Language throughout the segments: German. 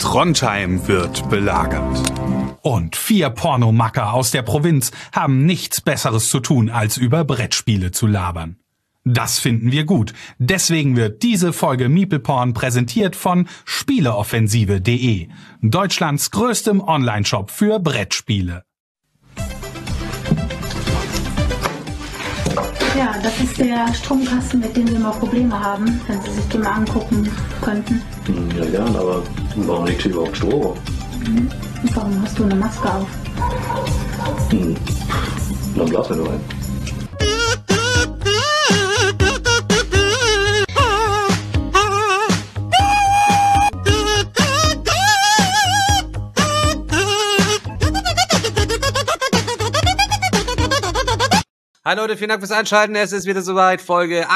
Trondheim wird belagert. Und 4 Pornomacker aus der Provinz haben nichts Besseres zu tun, als über Brettspiele zu labern. Das finden wir gut. Deswegen wird diese Folge MeeplePorn präsentiert von Spieleoffensive.de, Deutschlands größtem Onlineshop für Brettspiele. Ja, das ist der Stromkasten, mit dem wir immer Probleme haben, wenn Sie sich den mal angucken könnten. Ja, gern, aber warum liegt hier überhaupt Strom? Und warum hast du eine Maske auf? Dann blasen wir nur ein. Hi Leute, vielen Dank fürs Einschalten. Es ist wieder soweit. Folge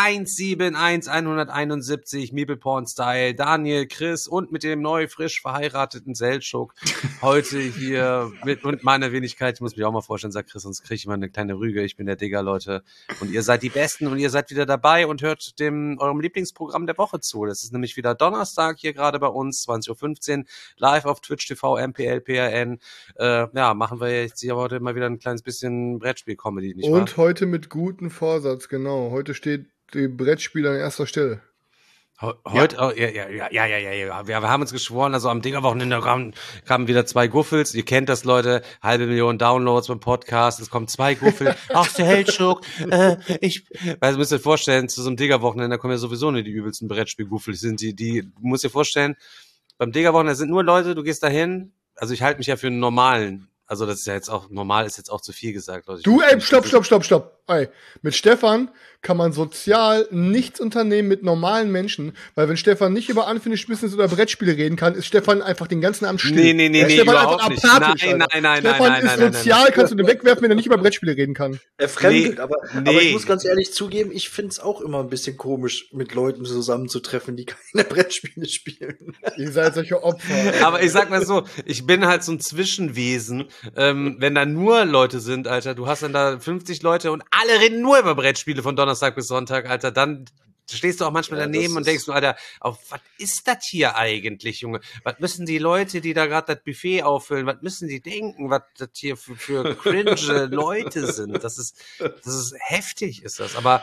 171 MeeplePorn Style. Daniel, Chris und mit dem neu frisch verheirateten Seltschuk. Heute hier mit meiner Wenigkeit. Ich muss mich auch mal vorstellen, sagt Chris, sonst kriege ich mal eine kleine Rüge. Ich bin der Digger, Leute. Und ihr seid die Besten und ihr seid wieder dabei und hört eurem Lieblingsprogramm der Woche zu. Das ist nämlich wieder Donnerstag hier gerade bei uns, 20.15 Uhr, live auf Twitch TV, MPLPRN. Machen wir jetzt hier heute mal wieder ein kleines bisschen Brettspiel-Comedy, nicht wahr? Und heute mit gutem Vorsatz, genau. Heute steht die Brettspiel an erster Stelle. Heute, ja. Wir haben uns geschworen, also am Digger-Wochenende kamen wieder 2 Guffels. Ihr kennt das, Leute. 500.000 Downloads beim Podcast. Es kommen 2 Guffel. Ach, der Heldschuk. Weil, ihr müsst euch vorstellen, zu so einem Digger-Wochenende kommen ja sowieso nur die übelsten Brettspiel-Guffel. Du musst dir vorstellen, beim Digger-Wochenende sind nur Leute, du gehst dahin. Also ich halte mich ja für einen normalen. Also das ist ja jetzt auch, normal ist jetzt auch zu viel gesagt, Leute. Stopp. Ey, mit Stefan kann man sozial nichts unternehmen mit normalen Menschen, weil wenn Stefan nicht über Unfinished Business oder Brettspiele reden kann, ist Stefan einfach den ganzen Abend still. Nee, Stefan überhaupt einfach nicht. apathisch, Nein. Stefan ist sozial, kannst du den wegwerfen, wenn er nicht über Brettspiele reden kann. Er fremdelt, aber ich muss ganz ehrlich zugeben, ich find's auch immer ein bisschen komisch, mit Leuten zusammenzutreffen, die keine Brettspiele spielen. Ihr seid solche Opfer. Aber ich sag mal so, ich bin halt so ein Zwischenwesen. Wenn da nur Leute sind, Alter, du hast dann da 50 Leute und alle reden nur über Brettspiele von Donnerstag bis Sonntag, Alter, dann stehst du auch manchmal daneben und denkst du, Alter, was ist das hier eigentlich, Junge? Was müssen die Leute, die da gerade das Buffet auffüllen, was müssen die denken, was das hier für cringe Leute sind? Das ist heftig, ist das. Aber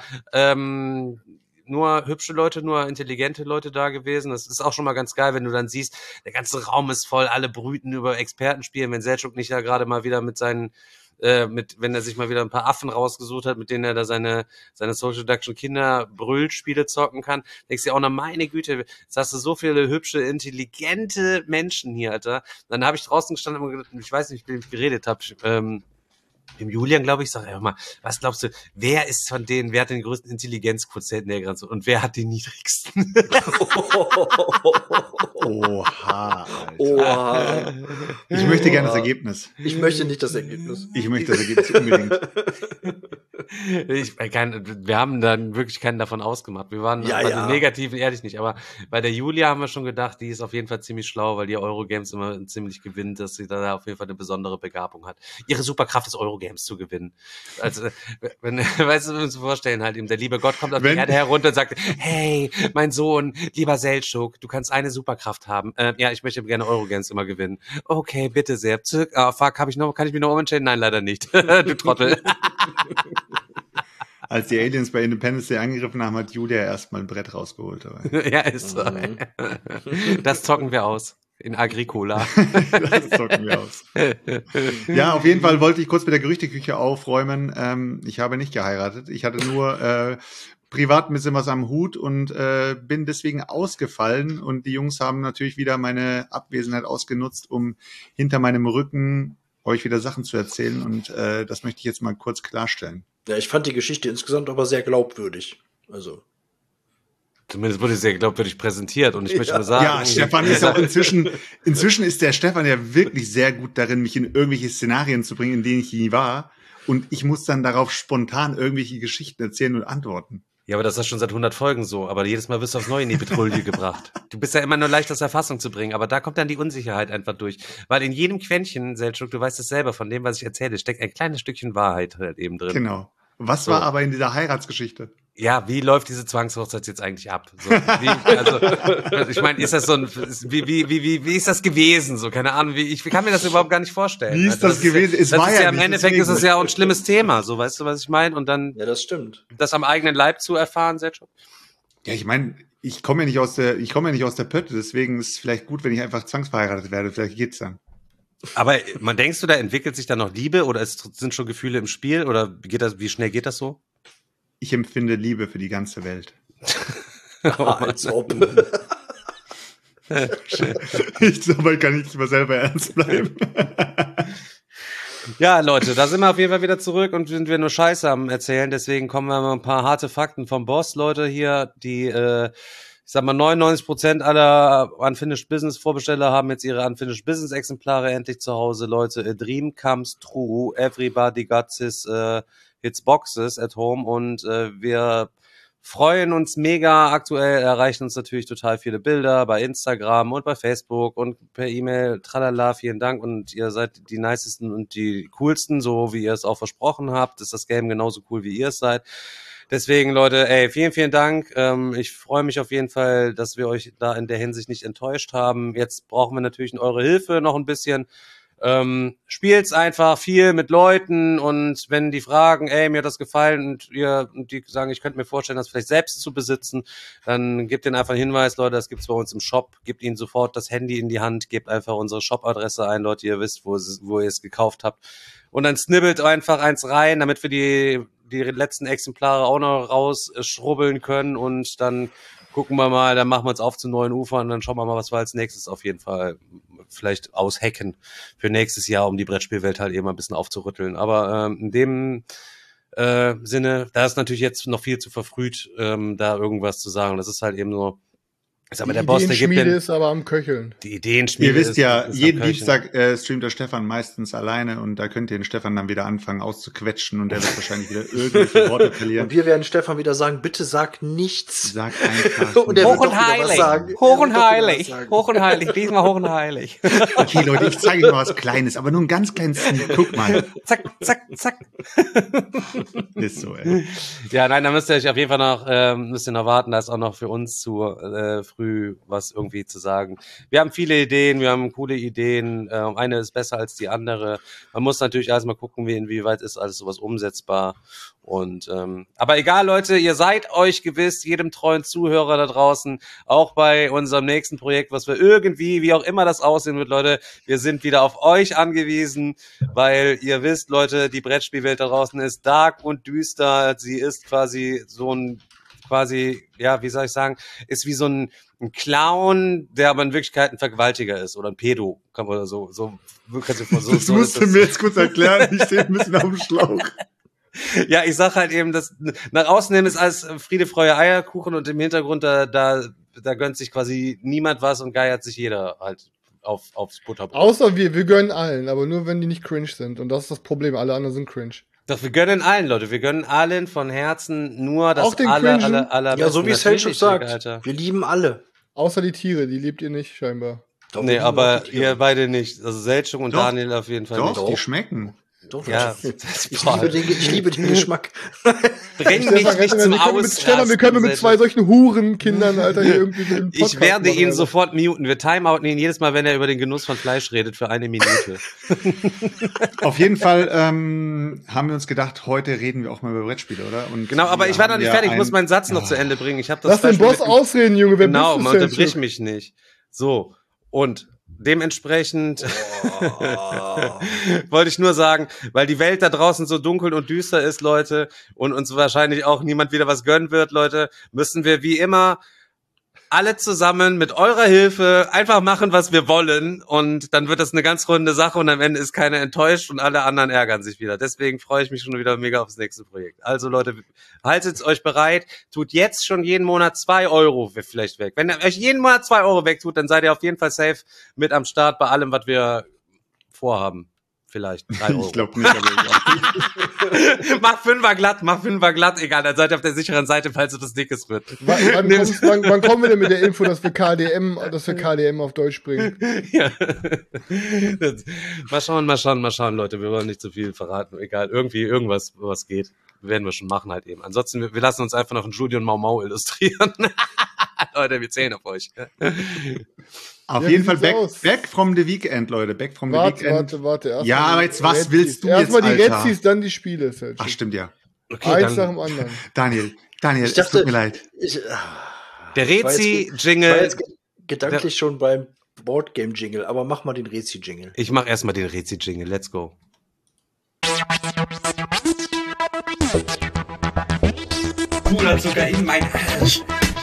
nur hübsche Leute, nur intelligente Leute da gewesen. Das ist auch schon mal ganz geil, wenn du dann siehst, der ganze Raum ist voll, alle brüten über Expertenspielen, wenn Selchuk nicht da gerade mal wieder mit seinen wenn er sich mal wieder ein paar Affen rausgesucht hat, mit denen er da seine Social Deduction Kinder Brüllspiele zocken kann, denkst du auch, na meine Güte, jetzt hast du so viele hübsche, intelligente Menschen hier, Alter. Dann habe ich draußen gestanden und gedacht, ich weiß nicht, mit wem ich geredet habe, dem Julian, glaube ich, sag mal, was glaubst du, wer hat den größten Intelligenzquotienten der Grenze und wer hat den niedrigsten? Oha, Alter. Ich möchte gerne das Ergebnis. Ich möchte nicht das Ergebnis. Ich möchte das Ergebnis unbedingt. Wir haben dann wirklich keinen davon ausgemacht. Wir waren bei den Negativen ehrlich nicht, aber bei der Julia haben wir schon gedacht, die ist auf jeden Fall ziemlich schlau, weil die Eurogames immer ziemlich gewinnt, dass sie da auf jeden Fall eine besondere Begabung hat. Ihre Superkraft ist Eurogames zu gewinnen. Also, weißt du, wir uns vorstellen, halt eben, der liebe Gott kommt auf die Erde herunter und sagt, hey, mein Sohn, lieber Selchuk, du kannst eine Superkraft haben. Ich möchte gerne Eurogames immer gewinnen. Okay, bitte sehr. Kann ich mich noch umentscheiden? Nein, leider nicht. Du Trottel. Als die Aliens bei Independence Day angegriffen haben, hat Julia erstmal ein Brett rausgeholt. Ja, ist so. Das zocken wir aus. In Agricola. Das zocken wir aus. Ja, auf jeden Fall wollte ich kurz mit der Gerüchteküche aufräumen. Ich habe nicht geheiratet. Ich hatte nur privat ein bisschen was am Hut und bin deswegen ausgefallen. Und die Jungs haben natürlich wieder meine Abwesenheit ausgenutzt, um hinter meinem Rücken euch wieder Sachen zu erzählen. Und das möchte ich jetzt mal kurz klarstellen. Ja, ich fand die Geschichte insgesamt aber sehr glaubwürdig. Also. Zumindest wurde sehr glaubwürdig präsentiert und ich möchte mal sagen. Ja, Stefan ist auch inzwischen ist der Stefan ja wirklich sehr gut darin, mich in irgendwelche Szenarien zu bringen, in denen ich nie war. Und ich muss dann darauf spontan irgendwelche Geschichten erzählen und antworten. Ja, aber das ist schon seit 100 Folgen so. Aber jedes Mal wirst du aufs Neue in die Petrouille gebracht. Du bist ja immer nur leicht aus der Fassung zu bringen. Aber da kommt dann die Unsicherheit einfach durch. Weil in jedem Quäntchen, Selchuk, du weißt es selber, von dem, was ich erzähle, steckt ein kleines Stückchen Wahrheit halt eben drin. Genau. Was war aber in dieser Heiratsgeschichte? Ja, wie läuft diese Zwangshochzeit jetzt eigentlich ab? So, also ich meine, ist das so ein, wie ist das gewesen? So, keine Ahnung, ich kann mir das überhaupt gar nicht vorstellen. Wie ist das gewesen? Es war ja im Endeffekt ist es ja auch ein schlimmes Thema, so, weißt du, was ich meine? Und dann, ja, das stimmt. Das am eigenen Leib zu erfahren, Sergio. Ja, ich meine, ich komme ja nicht aus der Pötte, deswegen ist es vielleicht gut, wenn ich einfach zwangsverheiratet werde, vielleicht geht's dann. Aber denkst du, da entwickelt sich dann noch Liebe oder sind schon Gefühle im Spiel oder wie schnell geht das so? Ich empfinde Liebe für die ganze Welt. Als ob. Dabei kann ich nicht mal selber ernst bleiben. Ja, Leute, da sind wir auf jeden Fall wieder zurück und sind wir nur Scheiße am Erzählen. Deswegen kommen wir mal ein paar harte Fakten vom Boss, Leute, hier, die, ich sag mal, 99% aller Unfinished Business Vorbesteller haben jetzt ihre Unfinished Business Exemplare endlich zu Hause, Leute. A dream comes true. Everybody got his boxes at home und wir freuen uns mega. Aktuell erreichen uns natürlich total viele Bilder bei Instagram und bei Facebook und per E-Mail. Tralala, vielen Dank und ihr seid die nicesten und die coolsten, so wie ihr es auch versprochen habt. Ist das Game genauso cool, wie ihr es seid. Deswegen, Leute, vielen, vielen Dank. Ich freue mich auf jeden Fall, dass wir euch da in der Hinsicht nicht enttäuscht haben. Jetzt brauchen wir natürlich eure Hilfe noch ein bisschen. Spielt's einfach viel mit Leuten und wenn die fragen, mir hat das gefallen und die sagen, ich könnte mir vorstellen, das vielleicht selbst zu besitzen, dann gebt ihnen einfach einen Hinweis, Leute, das gibt's bei uns im Shop, gebt ihnen sofort das Handy in die Hand, gebt einfach unsere Shop-Adresse ein, Leute, ihr wisst, wo ihr es gekauft habt und dann snibbelt einfach eins rein, damit wir die letzten Exemplare auch noch rausschrubbeln können und dann gucken wir mal, dann machen wir uns auf zu neuen Ufern und dann schauen wir mal, was wir als nächstes auf jeden Fall vielleicht aushacken für nächstes Jahr, um die Brettspielwelt halt eben ein bisschen aufzurütteln. Aber in dem Sinne, da ist natürlich jetzt noch viel zu verfrüht, da irgendwas zu sagen. Das ist halt eben so, ich sag mal, der Boss, der gibt den... ist aber am Köcheln. Die Ideenschmiede Ihr wisst ja, jeden Dienstag streamt der Stefan meistens alleine und da könnt ihr den Stefan dann wieder anfangen auszuquetschen und der wird wahrscheinlich wieder irgendwelche Worte verlieren. Und wir werden Stefan wieder sagen, bitte sag nichts. Sag einfach. Und hoch und heilig. Hoch und heilig. Hoch und heilig. Diesmal hoch und heilig. Okay, Leute, ich zeige euch mal was Kleines, aber nur ein ganz kleines. Guck mal. Zack, zack, zack. Ist so, ey. Ja, nein, da müsst ihr euch auf jeden Fall noch, warten. Da ist auch noch für uns zu früh was irgendwie zu sagen. Wir haben viele Ideen, wir haben coole Ideen. Eine ist besser als die andere. Man muss natürlich erstmal gucken, inwieweit ist alles sowas umsetzbar. Und aber egal, Leute, ihr seid euch gewiss, jedem treuen Zuhörer da draußen, auch bei unserem nächsten Projekt, was wir irgendwie, wie auch immer das aussehen wird, Leute, wir sind wieder auf euch angewiesen, weil ihr wisst, Leute, die Brettspielwelt da draußen ist dark und düster. Sie ist quasi wie soll ich sagen, ist wie so ein Clown, der aber in Wirklichkeit ein Vergewaltiger ist oder ein Pedo, oder so. Das musst du mir jetzt kurz erklären, ich stehe ein bisschen auf dem Schlauch. Ja, ich sag halt eben, dass nach außen hin ist alles Friede, Freude, Eierkuchen und im Hintergrund da gönnt sich quasi niemand was und geiert sich jeder halt aufs Butterbrot. Außer wir gönnen allen, aber nur wenn die nicht cringe sind und das ist das Problem, alle anderen sind cringe. Doch, wir gönnen allen, Leute. Wir gönnen allen von Herzen nur das auch den aller ja, so wie Selchuk sagt. Alter. Wir lieben alle. Außer die Tiere, die liebt ihr nicht, scheinbar. Doch, nee, aber ihr beide nicht. Also Selchuk und doch, Daniel auf jeden Fall nicht. Doch, die schmecken. Doch, ja, ich liebe den Geschmack. Bring mich nicht zum Ausrasten. Stefan, wir können mit zwei solchen Hurenkindern, Alter, hier irgendwie so einen Podcast Ich werde ihn machen, sofort muten. Wir timeouten ihn jedes Mal, wenn er über den Genuss von Fleisch redet, für 1 Minute. Auf jeden Fall haben wir uns gedacht, heute reden wir auch mal über Brettspiele, oder? Und genau, aber ich war noch nicht fertig. Ich muss meinen Satz noch zu Ende bringen. Ich habe das. Lass den Boss ausreden, Junge. Wer genau, bist du, man unterbrich mich nicht. So, und dementsprechend wollte ich nur sagen, weil die Welt da draußen so dunkel und düster ist, Leute, und uns wahrscheinlich auch niemand wieder was gönnen wird, Leute, müssen wir wie immer alle zusammen mit eurer Hilfe einfach machen, was wir wollen, und dann wird das eine ganz runde Sache und am Ende ist keiner enttäuscht und alle anderen ärgern sich wieder. Deswegen freue ich mich schon wieder mega aufs nächste Projekt. Also Leute, haltet euch bereit, tut jetzt schon jeden Monat 2 Euro vielleicht weg. Wenn ihr euch jeden Monat 2 Euro wegtut, dann seid ihr auf jeden Fall safe mit am Start bei allem, was wir vorhaben. Vielleicht 3 Euro. Ich glaube nicht, aber egal. Mach 5er glatt, egal, dann seid ihr auf der sicheren Seite, falls es was Dickes wird. Wann kommen wir denn mit der Info, dass wir KDM auf Deutsch bringen? Ja. Mal schauen, Leute, wir wollen nicht zu viel verraten, egal, irgendwas, was geht. werden wir schon machen halt eben. Ansonsten, wir lassen uns einfach noch einen Julian Mau illustrieren. Leute, wir zählen auf euch. Auf jeden Fall back from the weekend, Leute. Back from the weekend. Warte. Ja, aber jetzt, was willst du erst jetzt, mal die Alter? Rezis, dann die Spiele. Ach, stimmt ja. Okay, Eins nach dem anderen. Daniel, Ich dachte, es tut mir leid. der Rezi-Jingle. war jetzt gedanklich schon beim Boardgame-Jingle, aber mach mal den Rezi-Jingle. Ich mach erstmal den Rezi-Jingle. Let's go. Puderzucker in mein Arsch.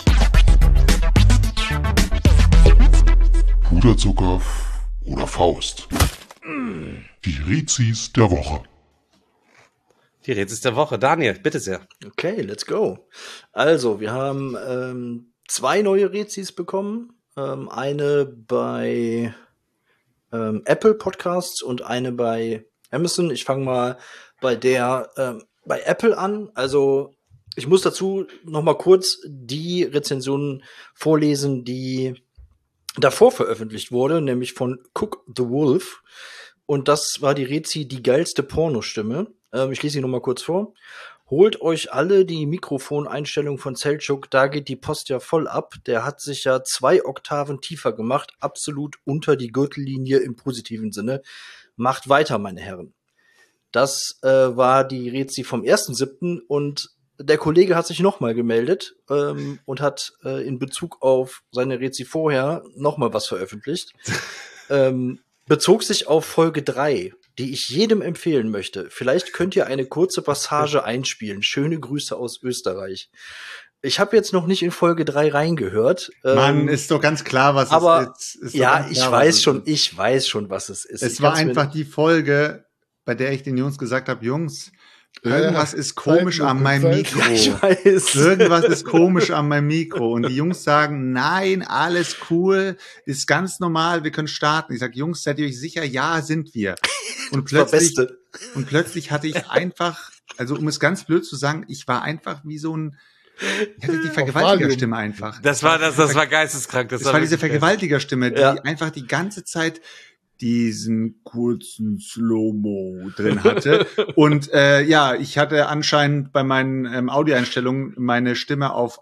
Puderzucker oder Faust. Die Rezis der Woche. Die Rezis der Woche. Daniel, bitte sehr. Okay, let's go. Also, wir haben 2 neue Rezis bekommen. Eine bei Apple Podcasts und eine bei Amazon. Ich fange mal bei bei Apple an. Also, ich muss dazu noch mal kurz die Rezensionen vorlesen, die davor veröffentlicht wurde, nämlich von Cook the Wolf. Und das war die Rezi, die geilste Pornostimme. Ich lese sie noch mal kurz vor. Holt euch alle die Mikrofoneinstellung von Selçuk, da geht die Post ja voll ab. Der hat sich ja 2 Oktaven tiefer gemacht, absolut unter die Gürtellinie im positiven Sinne. Macht weiter, meine Herren. Das war die Rezi vom 1.7. und der Kollege hat sich nochmal gemeldet und hat in Bezug auf seine Rezi vorher nochmal was veröffentlicht. Bezog sich auf Folge 3, die ich jedem empfehlen möchte. Vielleicht könnt ihr eine kurze Passage einspielen. Schöne Grüße aus Österreich. Ich habe jetzt noch nicht in Folge 3 reingehört. Mann, ist doch ganz klar, was es ist. Ja, ich weiß schon, was es ist. Es war einfach die Folge, bei der ich den Jungs gesagt habe, Jungs, irgendwas ist komisch an meinem Mikro. Ja, ich weiß. Irgendwas ist komisch an meinem Mikro. Und die Jungs sagen, nein, alles cool, ist ganz normal, wir können starten. Ich sage, Jungs, seid ihr euch sicher? Ja, sind wir. Und plötzlich hatte ich einfach, also um es ganz blöd zu sagen, ich war einfach wie so ein, ich hatte die Vergewaltigerstimme einfach. Das war geisteskrank. Das war diese Vergewaltigerstimme, die einfach die ganze Zeit diesen kurzen Slow-Mo drin hatte. Und ich hatte anscheinend bei meinen Audioeinstellungen meine Stimme auf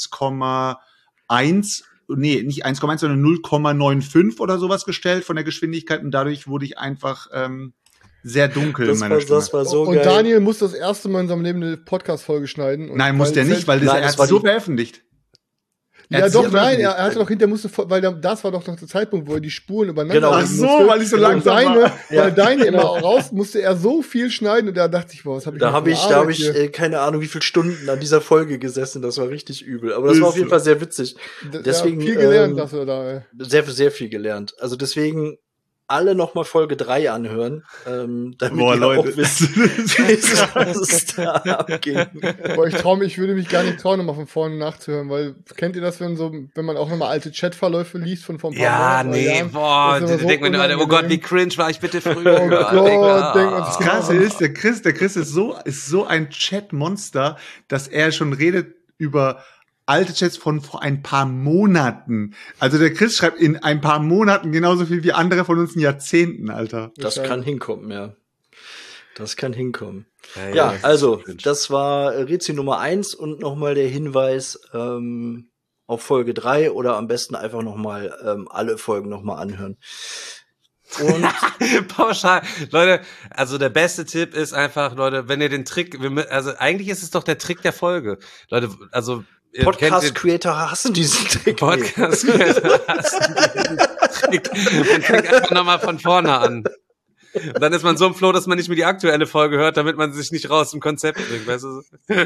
1,1, nee, nicht 1,1, sondern 0,95 oder sowas gestellt von der Geschwindigkeit und dadurch wurde ich einfach sehr dunkel in meiner Stimme. Das war so und geil. Daniel muss das erste Mal in seinem Leben eine Podcast-Folge schneiden. Und nein, muss der nicht, weil er hat es so veröffentlicht. Ja, doch, nein, er hatte doch weil das war doch noch der Zeitpunkt, wo er die Spuren übereinander Genau, legen ach so, musste. weil ich so langsam war. Weil deine immer raus, musste er so viel schneiden und da dachte ich, boah, was habe ich Da habe ich keine Ahnung, wie viele Stunden an dieser Folge gesessen, das war richtig übel. Aber das war auf jeden Fall sehr witzig. Deswegen, viel gelernt dafür da, ey. Sehr, sehr viel gelernt. Also deswegen alle nochmal Folge 3 anhören, damit ihr Leute. auch wisst, was es da abging. Boah, ich würde mich gar nicht trauen, nochmal von vorne nachzuhören, weil kennt ihr das, wenn man auch nochmal alte Chatverläufe liest von vor ein paar Monaten? Da denkt man, Alter, oh Gott, wie cringe war ich bitte früher. Oh Gott, denkt man Das Krasse ist, der Chris ist so ein Chatmonster, dass er schon redet über alte Chats von vor ein paar Monaten. Also der Chris schreibt in ein paar Monaten genauso viel wie andere von uns in Jahrzehnten, Alter. Das kann hinkommen, ja. Das kann hinkommen. Ja, also, das war Rezi Nummer 1 und nochmal der Hinweis auf Folge 3 oder am besten einfach nochmal alle Folgen nochmal anhören. Und pauschal. Leute, also der beste Tipp ist einfach, Leute, wenn ihr den Trick, also eigentlich ist es doch der Trick der Folge. Leute, also Podcast-Creator hassen diesen Trick. Podcast-Creator hassen diesen Trick. Man fängt einfach nochmal von vorne an. Und dann ist man so im Flow, dass man nicht mehr die aktuelle Folge hört, damit man sich nicht raus im Konzept bringt, weißt du?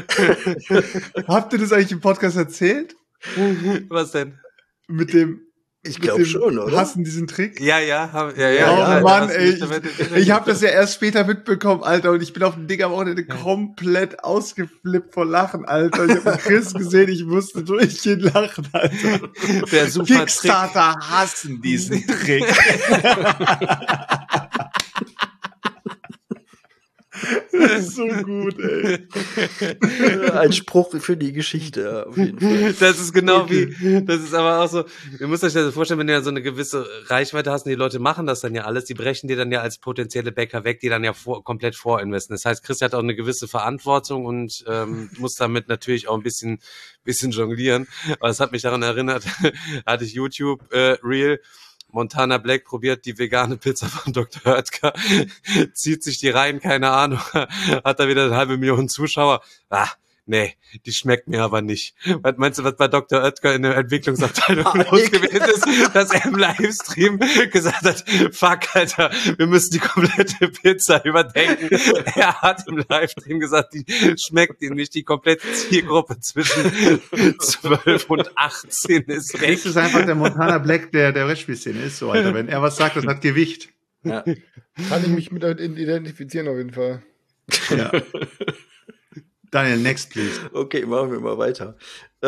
Habt ihr das eigentlich im Podcast erzählt? Was denn? Mit dem Ich glaube schon, oder? Hassen diesen Trick? Ja. Oh Mann, ey. Ich habe das ja erst später mitbekommen, Alter. Und ich bin auf dem Ding am Wochenende komplett ausgeflippt vor Lachen, Alter. Ich habe Chris gesehen, ich musste durchgehend lachen, Alter. Der super Kickstarter Trick. Hassen diesen Trick. Das ist so gut, ey. Ein Spruch für die Geschichte, auf jeden Fall. Das ist genau das ist aber auch so, ihr müsst euch das vorstellen, wenn du ja so eine gewisse Reichweite hast und die Leute machen das dann ja alles, die brechen dir dann ja als potenzielle Bäcker weg, die dann ja komplett vorinvesten. Das heißt, Chris hat auch eine gewisse Verantwortung und muss damit natürlich auch ein bisschen jonglieren. Aber das hat mich daran erinnert, hatte ich YouTube Reel, Montana Black probiert die vegane Pizza von Dr. Oetker, zieht sich die rein, keine Ahnung, hat da wieder 500.000 Zuschauer. Nee, die schmeckt mir aber nicht. Was meinst du, was bei Dr. Oetker in der Entwicklungsabteilung los gewesen ist, dass er im Livestream gesagt hat, fuck, Alter, wir müssen die komplette Pizza überdenken. Er hat im Livestream gesagt, die schmeckt ihm nicht, die komplette Zielgruppe zwischen 12 und 18 ist Das recht. ist einfach der Montana Black der Brettspielszene. Ist so, Alter. Wenn er was sagt, das hat Gewicht. Ja. Kann ich mich mit identifizieren auf jeden Fall. Ja. Daniel, next, please. Okay, machen wir mal weiter.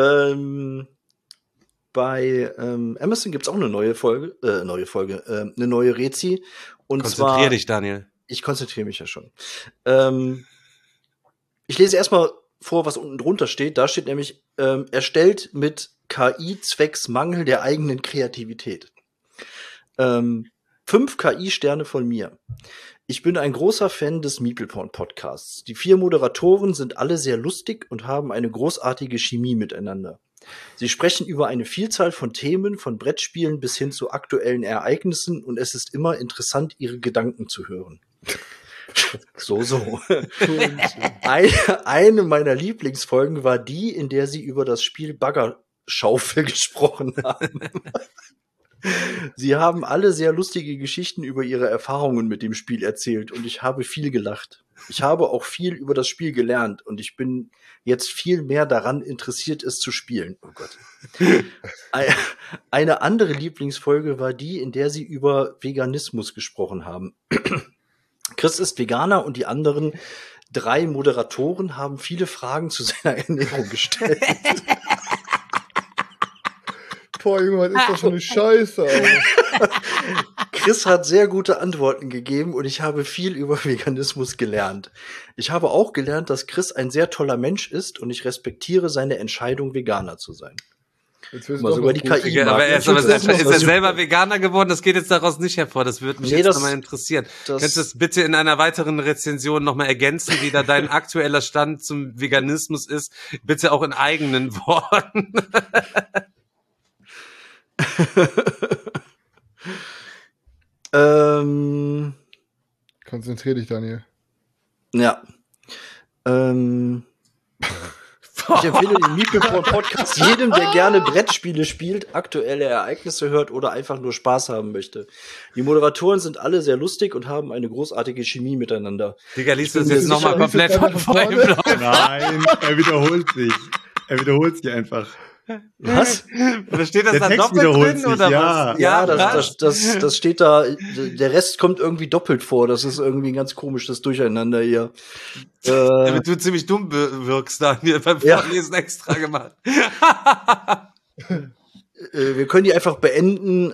Bei Amazon gibt's auch eine neue Rezi. Und Konzentrier dich, Daniel. Ich konzentriere mich ja schon. Ich lese erstmal vor, was unten drunter steht. Da steht nämlich, erstellt mit KI zwecks Mangel der eigenen Kreativität. 5 KI-Sterne von mir. Ich bin ein großer Fan des Meepleporn-Podcasts. Die 4 Moderatoren sind alle sehr lustig und haben eine großartige Chemie miteinander. Sie sprechen über eine Vielzahl von Themen, von Brettspielen bis hin zu aktuellen Ereignissen, und es ist immer interessant, ihre Gedanken zu hören. So. Eine meiner Lieblingsfolgen war die, in der sie über das Spiel Baggerschaufel gesprochen haben. Sie haben alle sehr lustige Geschichten über ihre Erfahrungen mit dem Spiel erzählt und ich habe viel gelacht. Ich habe auch viel über das Spiel gelernt und ich bin jetzt viel mehr daran interessiert, es zu spielen. Oh Gott. Eine andere Lieblingsfolge war die, in der sie über Veganismus gesprochen haben. Chris ist Veganer und die anderen 3 Moderatoren haben viele Fragen zu seiner Ernährung gestellt. Boah, Junge, was ist das für eine Scheiße, Alter. Chris hat sehr gute Antworten gegeben und ich habe viel über Veganismus gelernt. Ich habe auch gelernt, dass Chris ein sehr toller Mensch ist und ich respektiere seine Entscheidung, Veganer zu sein. Jetzt willst du Mal doch sogar was die Gutes. KI. Aber ist Das er selber Veganer geworden? Das geht jetzt daraus nicht hervor. Das würde mich Nee, jetzt das- nochmal interessieren. das- Kannst du das bitte in einer weiteren Rezension nochmal ergänzen, wie da dein aktueller Stand zum Veganismus ist? Bitte auch in eigenen Worten. Konzentrier dich, Daniel. Ja. Ich empfehle den Meepleporn-Podcast jedem, der gerne Brettspiele spielt, aktuelle Ereignisse hört oder einfach nur Spaß haben möchte. Die Moderatoren sind alle sehr lustig und haben eine großartige Chemie miteinander. Digga, liest du das bin jetzt mir nochmal sicher, komplett liest du von das vorne? einfach von Nein, er wiederholt sich. Er wiederholt sich einfach. Was? Steht das Der da Text doppelt wiederholt drin sich, oder ja. was? Ja, krass. das steht da, der Rest kommt irgendwie doppelt vor. Das ist irgendwie ein ganz komisches Durcheinander hier. Damit du ziemlich dumm wirkst, Daniel, beim Ja. Vorlesen extra gemacht. Wir können die einfach beenden.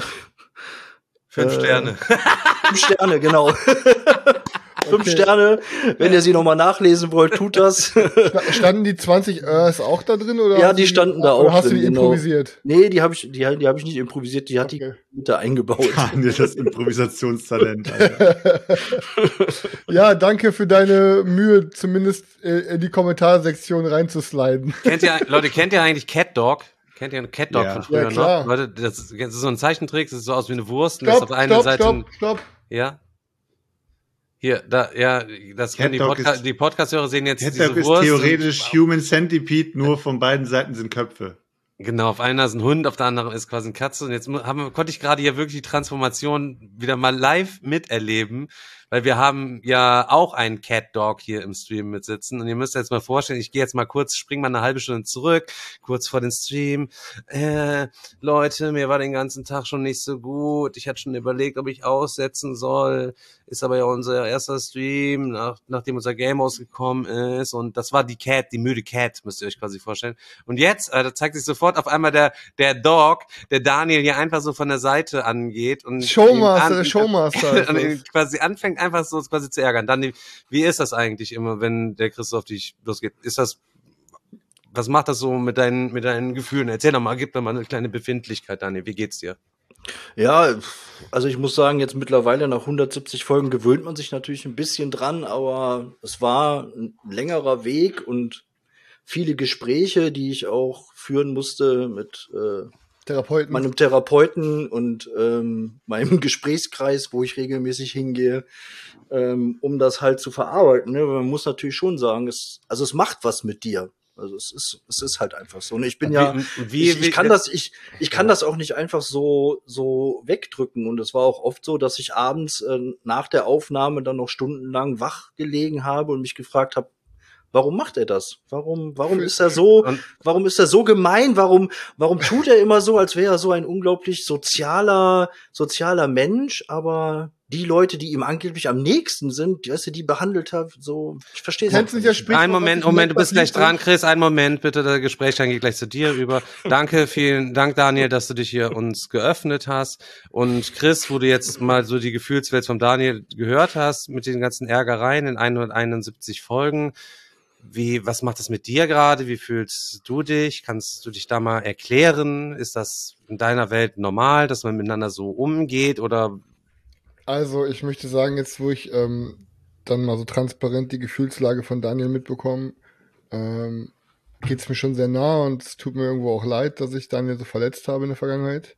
5 Sterne. 5 Sterne, genau. 5 Sterne. Wenn ihr sie nochmal nachlesen wollt, tut das. Standen die 20 Örs auch da drin? Oder Ja, hast die du standen da oder auch hast du drin, die genau. improvisiert? Nee, die habe ich nicht improvisiert, die hat Okay. die Mitte eingebaut. Daniel, das Improvisationstalent. Alter. Ja, danke für deine Mühe, zumindest in die Kommentarsektion reinzusliden. Kennt ihr eigentlich Cat Dog? Kennt ihr Cat Dog Ja. von früher Ja, klar. noch? Leute, das ist so ein Zeichentrick, das sieht so aus wie eine Wurst. Und das ist auf einer Seite Stopp. Ja? Hier, da, ja, das können Cat Dog ist- die Podcast-Hörer sehen jetzt Cat diese Dog ist Wurst. theoretisch Human Centipede, nur von beiden Seiten sind Köpfe. Genau, auf einer ist ein Hund, auf der anderen ist quasi eine Katze. Und jetzt konnte ich gerade hier wirklich die Transformation wieder mal live miterleben, weil wir haben ja auch einen Cat Dog hier im Stream mitsitzen. Und ihr müsst jetzt mal vorstellen, ich gehe jetzt mal kurz, spring mal eine halbe Stunde zurück, kurz vor den Stream. Leute, mir war den ganzen Tag schon nicht so gut. Ich hatte schon überlegt, ob ich aussetzen soll. Ist aber ja unser erster Stream, nachdem unser Game ausgekommen ist. Und das war die müde Cat, müsst ihr euch quasi vorstellen. Und jetzt, da zeigt sich sofort auf einmal der Dog, der Daniel hier einfach so von der Seite angeht und Showmaster, der Showmaster ist und das. ihn quasi anfängt einfach so quasi zu ärgern. Dann, wie ist das eigentlich immer, wenn der Chris auf dich losgeht? Was macht das so mit deinen Gefühlen? Erzähl doch mal, gib mir mal eine kleine Befindlichkeit, Daniel. Wie geht's dir? Ja, also ich muss sagen, jetzt mittlerweile nach 170 Folgen gewöhnt man sich natürlich ein bisschen dran, aber es war ein längerer Weg und viele Gespräche, die ich auch führen musste mit Therapeuten. meinem Therapeuten und meinem Gesprächskreis, wo ich regelmäßig hingehe, um das halt zu verarbeiten. Ne? Man muss natürlich schon sagen, es macht was mit dir. Also es ist halt einfach so. Und ich bin ich kann das auch nicht einfach so wegdrücken. Und es war auch oft so, dass ich abends nach der Aufnahme dann noch stundenlang wach gelegen habe und mich gefragt habe, warum macht er das? Warum ist er so gemein? Warum tut er immer so, als wäre er so ein unglaublich sozialer Mensch, aber die Leute, die ihm angeblich am nächsten sind, die behandelt hat, so, ich verstehe es nicht. Einen Moment, du bist gleich dran, Chris, einen Moment, bitte, der Gesprächsgang geht gleich zu dir über. Danke, vielen Dank, Daniel, dass du dich hier uns geöffnet hast. Und Chris, wo du jetzt mal so die Gefühlswelt von Daniel gehört hast, mit den ganzen Ärgereien in 171 Folgen, was macht das mit dir gerade? Wie fühlst du dich? Kannst du dich da mal erklären? Ist das in deiner Welt normal, dass man miteinander so umgeht oder? Also, ich möchte sagen, jetzt, wo ich dann mal so transparent die Gefühlslage von Daniel mitbekomme, geht es mir schon sehr nah und es tut mir irgendwo auch leid, dass ich Daniel so verletzt habe in der Vergangenheit.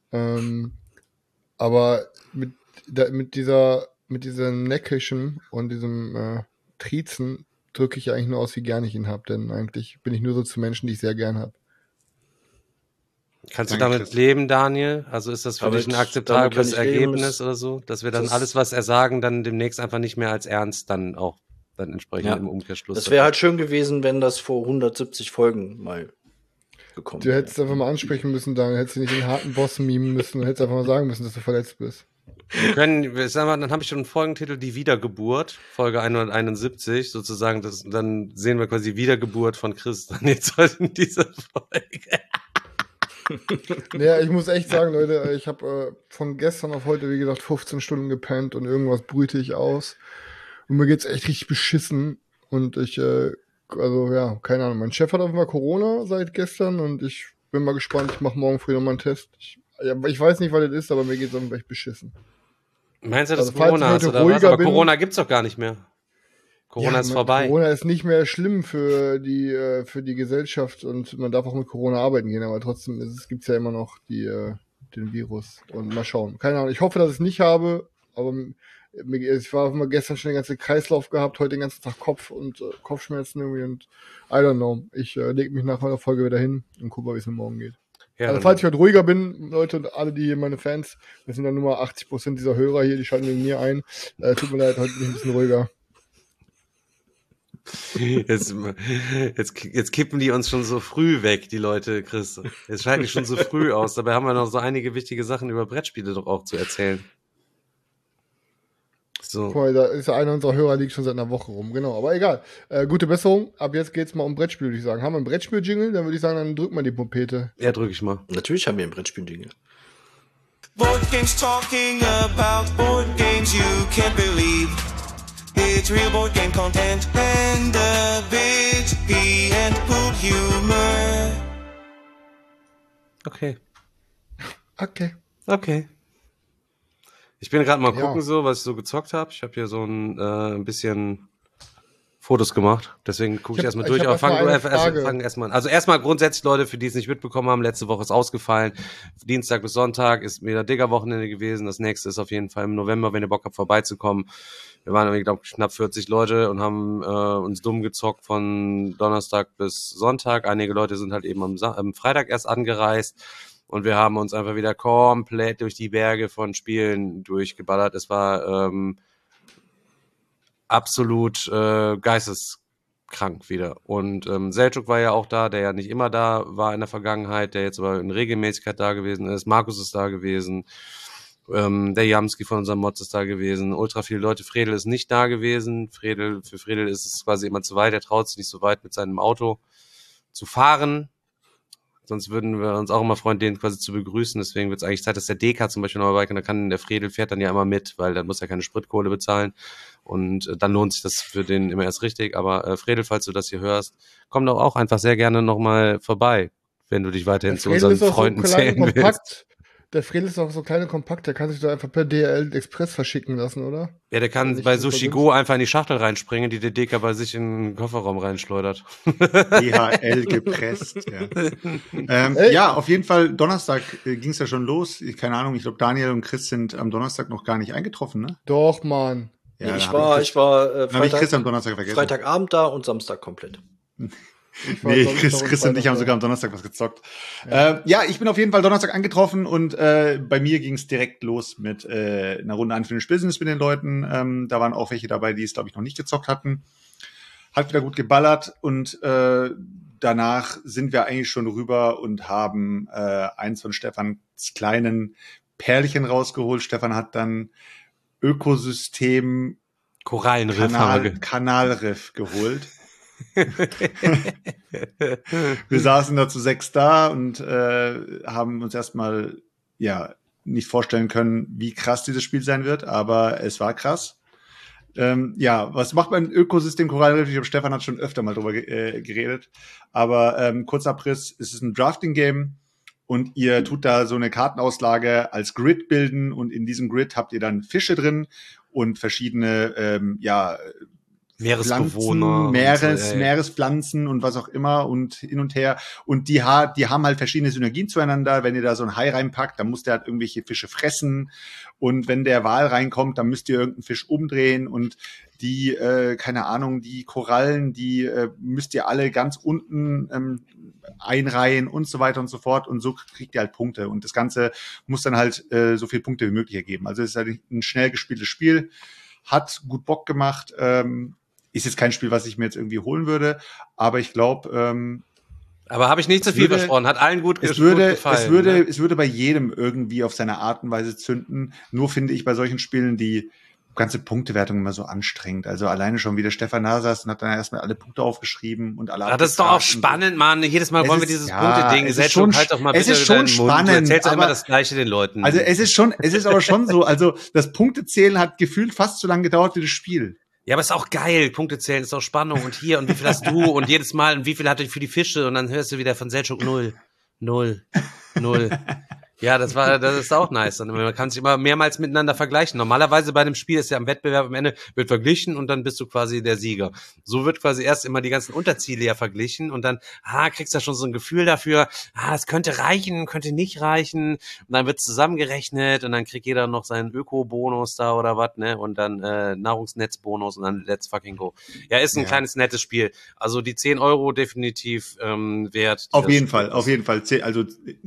Aber mit diesem Neckischen und diesem Triezen drücke ich eigentlich nur aus, wie gern ich ihn habe, denn eigentlich bin ich nur so zu Menschen, die ich sehr gern habe. Kannst du damit leben, Daniel? Also ist das für dich ein akzeptables Ergebnis oder so? Dass wir dann alles, was er sagen, dann demnächst einfach nicht mehr als ernst dann entsprechend im Umkehrschluss. Das wäre halt schön gewesen, wenn das vor 170 Folgen mal gekommen wäre. Du hättest einfach mal ansprechen müssen, Daniel. Hättest du nicht den harten Boss mimen müssen. Du hättest einfach mal sagen müssen, dass du verletzt bist. Dann habe ich schon einen Folgentitel, die Wiedergeburt, Folge 171, sozusagen, dann sehen wir quasi Wiedergeburt von Chris dann jetzt heute in dieser Folge. Ja, ich muss echt sagen, Leute, ich habe von gestern auf heute, wie gesagt, 15 Stunden gepennt und irgendwas brüte ich aus. Und mir geht's echt richtig beschissen. Und also ja, keine Ahnung. Mein Chef hat auf einmal Corona seit gestern und ich bin mal gespannt. Ich mache morgen früh nochmal einen Test. Ich weiß nicht, was das ist, aber mir geht's einfach echt beschissen. Meinst du, dass Corona hast oder was? Aber Corona gibt's doch gar nicht mehr. Corona ist vorbei. Corona ist nicht mehr schlimm für die Gesellschaft und man darf auch mit Corona arbeiten gehen, aber trotzdem gibt's ja immer noch den Virus. Und mal schauen. Keine Ahnung. Ich hoffe, dass ich es nicht habe, aber ich war gestern schon den ganzen Kreislauf gehabt, heute den ganzen Tag Kopf und Kopfschmerzen irgendwie und I don't know. Ich lege mich nach meiner Folge wieder hin und gucke mal, wie es mir morgen geht. Ja, also falls ich heute ruhiger bin, Leute und alle, die hier meine Fans, das sind ja nur mal 80% dieser Hörer hier, die schalten wegen mir ein. Tut mir leid, heute bin ich ein bisschen ruhiger. Jetzt kippen die uns schon so früh weg, die Leute, Chris. Jetzt schalten die schon so früh aus. Dabei haben wir noch so einige wichtige Sachen über Brettspiele doch auch zu erzählen. So. Guck mal, da ist ja einer unserer Hörer, liegt schon seit einer Woche rum. Genau, aber egal. Gute Besserung. Ab jetzt geht's mal um Brettspiel, würde ich sagen. Haben wir einen Brettspiel-Jingle? Dann würde ich sagen, dann drück mal die Pompete. Ja, drück ich mal. Natürlich haben wir einen Brettspiel-Jingle. Board games talking about board games you can't believe. It's real board game content and a bit pee and poop humor. Okay. Ich bin gerade mal gucken, so was ich so gezockt habe. Ich habe hier so ein bisschen Fotos gemacht. Deswegen gucke ich erstmal durch. Aber fangen erstmal an. Also erstmal grundsätzlich, Leute, für die es nicht mitbekommen haben, letzte Woche ist ausgefallen. Dienstag bis Sonntag ist wieder Digger-Wochenende gewesen. Das nächste ist auf jeden Fall im November, wenn ihr Bock habt, vorbeizukommen. Wir waren, ich glaube, knapp 40 Leute und haben uns dumm gezockt von Donnerstag bis Sonntag. Einige Leute sind halt eben am Freitag erst angereist. Und wir haben uns einfach wieder komplett durch die Berge von Spielen durchgeballert. Es war absolut geisteskrank wieder. Und Selçuk war ja auch da, der ja nicht immer da war in der Vergangenheit, der jetzt aber in Regelmäßigkeit da gewesen ist. Markus ist da gewesen. Der Jamski von unserem Mods ist da gewesen. Ultra viele Leute. Fredel ist nicht da gewesen. Für Fredel ist es quasi immer zu weit. Er traut sich nicht so weit mit seinem Auto zu fahren. Sonst würden wir uns auch immer freuen, den quasi zu begrüßen. Deswegen wird es eigentlich Zeit, dass der DK zum Beispiel noch dabei kann. Da kann der Fredel fährt dann ja immer mit, weil dann muss er keine Spritkohle bezahlen. Und dann lohnt sich das für den immer erst richtig. Aber Fredel, falls du das hier hörst, komm doch auch einfach sehr gerne nochmal vorbei, wenn du dich weiterhin zu unseren Freunden zählen willst. Der Fredel ist auch so klein und kompakt, der kann sich da einfach per DHL Express verschicken lassen, oder? Ja, der kann bei Sushi Go einfach in die Schachtel reinspringen, die der DK bei sich in den Kofferraum reinschleudert. DHL gepresst, ja. Ja, auf jeden Fall, Donnerstag ging es ja schon los. Keine Ahnung, ich glaube, Daniel und Chris sind am Donnerstag noch gar nicht eingetroffen, ne? Doch, Mann. Ja, ich war Chris am Donnerstag vergessen. Freitagabend da und Samstag komplett. Nee, Chris und ich haben sogar am Donnerstag was gezockt. Ja, ich bin auf jeden Fall Donnerstag angetroffen und bei mir ging es direkt los mit einer Runde Unfinished Business mit den Leuten. Da waren auch welche dabei, die es, glaube ich, noch nicht gezockt hatten. Hat wieder gut geballert und danach sind wir eigentlich schon rüber und haben eins von Stefans kleinen Perlchen rausgeholt. Stefan hat dann Ökosystem Korallenriff Kanalriff geholt. Wir saßen da zu 6 da und haben uns erstmal nicht vorstellen können, wie krass dieses Spiel sein wird, aber es war krass. Was macht man Ökosystem Korallenriff? Ich glaube, Stefan hat schon öfter mal drüber geredet, aber kurzer Abriss, es ist ein Drafting-Game und ihr tut da so eine Kartenauslage als Grid bilden und in diesem Grid habt ihr dann Fische drin und verschiedene Meeresbewohner, Meerespflanzen und was auch immer und hin und her. Und die haben halt verschiedene Synergien zueinander. Wenn ihr da so ein Hai reinpackt, dann muss der halt irgendwelche Fische fressen. Und wenn der Wal reinkommt, dann müsst ihr irgendeinen Fisch umdrehen. Und die, die Korallen, die müsst ihr alle ganz unten einreihen und so weiter und so fort. Und so kriegt ihr halt Punkte. Und das Ganze muss dann halt so viele Punkte wie möglich ergeben. Also es ist halt ein schnell gespieltes Spiel. Hat gut Bock gemacht. Ist jetzt kein Spiel, was ich mir jetzt irgendwie holen würde, aber ich glaube, aber habe ich nicht zu viel versprochen, hat allen gut gefallen. Es würde bei jedem irgendwie auf seine Art und Weise zünden. Nur finde ich bei solchen Spielen die ganze Punktewertung immer so anstrengend. Also alleine schon, wie der Stefan da saß und hat dann erstmal alle Punkte aufgeschrieben und alle. Ja, das ist doch auch spannend, Mann. Jedes Mal wollen wir dieses Punkte-Ding. Es ist schon spannend. Du erzählst immer das Gleiche den Leuten. Also es ist aber schon so. Also das Punktezählen hat gefühlt fast so lange gedauert wie das Spiel. Ja, aber ist auch geil. Punkte zählen ist auch Spannung. Und hier, und wie viel hast du? Und jedes Mal, und wie viel hatte ich für die Fische? Und dann hörst du wieder von Selçuk 0. Ja, das ist auch nice. Und man kann sich immer mehrmals miteinander vergleichen. Normalerweise bei einem Spiel ist ja am Wettbewerb am Ende wird verglichen und dann bist du quasi der Sieger. So wird quasi erst immer die ganzen Unterziele ja verglichen und dann, kriegst du ja schon so ein Gefühl dafür, es könnte reichen, könnte nicht reichen. Und dann wird zusammengerechnet und dann kriegt jeder noch seinen Öko-Bonus da oder was, ne? Und dann Nahrungsnetzbonus und dann let's fucking go. Ja, ist ein kleines, nettes Spiel. Also die 10 € definitiv wert. Auf jeden Fall. Also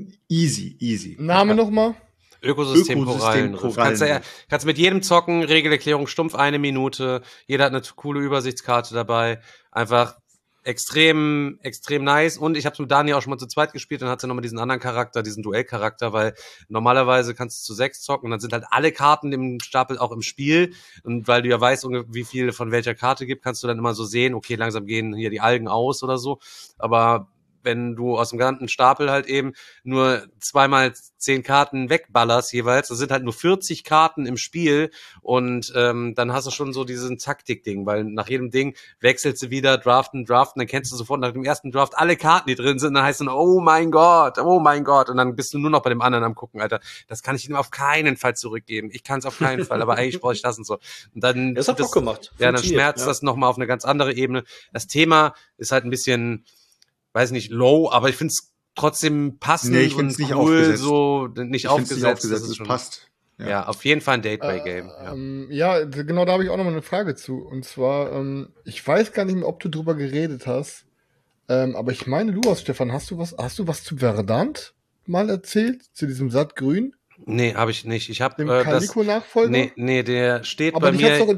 easy. Name nochmal? Ökosystem Korallenriff. Kannst mit jedem zocken, Regelerklärung stumpf 1 Minute. Jeder hat eine coole Übersichtskarte dabei. Einfach extrem nice. Und ich habe es mit Dani auch schon mal zu zweit gespielt. Dann hat sie nochmal diesen anderen Charakter, diesen Duellcharakter, weil normalerweise kannst du zu 6 zocken und dann sind halt alle Karten im Stapel auch im Spiel. Und weil du ja weißt, wie viel von welcher Karte gibt, kannst du dann immer so sehen, okay, langsam gehen hier die Algen aus oder so. Aber wenn du aus dem ganzen Stapel halt eben nur 2x10 Karten wegballerst jeweils, das sind halt nur 40 Karten im Spiel und dann hast du schon so diesen Taktik-Ding, weil nach jedem Ding wechselst du wieder, draften, dann kennst du sofort nach dem ersten Draft alle Karten, die drin sind, dann heißt es dann, oh mein Gott, und dann bist du nur noch bei dem anderen am gucken, Alter, das kann ich ihm auf keinen Fall zurückgeben, ich kann es auf keinen Fall, aber eigentlich brauche ich das und so. Und dann das hat Bock gemacht. Ja, dann schmerzt das nochmal auf eine ganz andere Ebene. Das Thema ist halt ein bisschen, weiß nicht, low, aber ich finde es trotzdem passend und nicht cool, aufgesetzt. So nicht aufgesetzt. Das ist es schon, passt. Ja, auf jeden Fall ein Gateway-Game. Genau, da habe ich auch nochmal eine Frage zu. Und zwar, ich weiß gar nicht mehr, ob du drüber geredet hast, aber ich meine, du hast, Stefan, hast du was zu Verdant mal erzählt? Zu diesem Sattgrün? Nee, habe ich nicht. Ich habe dem Calico-Nachfolger? Nee, der steht bei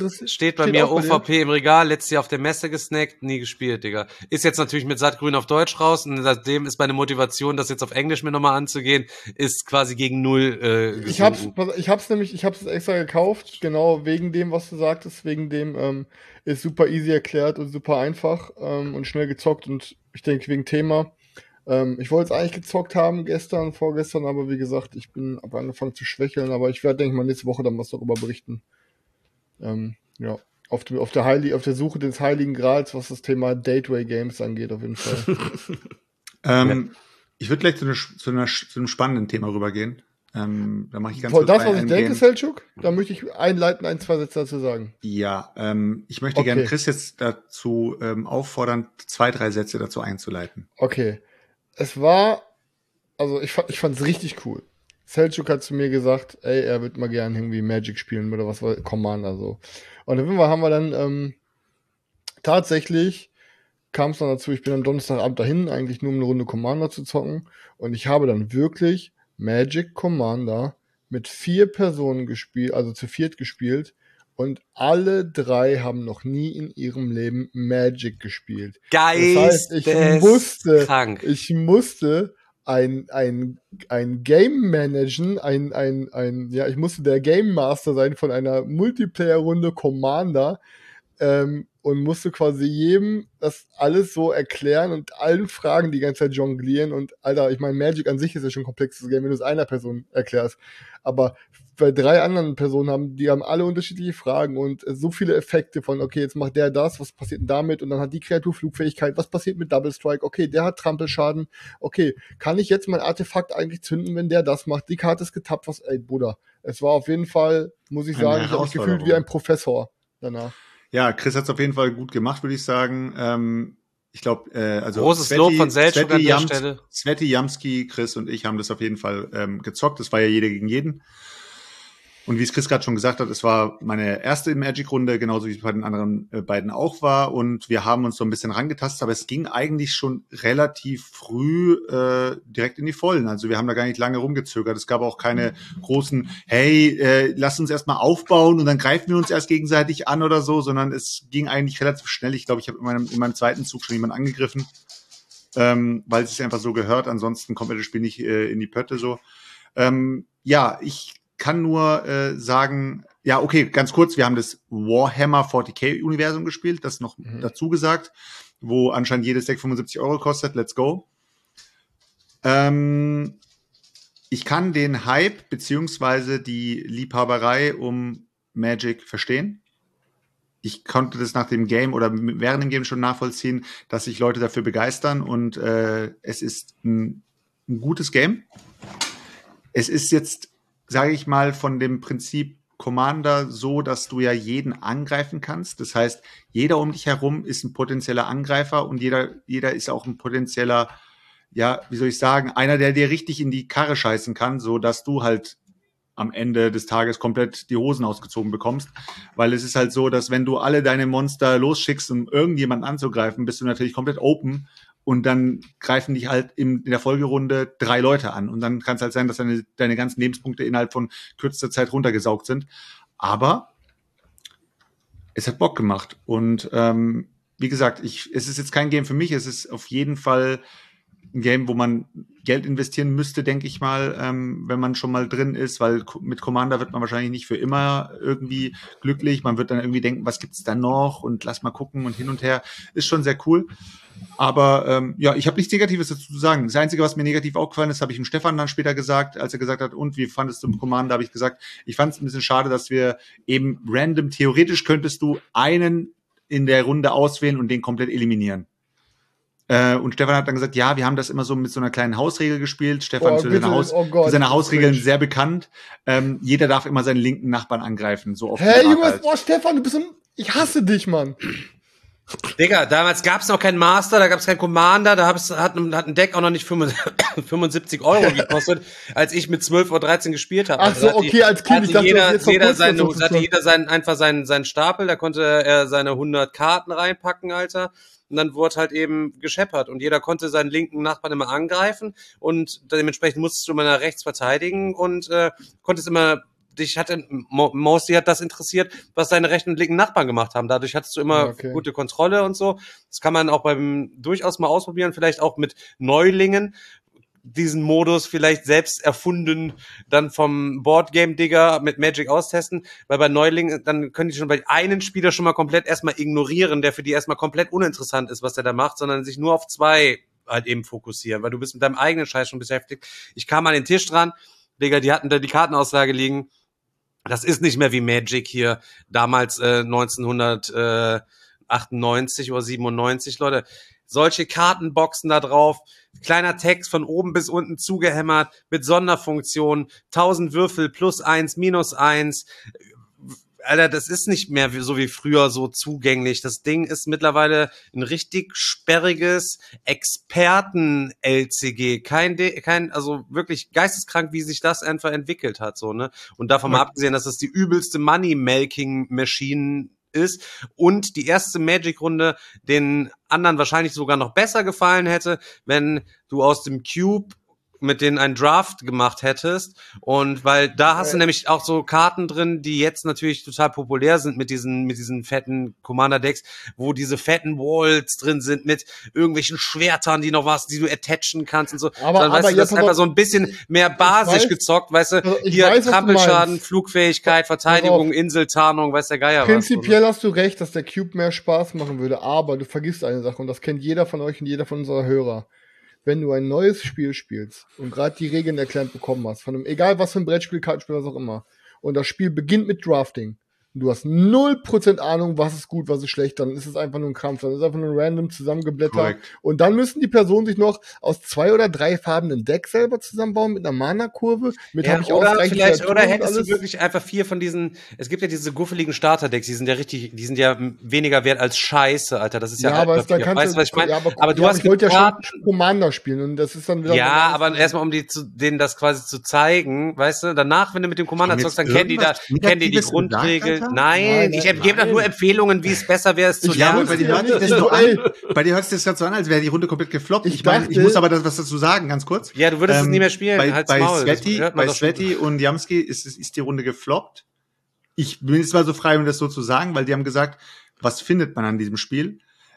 mir OVP im Regal, letztes Jahr auf der Messe gesnackt, nie gespielt, Digga. Ist jetzt natürlich mit Sattgrün auf Deutsch raus und seitdem ist meine Motivation, das jetzt auf Englisch mir nochmal anzugehen, ist quasi gegen 0 Ich hab's extra gekauft, genau wegen dem, was du sagtest, wegen dem ist super easy erklärt und super einfach und schnell gezockt und ich denke wegen Thema. Ich wollte es eigentlich gezockt haben gestern, vorgestern, aber wie gesagt, ich habe angefangen zu schwächeln, aber ich werde, denke ich mal, nächste Woche dann was darüber berichten. Ja, auf der Suche des Heiligen Grals, was das Thema Dateway Games angeht, auf jeden Fall. Ich würde gleich zu einem spannenden Thema rübergehen. Da mache ich ganz Voll kurz das, was ich denke, Selçuk, da möchte ich einleiten, 2 Sätze dazu sagen. Ja, ich möchte gerne Chris jetzt dazu auffordern, 2, 3 Sätze dazu einzuleiten. Okay. Es war, also ich fand's richtig cool. Selçuk hat zu mir gesagt, ey, er wird mal gern irgendwie Magic spielen oder was war Commander so. Und auf jeden Fall haben wir dann tatsächlich kam es dann dazu, ich bin am Donnerstagabend dahin, eigentlich nur um eine Runde Commander zu zocken. Und ich habe dann wirklich Magic Commander mit 4 Personen gespielt, also zu 4 gespielt. Und alle 3 haben noch nie in ihrem Leben Magic gespielt. Das heißt, ich musste ein Game managen, ich musste der Game Master sein von einer Multiplayer-Runde Commander, und musste quasi jedem das alles so erklären und allen Fragen die ganze Zeit jonglieren. Und Alter, ich meine, Magic an sich ist ja schon ein komplexes Game, wenn du es einer Person erklärst. Aber bei 3 anderen Personen die haben alle unterschiedliche Fragen und so viele Effekte von, okay, jetzt macht der das, was passiert denn damit? Und dann hat die Kreatur Flugfähigkeit, was passiert mit Double Strike? Okay, der hat Trampelschaden. Okay, kann ich jetzt mein Artefakt eigentlich zünden, wenn der das macht? Die Karte ist getappt, ey, Bruder. Es war auf jeden Fall, muss ich sagen, ich habe mich gefühlt wie ein Professor danach. Ja, Chris hat es auf jeden Fall gut gemacht, würde ich sagen. Ich glaube, also großes Lob von Selçuk an der Stelle. Sveti, Jamski, Chris und ich haben das auf jeden Fall gezockt. Das war ja jeder gegen jeden. Und wie es Chris gerade schon gesagt hat, es war meine erste Magic-Runde, genauso wie es bei den anderen beiden auch war. Und wir haben uns so ein bisschen rangetastet, aber es ging eigentlich schon relativ früh direkt in die Vollen. Also wir haben da gar nicht lange rumgezögert. Es gab auch keine großen, hey, lass uns erstmal aufbauen und dann greifen wir uns erst gegenseitig an oder so, sondern es ging eigentlich relativ schnell. Ich glaube, ich habe in meinem zweiten Zug schon jemanden angegriffen, weil es sich einfach so gehört. Ansonsten kommt das Spiel nicht in die Pötte so. Ja, ich kann nur sagen, ja, okay, ganz kurz, wir haben das Warhammer 40k-Universum gespielt, das noch dazu gesagt, wo anscheinend jedes Deck 75 € kostet, let's go. Ich kann den Hype beziehungsweise die Liebhaberei um Magic verstehen. Ich konnte das nach dem Game oder während dem Game schon nachvollziehen, dass sich Leute dafür begeistern und es ist ein gutes Game. Es ist jetzt, sage ich mal, von dem Prinzip Commander so, dass du ja jeden angreifen kannst. Das heißt, jeder um dich herum ist ein potenzieller Angreifer und jeder ist auch ein potenzieller, ja, wie soll ich sagen, einer, der dir richtig in die Karre scheißen kann, so dass du halt am Ende des Tages komplett die Hosen ausgezogen bekommst. Weil es ist halt so, dass wenn du alle deine Monster losschickst, um irgendjemanden anzugreifen, bist du natürlich komplett open. Und dann greifen dich halt in der Folgerunde 3 Leute an. Und dann kann es halt sein, dass deine ganzen Lebenspunkte innerhalb von kürzester Zeit runtergesaugt sind. Aber es hat Bock gemacht. Und wie gesagt, es ist jetzt kein Game für mich. Es ist auf jeden Fall ein Game, wo man Geld investieren müsste, denke ich mal, wenn man schon mal drin ist. Weil mit Commander wird man wahrscheinlich nicht für immer irgendwie glücklich. Man wird dann irgendwie denken, was gibt's da noch? Und lass mal gucken und hin und her. Ist schon sehr cool. Aber ja, ich habe nichts Negatives dazu zu sagen. Das Einzige, was mir negativ aufgefallen ist, habe ich dem Stefan dann später gesagt, als er gesagt hat, und wie fandest du im Commander, habe ich gesagt, ich fand es ein bisschen schade, dass wir eben random, theoretisch könntest du einen in der Runde auswählen und den komplett eliminieren. Und Stefan hat dann gesagt, ja, wir haben das immer so mit so einer kleinen Hausregel gespielt. Stefan ist für seine Hausregeln sehr bekannt. Jeder darf immer seinen linken Nachbarn angreifen. So oft. Hey, Junge, boah, Stefan, ich hasse dich, Mann. Digga, damals gab's noch keinen Master, da gab's keinen Commander, da hat ein Deck auch noch nicht 75 € gekostet, als ich mit 12 oder 13 gespielt habe. Ach so, also okay, als Kind, ich dachte, jeder seinen Stapel, da konnte er seine 100 Karten reinpacken, Alter. Und dann wurde halt eben gescheppert und jeder konnte seinen linken Nachbarn immer angreifen und dementsprechend musstest du immer nach rechts verteidigen und konntest immer, Mostly hat das interessiert, was deine rechten und linken Nachbarn gemacht haben. Dadurch hattest du immer gute Kontrolle und so. Das kann man auch durchaus mal ausprobieren, vielleicht auch mit Neulingen. Diesen Modus vielleicht selbst erfunden, dann vom Boardgame-Digger mit Magic austesten, weil bei Neulingen, dann können die schon bei einem Spieler schon mal komplett erstmal ignorieren, der für die erstmal komplett uninteressant ist, was der da macht, sondern sich nur auf 2 halt eben fokussieren, weil du bist mit deinem eigenen Scheiß schon beschäftigt. Ich kam an den Tisch dran, Digga, die hatten da die Kartenauslage liegen. Das ist nicht mehr wie Magic hier damals 1998 oder 97, Leute. Solche Kartenboxen da drauf, kleiner Text von oben bis unten zugehämmert mit Sonderfunktionen, 1000 Würfel, +1, -1. Alter, das ist nicht mehr so wie früher so zugänglich. Das Ding ist mittlerweile ein richtig sperriges Experten-LCG. Also wirklich geisteskrank, wie sich das einfach entwickelt hat, so, ne? Und davon mal abgesehen, dass das die übelste Money-Making-Machine ist und die erste Magic-Runde den anderen wahrscheinlich sogar noch besser gefallen hätte, wenn du aus dem Cube mit denen einen Draft gemacht hättest. Und weil da hast du nämlich auch so Karten drin, die jetzt natürlich total populär sind mit diesen fetten Commander-Decks, wo diese fetten Walls drin sind mit irgendwelchen Schwertern, die du attachen kannst und so. Aber weißt du, das ist einfach so ein bisschen mehr basisch gezockt, weißt du, hier Trampelschaden, Flugfähigkeit, Verteidigung, Inseltarnung, weiß der Geier Prinzipiell hast du recht, dass der Cube mehr Spaß machen würde, aber du vergisst eine Sache und das kennt jeder von euch und jeder von unserer Hörer. Wenn du ein neues Spiel spielst und gerade die Regeln erklärt bekommen hast, von einem, egal was für ein Brettspiel, Kartenspiel, was auch immer, und das Spiel beginnt mit Drafting, und du hast 0% Ahnung, was ist gut, was ist schlecht, dann ist es einfach nur ein Krampf, dann ist es einfach nur ein random zusammengeblättert. Correct. Und dann müssen die Personen sich noch aus 2 oder 3 Farben ein Deck selber zusammenbauen mit einer Mana-Kurve, mit ja, habe ich oder ausreichend vielleicht, Kreaturen oder und hättest alles. du wirklich einfach 4 von diesen, es gibt ja diese guffeligen Starterdecks, die sind ja weniger wert als Scheiße, Alter, das ist ja aber es, dann Altpapier. kannst Weißt du, was ich meine? ja, aber du hast ich wollte ja Karten, schon Commander spielen und das ist dann wieder ja, aber erstmal, um denen das quasi zu zeigen, weißt du, danach, wenn du mit dem Commander zockst, dann kennen die die Grundregeln. Nein, ich gebe doch nur Empfehlungen, wie es besser wäre, es zu lernen. Bei dir hört sich das gerade so an, als wäre die Runde komplett gefloppt. Ich muss aber was dazu sagen, ganz kurz. Ja, du würdest es nie mehr spielen. Bei Sveti und Jamski ist die Runde gefloppt. Ich bin jetzt mal so frei, um das so zu sagen, weil die haben gesagt, was findet man an diesem Spiel?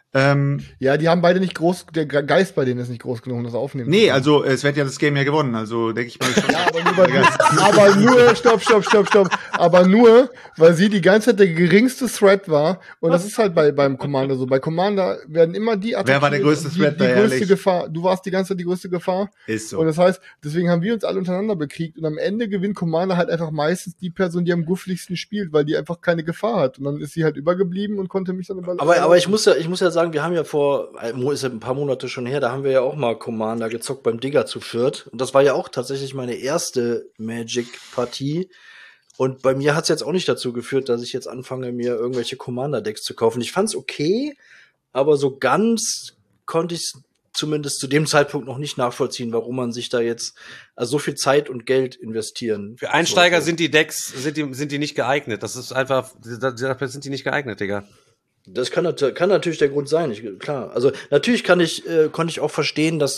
Ja, die haben beide nicht groß, der Geist bei denen ist nicht groß genug, um das aufnehmen. Nee, also es wird ja das Game ja gewonnen, also denke ich mal schon. Ja, aber nur, stopp. Aber nur, weil sie die ganze Zeit der geringste Threat war. Und das ist halt beim Commander so. Bei Commander werden immer die attackiert. Wer war der größte Threat die größte Gefahr. Du warst die ganze Zeit die größte Gefahr. Ist so. Und das heißt, deswegen haben wir uns alle untereinander bekriegt. Und am Ende gewinnt Commander halt einfach meistens die Person, die am guffligsten spielt, weil die einfach keine Gefahr hat. Und dann ist sie halt übergeblieben und konnte mich dann überlassen. Aber ich muss ja sagen, wir haben ja ist ja ein paar Monate schon her, da haben wir ja auch mal Commander gezockt beim Digger zu viert. Und das war ja auch tatsächlich meine erste Magic-Partie. Und bei mir hat es jetzt auch nicht dazu geführt, dass ich jetzt anfange, mir irgendwelche Commander-Decks zu kaufen. Ich fand's okay, aber so ganz konnte ich zumindest zu dem Zeitpunkt noch nicht nachvollziehen, warum man sich da jetzt so viel Zeit und Geld investieren. Für Einsteiger sind die Decks, sind die nicht geeignet. Das ist einfach, dafür sind die nicht geeignet, Digga. Das kann natürlich der Grund sein, klar. Also natürlich konnte ich auch verstehen, dass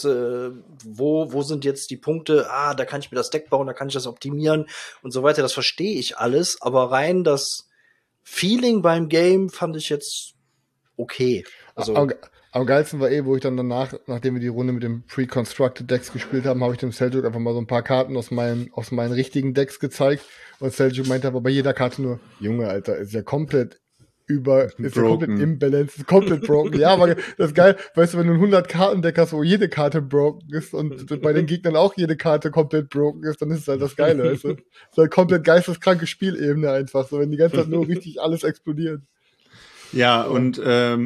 wo sind jetzt die Punkte, da kann ich mir das Deck bauen, da kann ich das optimieren und so weiter. Das verstehe ich alles, aber rein das Feeling beim Game fand ich jetzt okay. Also am geilsten war wo ich dann danach, nachdem wir die Runde mit dem Pre-Constructed Decks gespielt haben, habe ich dem Seljuk einfach mal so ein paar Karten aus meinen richtigen Decks gezeigt und Seljuk meinte aber bei jeder Karte nur, Junge, Alter, ist ja komplett komplett imbalanced, ist komplett broken. Ja, aber das ist geil, weißt du, wenn du ein 100-Karten-Deck hast, wo jede Karte broken ist und bei den Gegnern auch jede Karte komplett broken ist, dann ist es halt das Geile, weißt du? Das ist halt komplett geisteskranke Spielebene einfach, so wenn die ganze Zeit nur richtig alles explodiert. Ja, und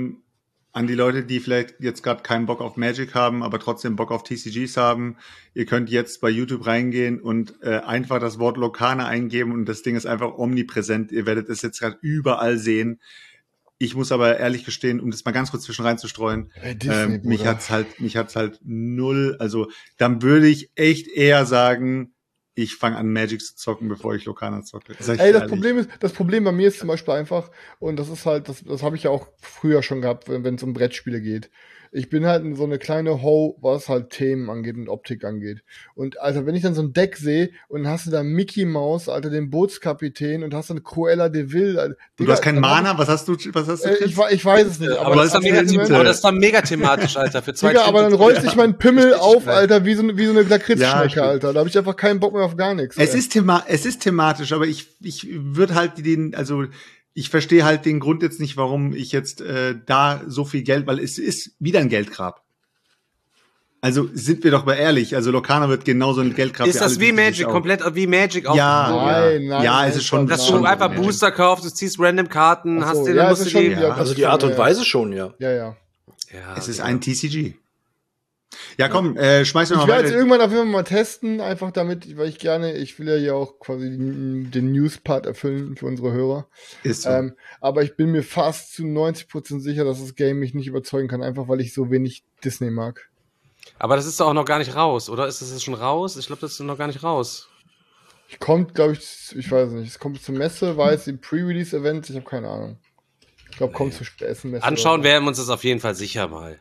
an die Leute, die vielleicht jetzt gerade keinen Bock auf Magic haben, aber trotzdem Bock auf TCGs haben, ihr könnt jetzt bei YouTube reingehen und einfach das Wort Lorcana eingeben und das Ding ist einfach omnipräsent. Ihr werdet es jetzt gerade überall sehen. Ich muss aber ehrlich gestehen, um das mal ganz kurz zwischen reinzustreuen, mich hat's halt null, also dann würde ich echt eher sagen, ich fange an, Magic zu zocken, bevor ich Lorcana zocke. Das Problem bei mir ist zum Beispiel einfach, und das ist halt, das habe ich ja auch früher schon gehabt, wenn es um Brettspiele geht. Ich bin halt so eine kleine Ho, was halt Themen angeht und Optik angeht. Und also wenn ich dann so ein Deck sehe und dann hast du da Mickey Mouse, Alter, den Bootskapitän und hast dann Cruella de Vil. Alter, du hast keinen Mana? Was hast du? Ich weiß es nicht. Aber das ist dann mega thematisch, Alter. Für 2 Digga, aber dann rollt sich mein Pimmel auf, Alter, wie so eine Lakritzschnecke, ja, Alter. Da habe ich einfach keinen Bock mehr auf gar nichts. Es ist thematisch, aber ich würde halt ich verstehe halt den Grund jetzt nicht, warum ich jetzt da so viel Geld, weil es ist wieder ein Geldgrab. Also sind wir doch mal ehrlich, also Lorcana wird genauso eine Geldkraft. Ist das wie Magic, komplett wie Magic Ja, Nein, es ist schon. Dass schon du einfach so Booster kaufst, du ziehst random Karten, hast den, ja, dann es musst ist du schon die... wieder Also die Art und Weise schon, ja. Ja. Ja, Es ist genau. ein TCG. Ja, komm, schmeiß mir Ich mal werde es weiter. irgendwann auf jeden Fall mal testen, einfach damit, weil ich will ja hier auch quasi den News-Part erfüllen für unsere Hörer. Ist so. Aber ich bin mir fast zu 90% sicher, dass das Game mich nicht überzeugen kann, einfach weil ich so wenig Disney mag. Aber das ist doch auch noch gar nicht raus, oder? Ist das jetzt schon raus? Ich glaube, das ist noch gar nicht raus. Kommt, glaube ich weiß nicht, es kommt zur Messe, war jetzt im Pre-Release-Event, ich habe keine Ahnung. Ich glaube, kommt zur Essen-Messe. Anschauen werden wir uns das auf jeden Fall sicher mal.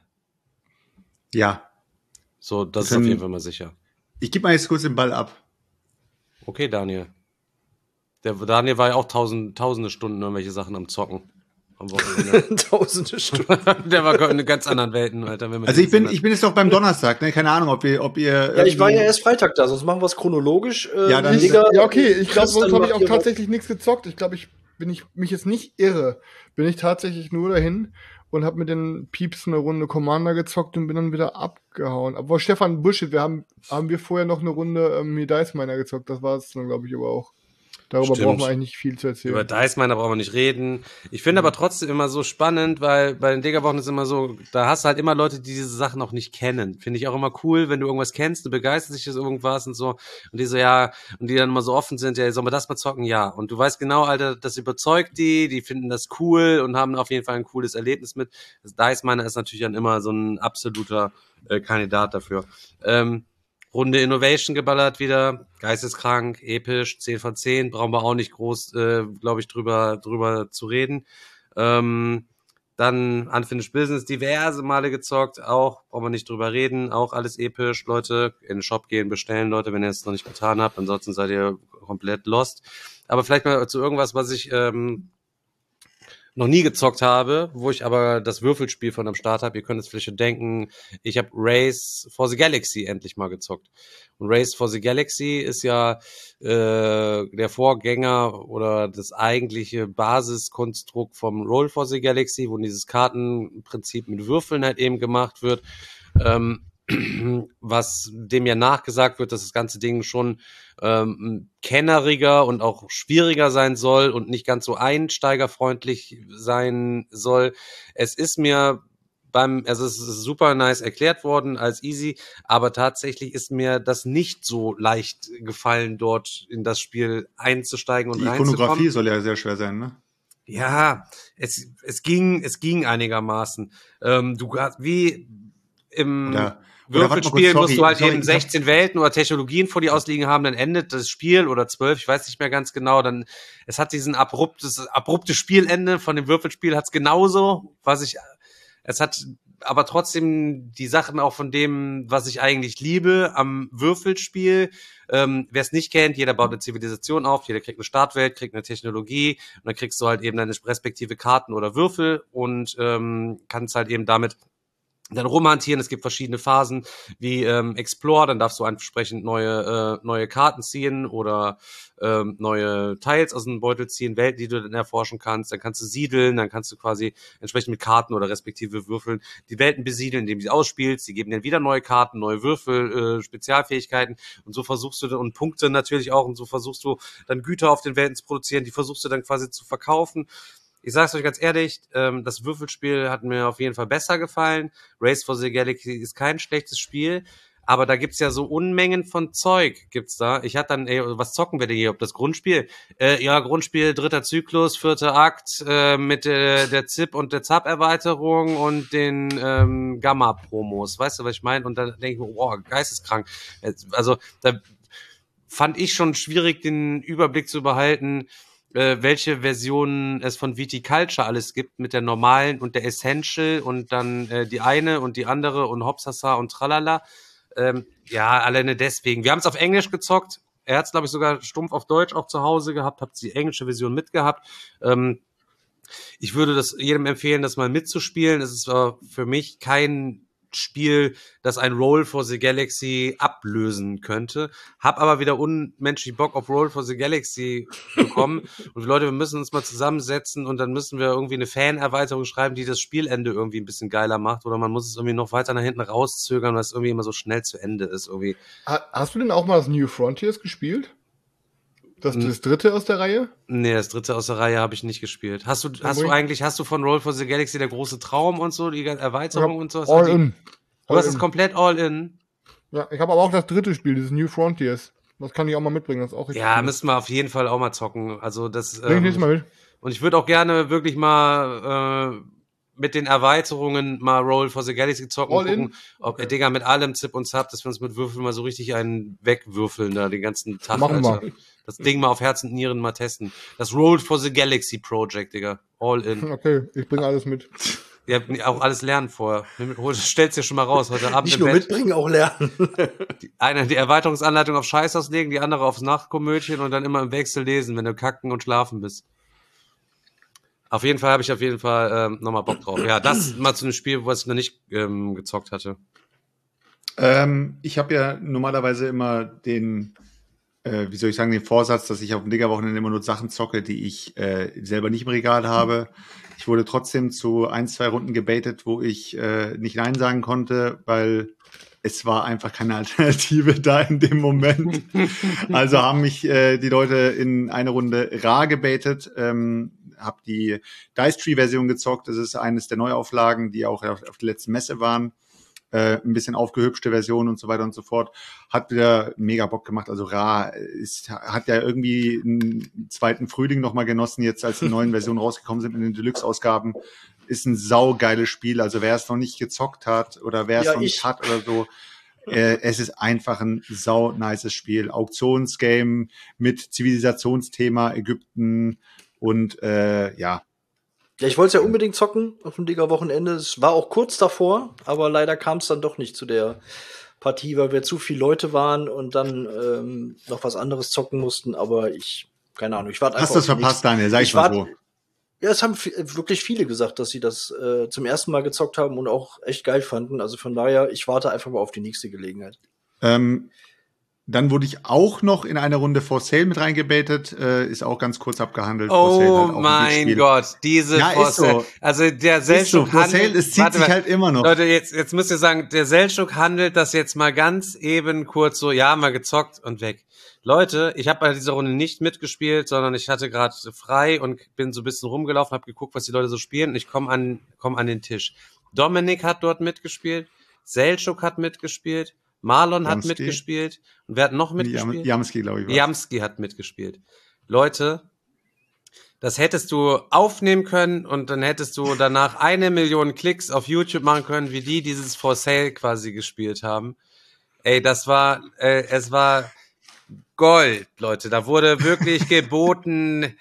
Ja. So, das ist Können- auf jeden Fall mal sicher. Ich gebe mal jetzt kurz den Ball ab. Okay, Daniel. Der Daniel war ja auch tausende Stunden irgendwelche Sachen am Zocken. Am Wochenende. Tausende Stunden. Der war in ganz anderen Welten, Alter. Wenn man Also den ich bin gesehen hat. jetzt doch beim Donnerstag, ne? Keine Ahnung, ob ihr Ja, ich war ja erst Freitag da, sonst machen wir es chronologisch. Ja, dann- Ja, okay, ich glaube, Chris, sonst dann habe ich macht auch ihr tatsächlich nichts gezockt. Ich glaube, wenn ich mich jetzt nicht irre, bin ich tatsächlich nur dahin und habe mit den Pieps eine Runde Commander gezockt und bin dann wieder abgehauen. Aber Stefan, Bullshit, haben wir vorher noch eine Runde hier Dice Miner gezockt. Das war es dann, glaube ich, aber auch. Darüber Stimmt. brauchen wir eigentlich nicht viel zu erzählen. Über Dice Miner brauchen wir nicht reden. Ich finde aber trotzdem immer so spannend, weil bei den Diggerwochen ist immer so, da hast du halt immer Leute, die diese Sachen auch nicht kennen. Finde ich auch immer cool, wenn du irgendwas kennst, du begeisterst dich für irgendwas und so. Und die so, ja, und die dann immer so offen sind, ja, sollen wir das mal zocken? Ja. Und du weißt genau, Alter, das überzeugt die finden das cool und haben auf jeden Fall ein cooles Erlebnis mit. Das Dice Miner ist natürlich dann immer so ein absoluter Kandidat dafür. Runde Innovation geballert wieder, geisteskrank, episch, 10 von 10, brauchen wir auch nicht groß, glaube ich, drüber zu reden. Dann Unfinished Business, diverse Male gezockt, auch, brauchen wir nicht drüber reden, auch alles episch, Leute, in den Shop gehen, bestellen, Leute, wenn ihr es noch nicht getan habt, ansonsten seid ihr komplett lost. Aber vielleicht mal zu irgendwas, was ich noch nie gezockt habe, wo ich aber das Würfelspiel von am Start habe. Ihr könnt jetzt vielleicht schon denken, ich habe Race for the Galaxy endlich mal gezockt. Und Race for the Galaxy ist ja der Vorgänger oder das eigentliche Basiskonstrukt vom Roll for the Galaxy, wo dieses Kartenprinzip mit Würfeln halt eben gemacht wird. Was dem ja nachgesagt wird, dass das ganze Ding schon kenneriger und auch schwieriger sein soll und nicht ganz so einsteigerfreundlich sein soll. Es ist mir es ist super nice erklärt worden als easy, aber tatsächlich ist mir das nicht so leicht gefallen, dort in das Spiel einzusteigen und Die reinzukommen. Ikonografie soll ja sehr schwer sein, ne? Ja, es ging einigermaßen. Du hast wie im Würfelspiel musst du halt eben 16 Welten oder Technologien vor dir ausliegen haben, dann endet das Spiel oder 12, ich weiß nicht mehr ganz genau, dann, es hat diesen abruptes Spielende von dem Würfelspiel hat's genauso, es hat aber trotzdem die Sachen auch von dem, was ich eigentlich liebe am Würfelspiel. Wer es nicht kennt, jeder baut eine Zivilisation auf, jeder kriegt eine Startwelt, kriegt eine Technologie und dann kriegst du halt eben deine respektive Karten oder Würfel und kannst halt eben damit dann rumhantieren. Es gibt verschiedene Phasen wie Explore, dann darfst du entsprechend neue Karten ziehen oder neue Tiles aus dem Beutel ziehen, Welten, die du dann erforschen kannst. Dann kannst du siedeln, dann kannst du quasi entsprechend mit Karten oder respektive Würfeln die Welten besiedeln, indem du sie ausspielst. Die geben dann wieder neue Karten, neue Würfel, Spezialfähigkeiten und so versuchst du und Punkte natürlich auch und so versuchst du dann Güter auf den Welten zu produzieren, die versuchst du dann quasi zu verkaufen. Ich sag's euch ganz ehrlich, das Würfelspiel hat mir auf jeden Fall besser gefallen. Race for the Galaxy ist kein schlechtes Spiel, aber da gibt's ja so Unmengen von Zeug, gibt's da. Ich hatte dann, was zocken wir denn hier? Ob das Grundspiel? Ja, Grundspiel, 3. Zyklus, 4. Akt, mit der ZIP und der ZAP-Erweiterung und den Gamma-Promos. Weißt du, was ich meine? Und dann denke ich mir, wow, geisteskrank. Also, da fand ich schon schwierig, den Überblick zu behalten, welche Versionen es von Viticulture alles gibt, mit der normalen und der Essential und dann die eine und die andere und Hopsasa und Tralala. Ja, alleine deswegen. Wir haben es auf Englisch gezockt. Er hat es, glaube ich, sogar stumpf auf Deutsch auch zu Hause gehabt, habt die englische Version mitgehabt. Ich würde das jedem empfehlen, das mal mitzuspielen. Es ist für mich kein Spiel, das ein Roll for the Galaxy ablösen könnte. Hab aber wieder unmenschlich Bock auf Roll for the Galaxy bekommen. Und Leute, wir müssen uns mal zusammensetzen und dann müssen wir irgendwie eine Fan-Erweiterung schreiben, die das Spielende irgendwie ein bisschen geiler macht. Oder man muss es irgendwie noch weiter nach hinten rauszögern, weil es irgendwie immer so schnell zu Ende ist. Irgendwie. Hast du denn auch mal das New Frontiers gespielt? Das dritte aus der Reihe? Nee, das dritte aus der Reihe habe ich nicht gespielt. Hast du von Roll for the Galaxy der große Traum und so, die Erweiterung und so? All in. Du hast es komplett all in. Ja, ich habe aber auch das dritte Spiel, dieses New Frontiers. Das kann ich auch mal mitbringen. Das ist auch richtig Ja, cool. müssen wir auf jeden Fall auch mal zocken. Also das. Bring ich nächstes Mal mit. Und ich würde auch gerne wirklich mal mit den Erweiterungen mal Roll for the Galaxy zocken All und gucken, in? ob Digga mit allem Zip und Zap, dass wir uns mit Würfeln mal so richtig einen wegwürfeln da den ganzen Tag. Machen Alter. wir. Das Ding mal auf Herz und Nieren mal testen. Das Roll for the Galaxy Project, Digga. All in. Okay, ich bringe alles mit. Ihr habt auch alles lernen vorher. Stell's dir schon mal raus heute Abend Nicht im nur Bett. mitbringen, auch lernen. Eine die Erweiterungsanleitung auf Scheiß auslegen, die andere aufs Nachtkomödchen und dann immer im Wechsel lesen, wenn du kacken und schlafen bist. Auf jeden Fall habe ich nochmal Bock drauf. Ja, das mal zu einem Spiel, was ich noch nicht gezockt hatte. Ich habe ja normalerweise immer den Vorsatz, dass ich auf dem Digger-Wochenende immer nur Sachen zocke, die ich selber nicht im Regal habe. Ich wurde trotzdem zu 1-2 Runden gebaitet, wo ich nicht Nein sagen konnte, weil es war einfach keine Alternative da in dem Moment. Also haben mich die Leute in eine Runde rar gebaitet, habe die Dice Tree-Version gezockt. Das ist eines der Neuauflagen, die auch auf der letzten Messe waren. Ein bisschen aufgehübschte Version und so weiter und so fort. Hat wieder mega Bock gemacht. Also Ra hat ja irgendwie einen zweiten Frühling nochmal genossen, jetzt als die neuen Versionen rausgekommen sind in den Deluxe-Ausgaben. Ist ein saugeiles Spiel. Also wer es noch nicht gezockt hat oder wer es noch nicht hat oder so, es ist einfach ein sau nices Spiel. Auktionsgame mit Zivilisationsthema Ägypten und ja, ich wollte es ja unbedingt zocken auf dem Digger-Wochenende. Es war auch kurz davor, aber leider kam es dann doch nicht zu der Partie, weil wir zu viele Leute waren und dann noch was anderes zocken mussten. Aber keine Ahnung, ich warte einfach. Hast du es verpasst, Daniel? Sag ich mal so. Ja, es haben wirklich viele gesagt, dass sie das zum ersten Mal gezockt haben und auch echt geil fanden. Also von daher, ich warte einfach mal auf die nächste Gelegenheit. Dann wurde ich auch noch in eine Runde For Sale mit reingebaitet, ist auch ganz kurz abgehandelt. Oh mein Gott, diese For Sale. So. Also der Seltschuk handelt. Es zieht sich halt immer noch. Leute, jetzt müsst ihr sagen, der Seltschuk handelt das jetzt mal ganz eben kurz so, ja, mal gezockt und weg. Leute, ich habe bei dieser Runde nicht mitgespielt, sondern ich hatte gerade frei und bin so ein bisschen rumgelaufen, habe geguckt, was die Leute so spielen und ich komm an den Tisch. Dominik hat dort mitgespielt, Seltschuk hat mitgespielt, Marlon hat mitgespielt. Und wer hat noch mitgespielt? Jamski, glaube ich. Jamski hat mitgespielt. Leute, das hättest du aufnehmen können und dann hättest du danach 1 Million Klicks auf YouTube machen können, wie die dieses For Sale quasi gespielt haben. Ey, es war Gold, Leute. Da wurde wirklich geboten,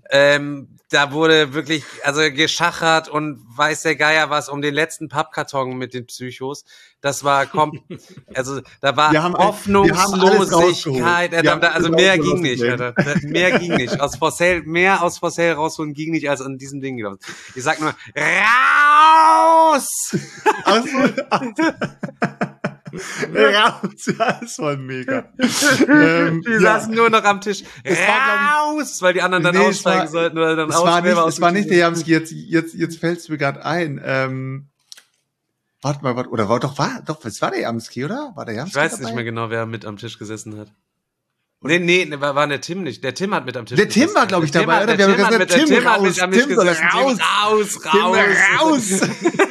da wurde wirklich, also geschachert und weiß der Geier was um den letzten Pappkarton mit den Psychos. Das war also da war Hoffnungslosigkeit. Also mehr ging nicht, Alter. Mehr ging nicht. Mehr aus For Sale rausholen ging nicht als an diesem Ding. Ich sag nur, raus! Raus, das war mega. Die saßen nur noch am Tisch. Raus! Weil die anderen dann aussteigen sollten oder dann es war nicht der Jamski, jetzt fällt es mir gerade ein. Warte mal, es war der Jamski, oder? War der Jamski Ich weiß dabei? nicht mehr genau, wer mit am Tisch gesessen hat. Nee, war der Tim nicht. Der Tim hat mit am Tisch gesessen. Der Tim war, glaube ich, dabei, oder? Tim hat mit am Tisch gesessen. Raus!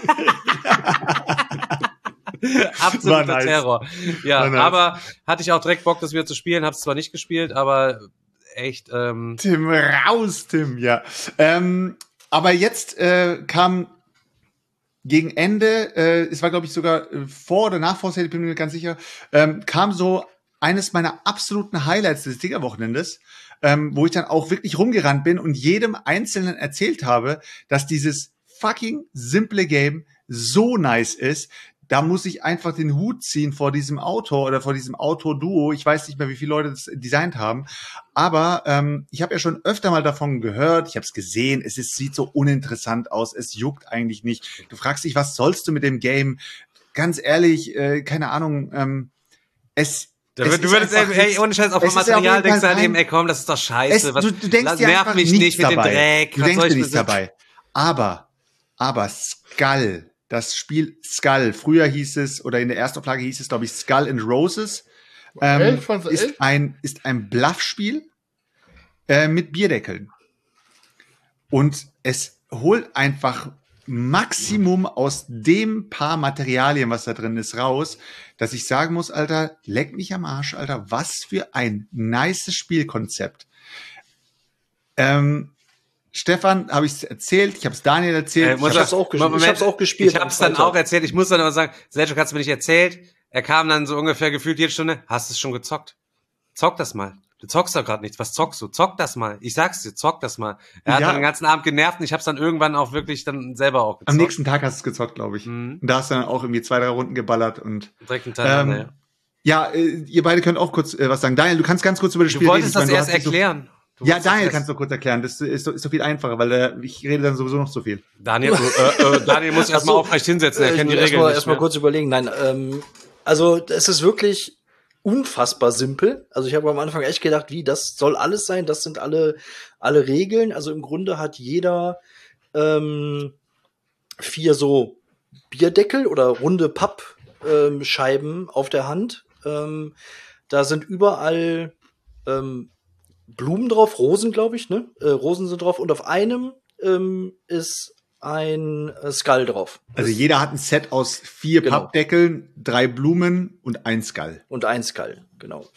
Absoluter nice. Terror. Ja, aber hatte ich auch direkt Bock, das wieder zu spielen. Hab's zwar nicht gespielt, aber echt. Tim, raus, Tim, ja. Aber jetzt kam gegen Ende, es war, glaube ich, sogar vor oder nach For Sale, ich bin mir ganz sicher, kam so eines meiner absoluten Highlights des Digger-Wochenendes, wo ich dann auch wirklich rumgerannt bin und jedem Einzelnen erzählt habe, dass dieses fucking simple Game so nice ist. Da muss ich einfach den Hut ziehen vor diesem Autor oder vor diesem Autor-Duo. Ich weiß nicht mehr, wie viele Leute das designt haben. Aber ich habe ja schon öfter mal davon gehört. Ich habe es gesehen. Sieht so uninteressant aus. Es juckt eigentlich nicht. Du fragst dich, was sollst du mit dem Game? ganz ehrlich, keine Ahnung, Du würdest ohne Scheiß auf dem Material denkst du halt eben, ey komm, das ist doch scheiße. Du denkst dir nervt einfach mich nichts nicht mit dabei. dem Dreck. Du denkst dir nichts dabei. Aber Skull, das Spiel Skull, früher hieß es, oder in der Erstauflage hieß es, glaube ich, Skull and Roses, ist ein Bluffspiel mit Bierdeckeln. Und es holt einfach Maximum aus dem paar Materialien, was da drin ist, raus, dass ich sagen muss, Alter, leck mich am Arsch, Alter, was für ein nices Spielkonzept. Stefan, habe ich es erzählt, ich habe es Daniel erzählt. Ich habe es auch gespielt. Ich habe es dann auch erzählt. Ich muss dann aber sagen, Sergio, hast du mir nicht erzählt? Er kam dann so ungefähr gefühlt jede Stunde. Hast du es schon gezockt? Zock das mal. Du zockst doch gerade nichts. Was zockst du? Zock das mal. Ich sag's dir, zock das mal. Er hat dann den ganzen Abend genervt und ich hab's dann irgendwann auch wirklich dann selber auch gezockt. Am nächsten Tag hast du es gezockt, glaube ich. Und da hast du dann auch irgendwie 2-3 Runden geballert und direkt hintereinander, ihr beide könnt auch kurz was sagen. Daniel, du kannst ganz kurz über das Spiel reden. Du wolltest das erst erklären. Daniel kannst du kurz erklären. Das ist so viel einfacher, weil ich rede dann sowieso noch so viel. Daniel muss erstmal aufrecht hinsetzen. Er kennt die Regeln nicht. Erstmal kurz überlegen. Nein, also es ist wirklich unfassbar simpel. Also ich habe am Anfang echt gedacht, das soll alles sein? Das sind alle Regeln. Also im Grunde hat jeder 4 so Bierdeckel oder runde Pappscheiben auf der Hand. Da sind überall Blumen drauf, Rosen, glaube ich, ne? Rosen sind drauf und auf einem ist ein Skull drauf. Also jeder hat ein Set aus 4 Pappdeckeln, 3 Blumen und ein Skull. Und ein Skull, genau.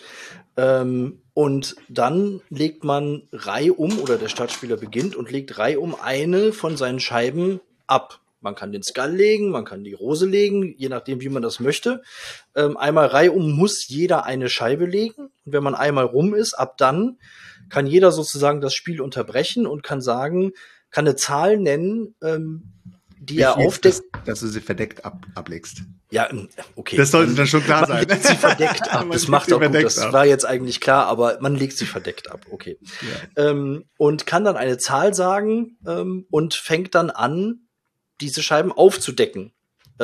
Und dann legt man reihum, oder der Startspieler beginnt und legt reihum eine von seinen Scheiben ab. Man kann den Skull legen, man kann die Rose legen, je nachdem, wie man das möchte. Einmal reihum muss jeder eine Scheibe legen. Und wenn man einmal rum ist, ab dann kann jeder sozusagen das Spiel unterbrechen und kann sagen, kann eine Zahl nennen, die er aufdeckt. Dass du sie verdeckt ablegst. Ja, okay. Das sollte dann schon klar sein. Man legt sie verdeckt ab. Das macht auch gut. Das war jetzt eigentlich klar, aber man legt sie verdeckt ab. Okay. Ja. Und kann dann eine Zahl sagen und fängt dann an, diese Scheiben aufzudecken.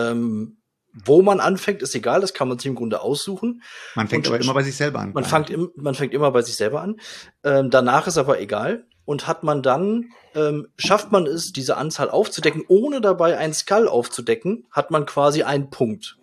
Wo man anfängt, ist egal, das kann man sich im Grunde aussuchen. Man fängt aber immer bei sich selber an. Man fängt immer bei sich selber an. Danach ist aber egal. Und hat man dann, schafft man es, diese Anzahl aufzudecken, ohne dabei einen Skull aufzudecken, hat man quasi einen Punkt.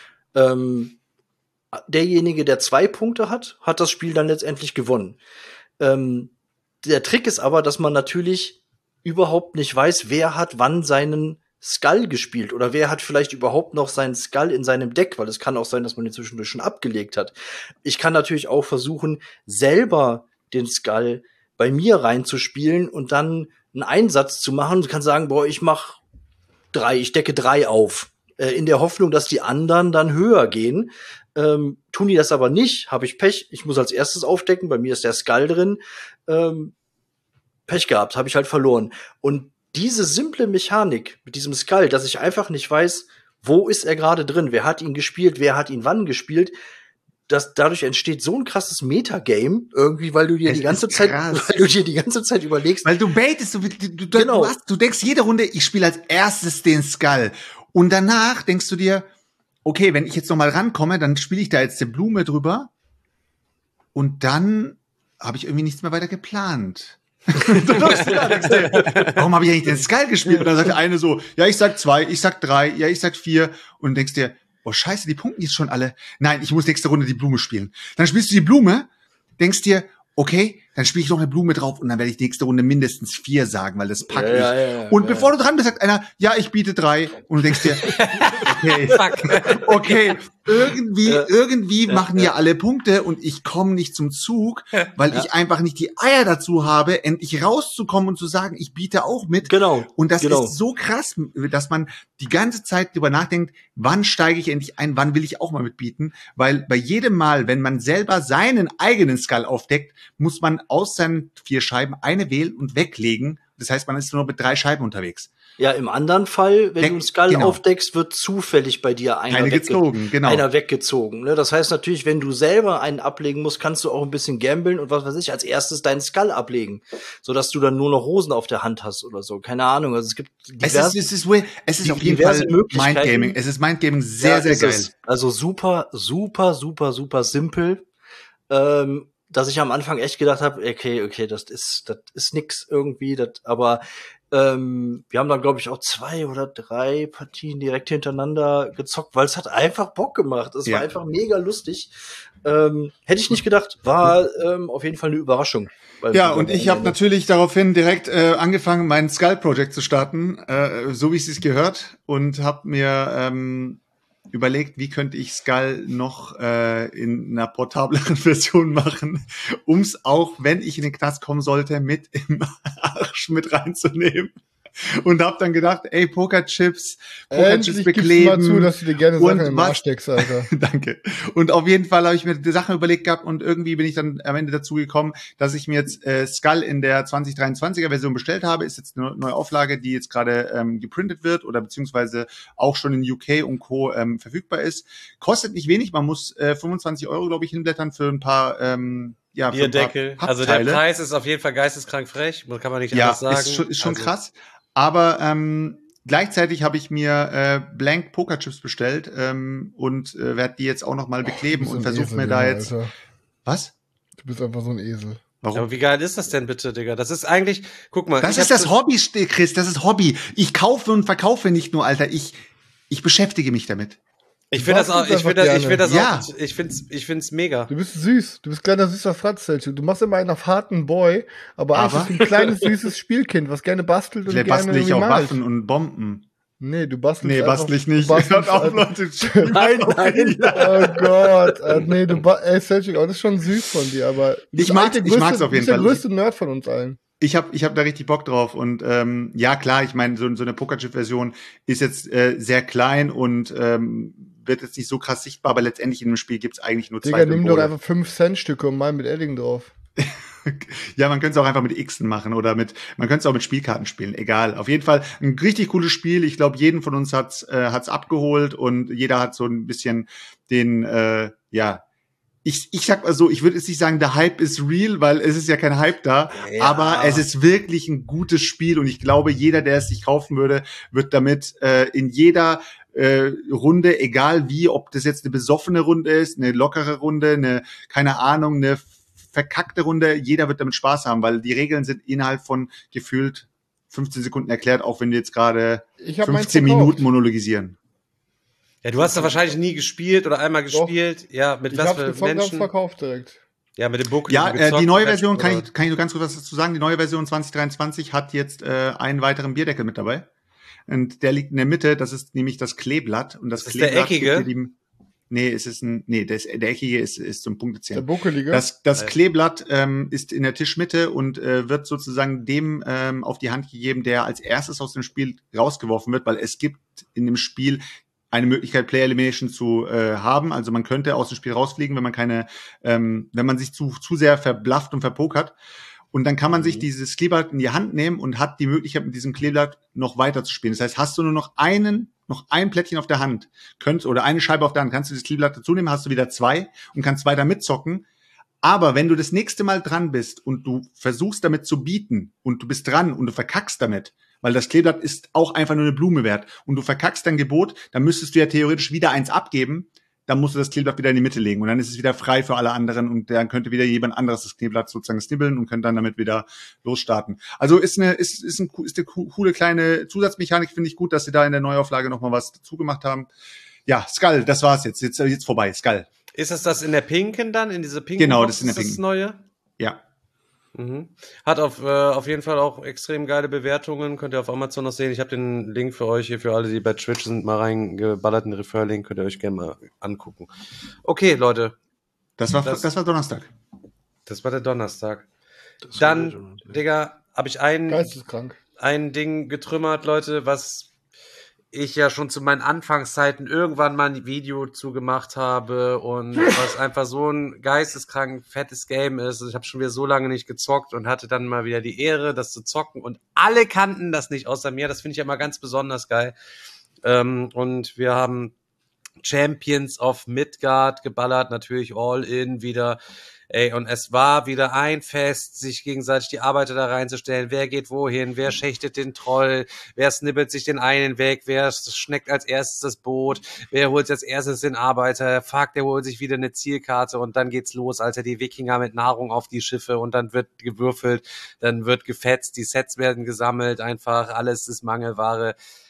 Derjenige, der 2 Punkte hat das Spiel dann letztendlich gewonnen. Der Trick ist aber, dass man natürlich überhaupt nicht weiß, wer hat wann seinen Skull gespielt oder wer hat vielleicht überhaupt noch seinen Skull in seinem Deck, weil es kann auch sein, dass man den zwischendurch schon abgelegt hat. Ich kann natürlich auch versuchen, selber den Skull bei mir reinzuspielen und dann einen Einsatz zu machen. Du kannst sagen, ich mach 3, ich decke 3 auf, in der Hoffnung, dass die anderen dann höher gehen. Tun die das aber nicht, habe ich Pech. Ich muss als erstes aufdecken, bei mir ist der Skull drin. Pech gehabt, habe ich halt verloren. Und diese simple Mechanik mit diesem Skull, dass ich einfach nicht weiß, wo ist er gerade drin, wer hat ihn gespielt, wer hat ihn wann gespielt, dadurch entsteht so ein krasses Metagame irgendwie, weil du dir die ganze Zeit überlegst. Weil du baitest, du denkst jede Runde, ich spiele als erstes den Skull. Und danach denkst du dir, okay, wenn ich jetzt noch mal rankomme, dann spiele ich da jetzt eine Blume drüber. Und dann habe ich irgendwie nichts mehr weiter geplant. Warum habe ich eigentlich den Skull gespielt? Und dann sagt der eine so, ja, ich sag 2, ich sag 3, ja, ich sag 4. Und du denkst dir, oh scheiße, die punkten jetzt schon alle. Nein, ich muss nächste Runde die Blume spielen. Dann spielst du die Blume, denkst dir, okay, dann spiele ich noch eine Blume drauf und dann werde ich nächste Runde mindestens 4 sagen, weil das packe ich. Ja, und bevor du dran bist, sagt einer, ja, ich biete 3. Und du denkst dir, okay, irgendwie machen ja alle Punkte und ich komme nicht zum Zug, weil ich einfach nicht die Eier dazu habe, endlich rauszukommen und zu sagen, ich biete auch mit. Genau. Und das ist so krass, dass man die ganze Zeit drüber nachdenkt, wann steige ich endlich ein, wann will ich auch mal mitbieten, weil bei jedem Mal, wenn man selber seinen eigenen Skull aufdeckt, muss man aus seinen 4 Scheiben eine wählen und weglegen Das heißt, man ist nur mit 3 Scheiben unterwegs. Ja, im anderen Fall, wenn du einen Skull genau. aufdeckst, wird zufällig bei dir einer weggezogen. Ne? Das heißt natürlich, wenn du selber einen ablegen musst, kannst du auch ein bisschen gamblen und was weiß ich, als erstes deinen Skull ablegen, sodass du dann nur noch Hosen auf der Hand hast oder so. Keine Ahnung. Also es gibt es ist auf jeden Fall Mindgaming. Es ist Mindgaming sehr, sehr geil. Also super simpel. Dass ich am Anfang echt gedacht habe, okay, das ist nix irgendwie, aber wir haben dann, glaube ich, auch 2 oder 3 Partien direkt hintereinander gezockt, weil es hat einfach Bock gemacht. Es war einfach mega lustig. Hätte ich nicht gedacht, war auf jeden Fall eine Überraschung. Ja, und ich habe natürlich daraufhin direkt angefangen, mein Skull Project zu starten, so wie es sich gehört, und habe mir überlegt, wie könnte ich Skull noch in einer portableren Version machen, um es auch, wenn ich in den Knast kommen sollte, mit im Arsch mit reinzunehmen. Und hab dann gedacht, ey, Pokerchips bekleben. Gibst du mal zu, dass du dir gerne Sachen im Arsch steckst, Alter. Danke. Und auf jeden Fall habe ich mir die Sachen überlegt gehabt und irgendwie bin ich dann am Ende dazu gekommen, dass ich mir jetzt Skull in der 2023er Version bestellt habe. Ist jetzt eine neue Auflage, die jetzt gerade geprintet wird oder beziehungsweise auch schon in UK und Co. Verfügbar ist. Kostet nicht wenig, man muss 25 €, glaube ich, hinblättern für ein paar Bierdeckel. Also der Preis ist auf jeden Fall geisteskrank frech, kann man nicht anders sagen. Ist schon krass. Aber gleichzeitig habe ich mir Blank Pokerchips bestellt und werde die jetzt auch noch mal bekleben und versuche mir da jetzt... Alter. Was? Du bist einfach so ein Esel. Warum? Aber wie geil ist das denn bitte, Digga? Das ist eigentlich, guck mal. Das ist das Hobby, Chris, das ist Hobby. Ich kaufe und verkaufe nicht nur, Alter. Ich beschäftige mich damit. Ich finde es mega. Du bist süß. Du bist kleiner süßer Franz. Du machst immer einen auf harten Boy, aber eigentlich bist du ein kleines süßes Spielkind, was gerne bastelt und gerne bastel ich auch malt. Waffen und Bomben. Nee, du bastelst Nee, bastel ich nicht. Hört auf, Leute. Nein. Oh Gott. Nee, Selchuk, das ist schon süß von dir, aber ich mag's auf jeden Fall. Du bist der größte Nerd von uns allen. Ich hab da richtig Bock drauf und ja klar, ich meine, so eine Pokerchip-Version ist jetzt sehr klein und wird jetzt nicht so krass sichtbar, aber letztendlich in dem Spiel gibt's eigentlich nur 2 Digga, nimm doch einfach 5-Cent-Stücke und mal mit Edding drauf. Ja, man könnte es auch einfach mit Xen machen oder man könnte es auch mit Spielkarten spielen, egal. Auf jeden Fall ein richtig cooles Spiel. Ich glaube, jeden von uns hat's abgeholt und jeder hat so ein bisschen den, ich sag mal so, ich würde jetzt nicht sagen, der Hype ist real, weil es ist ja kein Hype da, aber es ist wirklich ein gutes Spiel und ich glaube, jeder, der es sich kaufen würde, wird damit in jeder Runde, egal wie, ob das jetzt eine besoffene Runde ist, eine lockere Runde, eine verkackte Runde, jeder wird damit Spaß haben, weil die Regeln sind innerhalb von gefühlt 15 Sekunden erklärt, auch wenn wir jetzt gerade 15 Minuten monologisieren. Ja, du hast da wahrscheinlich nie gespielt oder einmal gespielt. Ja, mit was für Menschen? Ich hab's verkauft direkt. Ja, mit dem Book. Ja, die neue Version, kann ich nur ganz kurz was dazu sagen, die neue Version 2023 hat jetzt einen weiteren Bierdeckel mit dabei. Und der liegt in der Mitte, das ist nämlich das Kleeblatt. Und das Kleeblatt der eckige? Der eckige ist so ein Punktezähler. Der buckelige? Das Kleeblatt ist in der Tischmitte und wird sozusagen dem auf die Hand gegeben, der als erstes aus dem Spiel rausgeworfen wird, weil es gibt in dem Spiel eine Möglichkeit, Player Elimination zu haben. Also man könnte aus dem Spiel rausfliegen, wenn man sich zu sehr verblafft und verpokert. Und dann kann man sich dieses Kleeblatt in die Hand nehmen und hat die Möglichkeit, mit diesem Kleeblatt noch weiter zu spielen. Das heißt, hast du nur noch ein Plättchen auf der Hand, oder eine Scheibe auf der Hand, kannst du das Kleeblatt dazu nehmen, hast du wieder 2 und kannst weiter mitzocken. Aber wenn du das nächste Mal dran bist und du versuchst damit zu bieten und du bist dran und du verkackst damit, weil das Kleeblatt ist auch einfach nur eine Blume wert und du verkackst dein Gebot, dann müsstest du ja theoretisch wieder eins abgeben, dann musst du das Kleeblatt wieder in die Mitte legen und dann ist es wieder frei für alle anderen und dann könnte wieder jemand anderes das Kleeblatt sozusagen snibbeln und könnte dann damit wieder losstarten. Also ist eine coole kleine Zusatzmechanik, finde ich gut, dass sie da in der Neuauflage nochmal was dazu gemacht haben. Ja, Skull, das war's jetzt vorbei, Skull. Ist das in der pinken dann, in diese pinken Genau, Box, das ist in der pinken. das Neue? Ja. Mhm. Hat auf jeden Fall auch extrem geile Bewertungen, könnt ihr auf Amazon noch sehen. Ich habe den Link für euch hier, für alle, die bei Twitch sind, mal reingeballert, den Refer-Link, könnt ihr euch gerne mal angucken. Okay, Leute. Das war Donnerstag. Das war der Donnerstag. Digga, habe ich ein Ding getrümmert, Leute, was ich ja schon zu meinen Anfangszeiten irgendwann mal ein Video zugemacht habe und was einfach so ein geisteskrank fettes Game ist. Ich habe schon wieder so lange nicht gezockt und hatte dann mal wieder die Ehre, das zu zocken und alle kannten das nicht außer mir. Das finde ich ja immer ganz besonders geil. Und wir haben Champions of Midgard geballert, natürlich all in wieder. Ey, und es war wieder ein Fest, sich gegenseitig die Arbeiter da reinzustellen. Wer geht wohin? Wer schächtet den Troll? Wer snibbelt sich den einen weg? Wer schneckt als erstes das Boot? Wer holt als erstes den Arbeiter? Fuck, der holt sich wieder eine Zielkarte und dann geht's los, Alter. Die Wikinger mit Nahrung auf die Schiffe und dann wird gewürfelt, dann wird gefetzt, die Sets werden gesammelt, einfach alles ist Mangelware.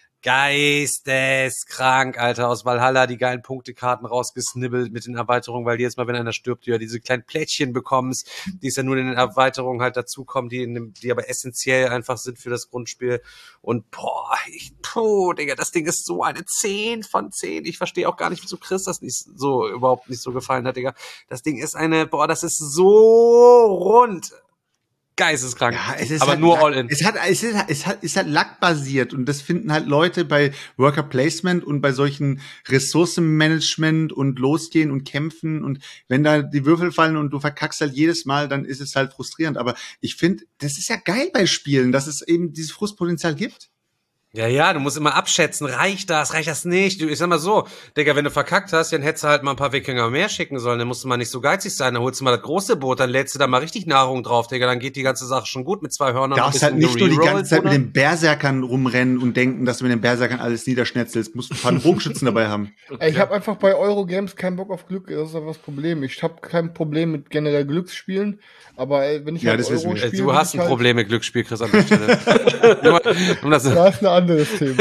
Geisteskrank, Alter, aus Valhalla die geilen Punktekarten rausgesnibbelt mit den Erweiterungen, weil jedes Mal, wenn einer stirbt, du ja diese kleinen Plättchen bekommst, die es ja nur in den Erweiterungen halt dazukommen, die aber essentiell einfach sind für das Grundspiel. Und Digga, das Ding ist so eine 10 von 10. Ich verstehe auch gar nicht, wieso Chris das überhaupt nicht so gefallen hat, Digga. Das Ding ist das ist so rund. Geisteskrank. Ja, es ist aber halt nur Lack, All-In. Es ist halt lackbasiert und das finden halt Leute bei Worker Placement und bei solchen Ressourcenmanagement und losgehen und kämpfen und wenn da die Würfel fallen und du verkackst halt jedes Mal, dann ist es halt frustrierend. Aber ich finde, das ist ja geil bei Spielen, dass es eben dieses Frustpotenzial gibt. Ja, du musst immer abschätzen, reicht das nicht? Ich sag mal so, Digga, wenn du verkackt hast, dann hättest du halt mal ein paar Wikinger mehr schicken sollen, dann musst du mal nicht so geizig sein, dann holst du mal das große Boot, dann lädst du da mal richtig Nahrung drauf, Digga, dann geht die ganze Sache schon gut mit 2 Hörnern. Du darfst halt nicht nur die ganze Zeit mit den Berserkern rumrennen und denken, dass du mit den Berserkern alles niederschnetzelst, musst ein paar Bogenschützen dabei haben. Ich habe einfach bei Eurogames keinen Bock auf Glück, das ist einfach das Problem. Ich habe kein Problem mit generell Glücksspielen, aber wenn ich Ja, halt das wissen Euro wir. spiele, Du hast ein halt, Problem mit Glücksspiel, Chris, an der Stelle. das ist ein anderes Thema.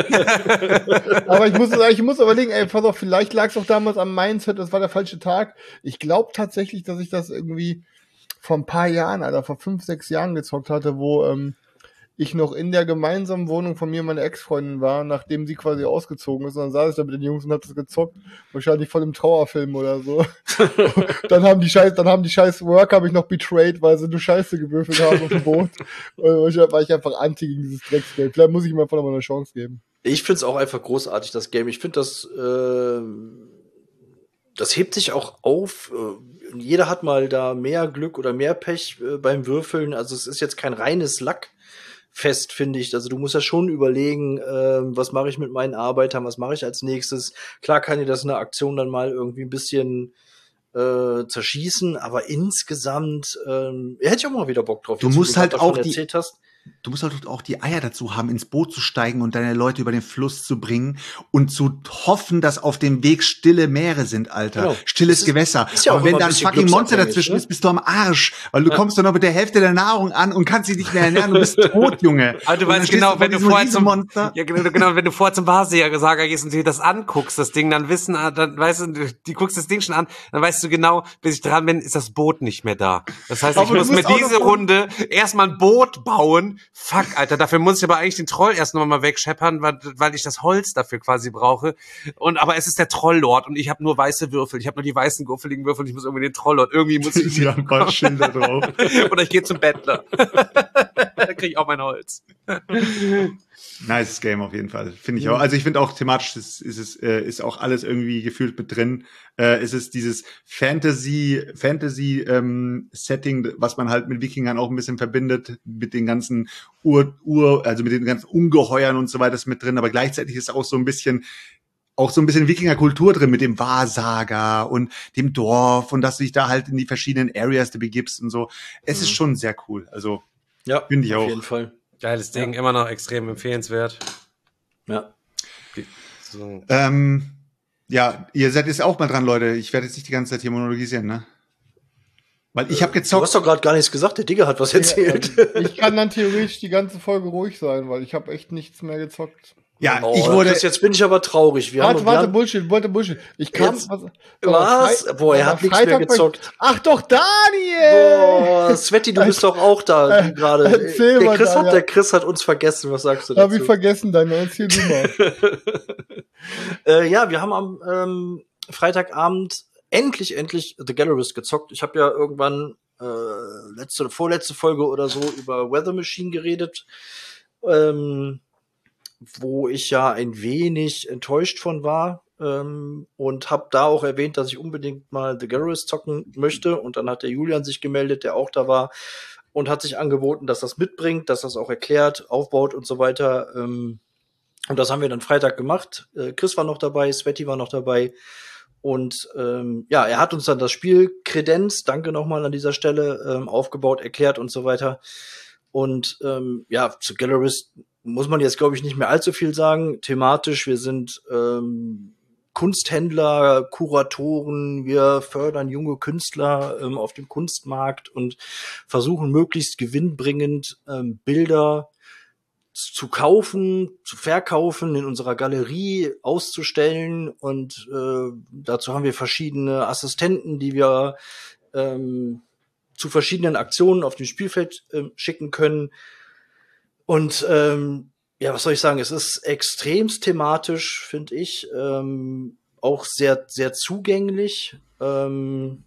Aber ich muss überlegen, pass auf, vielleicht lag es auch damals am Mindset, das war der falsche Tag. Ich glaube tatsächlich, dass ich das irgendwie vor ein paar Jahren, Alter, vor 5, 6 Jahren gezockt hatte, wo ich noch in der gemeinsamen Wohnung von mir und meiner Ex-Freundin war, nachdem sie quasi ausgezogen ist. Und dann saß ich da mit den Jungs und hab das gezockt. Wahrscheinlich voll im Trauerfilm oder so. dann haben die scheiß Worker habe ich noch betrayed, weil sie nur Scheiße gewürfelt haben auf dem Boot. Und war ich einfach anti gegen dieses Drecksgame. Vielleicht muss ich ihm einfach noch mal eine Chance geben. Ich find's auch einfach großartig, das Game. Ich finde, das hebt sich auch auf. Jeder hat mal da mehr Glück oder mehr Pech beim Würfeln. Also es ist jetzt kein reines Lackfest, finde ich. Also du musst ja schon überlegen, was mache ich mit meinen Arbeitern, was mache ich als nächstes. Klar kann dir das in der Aktion dann mal irgendwie ein bisschen zerschießen, aber insgesamt hätte ich auch mal wieder Bock drauf. Du musst halt auch Du musst halt auch die Eier dazu haben, ins Boot zu steigen und deine Leute über den Fluss zu bringen und zu hoffen, dass auf dem Weg stille Meere sind, Alter. Genau. Stilles Gewässer. Ja, aber wenn da ein fucking Monster dazwischen ist, bist du am Arsch. Weil du kommst dann noch mit der Hälfte der Nahrung an und kannst sie nicht mehr ernähren. Du bist tot, Junge. Aber du weißt genau, wenn du vorher wenn du vorher zum Wahrsager gehst und dir das anguckst, das Ding, dann weißt du, die guckst das Ding schon an, dann weißt du genau, bis ich dran bin, ist das Boot nicht mehr da. Das heißt, ich muss mit dieser Runde erstmal ein Boot bauen. Fuck, Alter, dafür muss ich aber eigentlich den Troll erst noch mal wegscheppern, weil ich das Holz dafür quasi brauche. Aber es ist der Trolllord und ich habe nur weiße Würfel. Ich habe nur die weißen guffeligen Würfel und ich muss irgendwie den Trolllord. Irgendwie muss ich die haben ein paar Schilder drauf. Oder ich gehe zum Bettler. Da kriege ich auch mein Holz. Nice Game auf jeden Fall, finde ich auch. Also ich finde auch thematisch ist auch alles irgendwie gefühlt mit drin. Es ist dieses Fantasy Setting, was man halt mit Wikingern auch ein bisschen verbindet, mit den ganzen also mit den ganzen Ungeheuern und so weiter ist mit drin. Aber gleichzeitig ist auch so ein bisschen Wikinger-Kultur drin mit dem Wahrsager und dem Dorf und dass du dich da halt in die verschiedenen Areas begibst und so. Es ist schon sehr cool. Also ja, finde ich auch. Auf jeden Fall. Geiles Ding, immer noch extrem empfehlenswert. Ja. So. Ja, ihr seid jetzt auch mal dran, Leute. Ich werde jetzt nicht die ganze Zeit hier monologisieren, ne? Weil ich habe gezockt. Du hast doch gerade gar nichts gesagt, der Digger hat was erzählt. Ich kann dann theoretisch die ganze Folge ruhig sein, weil ich habe echt nichts mehr gezockt. Ja, jetzt bin ich aber traurig. Warte, Bullshit. Ich kam. Was? Boah, er hat nichts mehr gezockt. Ach doch, Daniel! Boah, Sveti, du bist doch auch da gerade. Der Chris hat uns vergessen. Was sagst du dazu? Hab ich vergessen, Daniel. Erzähl du mal. Ja, wir haben am Freitagabend endlich The Gallerist gezockt. Ich habe ja irgendwann vorletzte Folge oder so über Weather Machine geredet. wo ich ja ein wenig enttäuscht von war, und habe da auch erwähnt, dass ich unbedingt mal The Gallerist zocken möchte. Und dann hat der Julian sich gemeldet, der auch da war, und hat sich angeboten, dass das mitbringt, dass das auch erklärt, aufbaut und so weiter. Und das haben wir dann Freitag gemacht. Chris war noch dabei, Sveti war noch dabei. Und ja, er hat uns dann das Spiel kredenzt, danke nochmal an dieser Stelle, aufgebaut, erklärt und so weiter. Und ja, zu Gallerist muss man jetzt, glaube ich, nicht mehr allzu viel sagen. Thematisch, wir sind Kunsthändler, Kuratoren, wir fördern junge Künstler auf dem Kunstmarkt und versuchen möglichst gewinnbringend Bilder zu kaufen, zu verkaufen, in unserer Galerie auszustellen. Und dazu haben wir verschiedene Assistenten, die wir zu verschiedenen Aktionen auf dem Spielfeld schicken können. Und ja, was soll ich sagen? Es ist extremst thematisch, finde ich. Auch sehr, sehr zugänglich. Man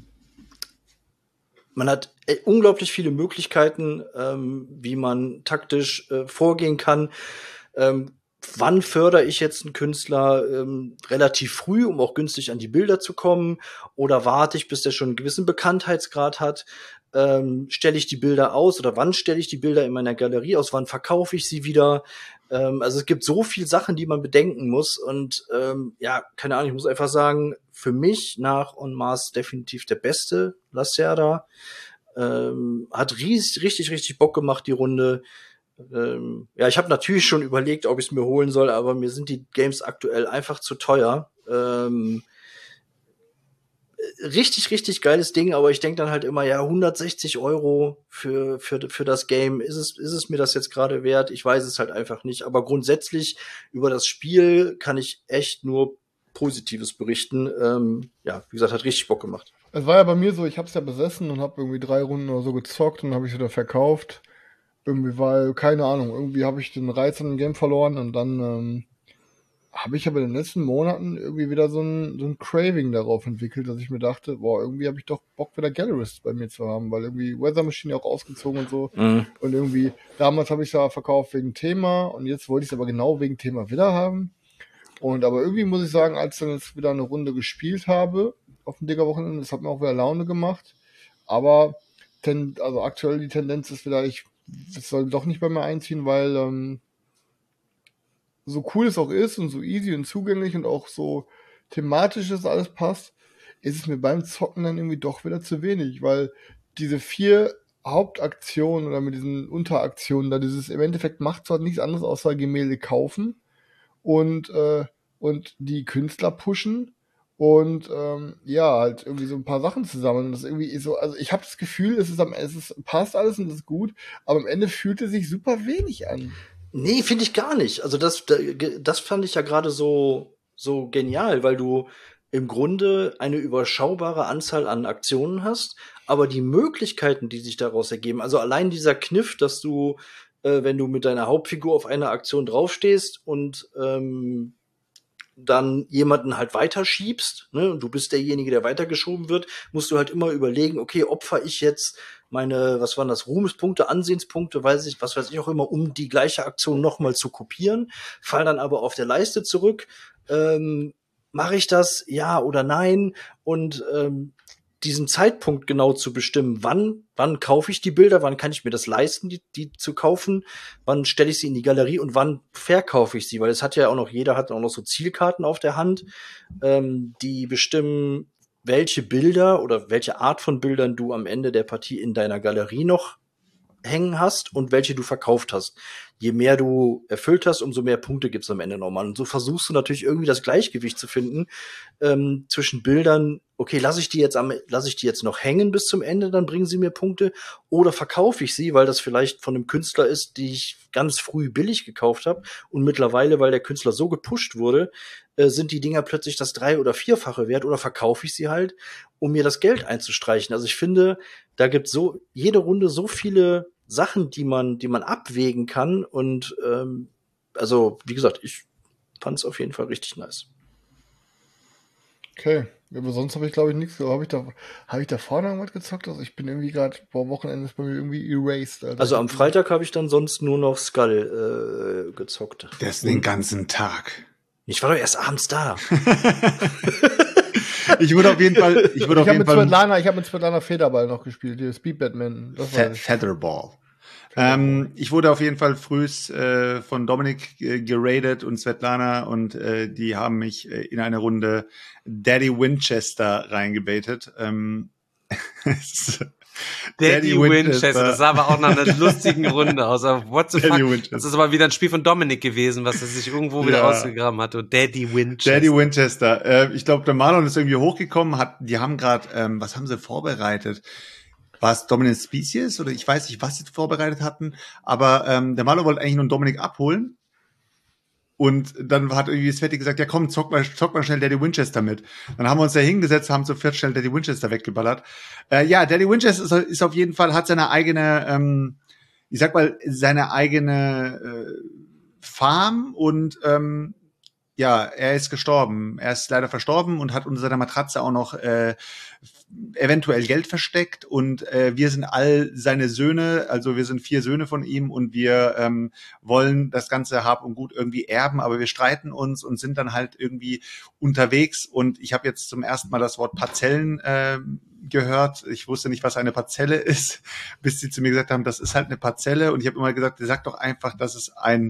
hat unglaublich viele Möglichkeiten, wie man taktisch vorgehen kann. Wann fördere ich jetzt einen Künstler relativ früh, um auch günstig an die Bilder zu kommen? Oder warte ich, bis der schon einen gewissen Bekanntheitsgrad hat? Stelle ich die Bilder aus oder wann stelle ich die Bilder in meiner Galerie aus? Wann verkaufe ich sie wieder? Also es gibt so viele Sachen, die man bedenken muss. Und ja, keine Ahnung, ich muss einfach sagen, für mich nach En Masse definitiv der beste Lacerda. Hat richtig Bock gemacht, die Runde. Ja, ich habe natürlich schon überlegt, ob ich es mir holen soll, aber mir sind die Games aktuell einfach zu teuer. Richtig geiles Ding, aber ich denke dann halt immer, ja, 160 € für das Game, ist es mir das jetzt gerade wert? Ich weiß es halt einfach nicht, aber grundsätzlich über das Spiel kann ich echt nur Positives berichten. Ja, wie gesagt, hat richtig Bock gemacht. Es war ja bei mir so, ich hab's ja besessen und hab irgendwie 3 Runden oder so gezockt und habe ich wieder verkauft. Irgendwie, weil, keine Ahnung, irgendwie habe ich den Reiz an dem Game verloren und dann habe ich aber in den letzten Monaten irgendwie wieder so ein Craving darauf entwickelt, dass ich mir dachte, boah, irgendwie habe ich doch Bock, wieder Gallerist bei mir zu haben, weil irgendwie Weather Machine ja auch ausgezogen und so. Und irgendwie, damals habe ich es ja verkauft wegen Thema und jetzt wollte ich es aber genau wegen Thema wieder haben. Und aber irgendwie muss ich sagen, als ich dann jetzt wieder eine Runde gespielt habe auf dem Digger-Wochenende, das hat mir auch wieder Laune gemacht. Aber also aktuell die Tendenz ist wieder, es soll doch nicht bei mir einziehen, weil so cool es auch ist und so easy und zugänglich und auch so thematisch das alles passt, ist es mir beim Zocken dann irgendwie doch wieder zu wenig, weil diese 4 Hauptaktionen oder mit diesen Unteraktionen da, dieses im Endeffekt macht zwar nichts anderes außer Gemälde kaufen und die Künstler pushen und ja, halt irgendwie so ein paar Sachen zusammen. Und das irgendwie so, also ich habe das Gefühl, passt alles und es ist gut, aber am Ende fühlt es sich super wenig an. Nee, finde ich gar nicht. Also das fand ich ja gerade so genial, weil du im Grunde eine überschaubare Anzahl an Aktionen hast, aber die Möglichkeiten, die sich daraus ergeben, also allein dieser Kniff, dass du, wenn du mit deiner Hauptfigur auf einer Aktion draufstehst und dann jemanden halt weiterschiebst, ne, und du bist derjenige, der weitergeschoben wird, musst du halt immer überlegen, okay, opfer ich jetzt meine, was waren das, Ruhmespunkte, Ansehenspunkte, was weiß ich auch immer, um die gleiche Aktion nochmal zu kopieren, fall dann aber auf der Leiste zurück, mache ich das, ja oder nein, und diesen Zeitpunkt genau zu bestimmen, wann kaufe ich die Bilder, wann kann ich mir das leisten, die zu kaufen, wann stelle ich sie in die Galerie und wann verkaufe ich sie, weil jeder hat auch noch so Zielkarten auf der Hand, die bestimmen, welche Bilder oder welche Art von Bildern du am Ende der Partie in deiner Galerie noch hängen hast und welche du verkauft hast. Je mehr du erfüllt hast, umso mehr Punkte gibt's am Ende nochmal. Und so versuchst du natürlich irgendwie das Gleichgewicht zu finden zwischen Bildern, okay, lasse ich die jetzt noch hängen bis zum Ende, dann bringen sie mir Punkte, oder verkaufe ich sie, weil das vielleicht von einem Künstler ist, die ich ganz früh billig gekauft habe und mittlerweile, weil der Künstler so gepusht wurde, sind die Dinger plötzlich das 3- oder 4-fache wert, oder verkaufe ich sie halt, um mir das Geld einzustreichen. Also ich finde, da gibt so jede Runde so viele Sachen, die man abwägen kann, und also wie gesagt, ich fand es auf jeden Fall richtig nice. Okay, Ja, aber sonst habe ich, glaube ich, nichts. Habe ich da vorne irgendwas gezockt? Also ich bin irgendwie gerade, Wochenende ist bei mir irgendwie erased, Alter. Also am Freitag habe ich dann sonst nur noch Skull gezockt. Das den ganzen Tag. Ich war doch erst abends da. Ich habe mit Svetlana Federball noch gespielt, die Speed Batman. Featherball. Ich wurde auf jeden Fall frühst von Dominik geradet und Svetlana und die haben mich in eine Runde Daddy Winchester reingebaitet. Daddy Winchester, das sah aber auch nach einer lustigen Runde aus. Aber what the fuck? Das ist aber wieder ein Spiel von Dominik gewesen, was er sich irgendwo wieder ausgegraben hat. Und Daddy Winchester. Daddy Winchester. Ich glaube, der Marlon ist irgendwie hochgekommen, die haben gerade, was haben sie vorbereitet? War es Dominant Species oder ich weiß nicht, was sie vorbereitet hatten, aber der Marlon wollte eigentlich nur einen Dominik abholen. Und dann hat irgendwie Sveti gesagt, ja komm, zock mal schnell Daddy Winchester mit. Dann haben wir uns da hingesetzt, haben zu viert schnell Daddy Winchester weggeballert. Daddy Winchester ist auf jeden Fall, hat seine eigene, seine eigene Farm und er ist gestorben. Er ist leider verstorben und hat unter seiner Matratze auch noch eventuell Geld versteckt und wir sind all seine Söhne, also wir sind 4 Söhne von ihm und wir wollen das ganze Hab und Gut irgendwie erben, aber wir streiten uns und sind dann halt irgendwie unterwegs und ich habe jetzt zum ersten Mal das Wort Parzellen gehört. Ich wusste nicht, was eine Parzelle ist, bis sie zu mir gesagt haben, das ist halt eine Parzelle und ich habe immer gesagt, sag doch einfach, das ist ein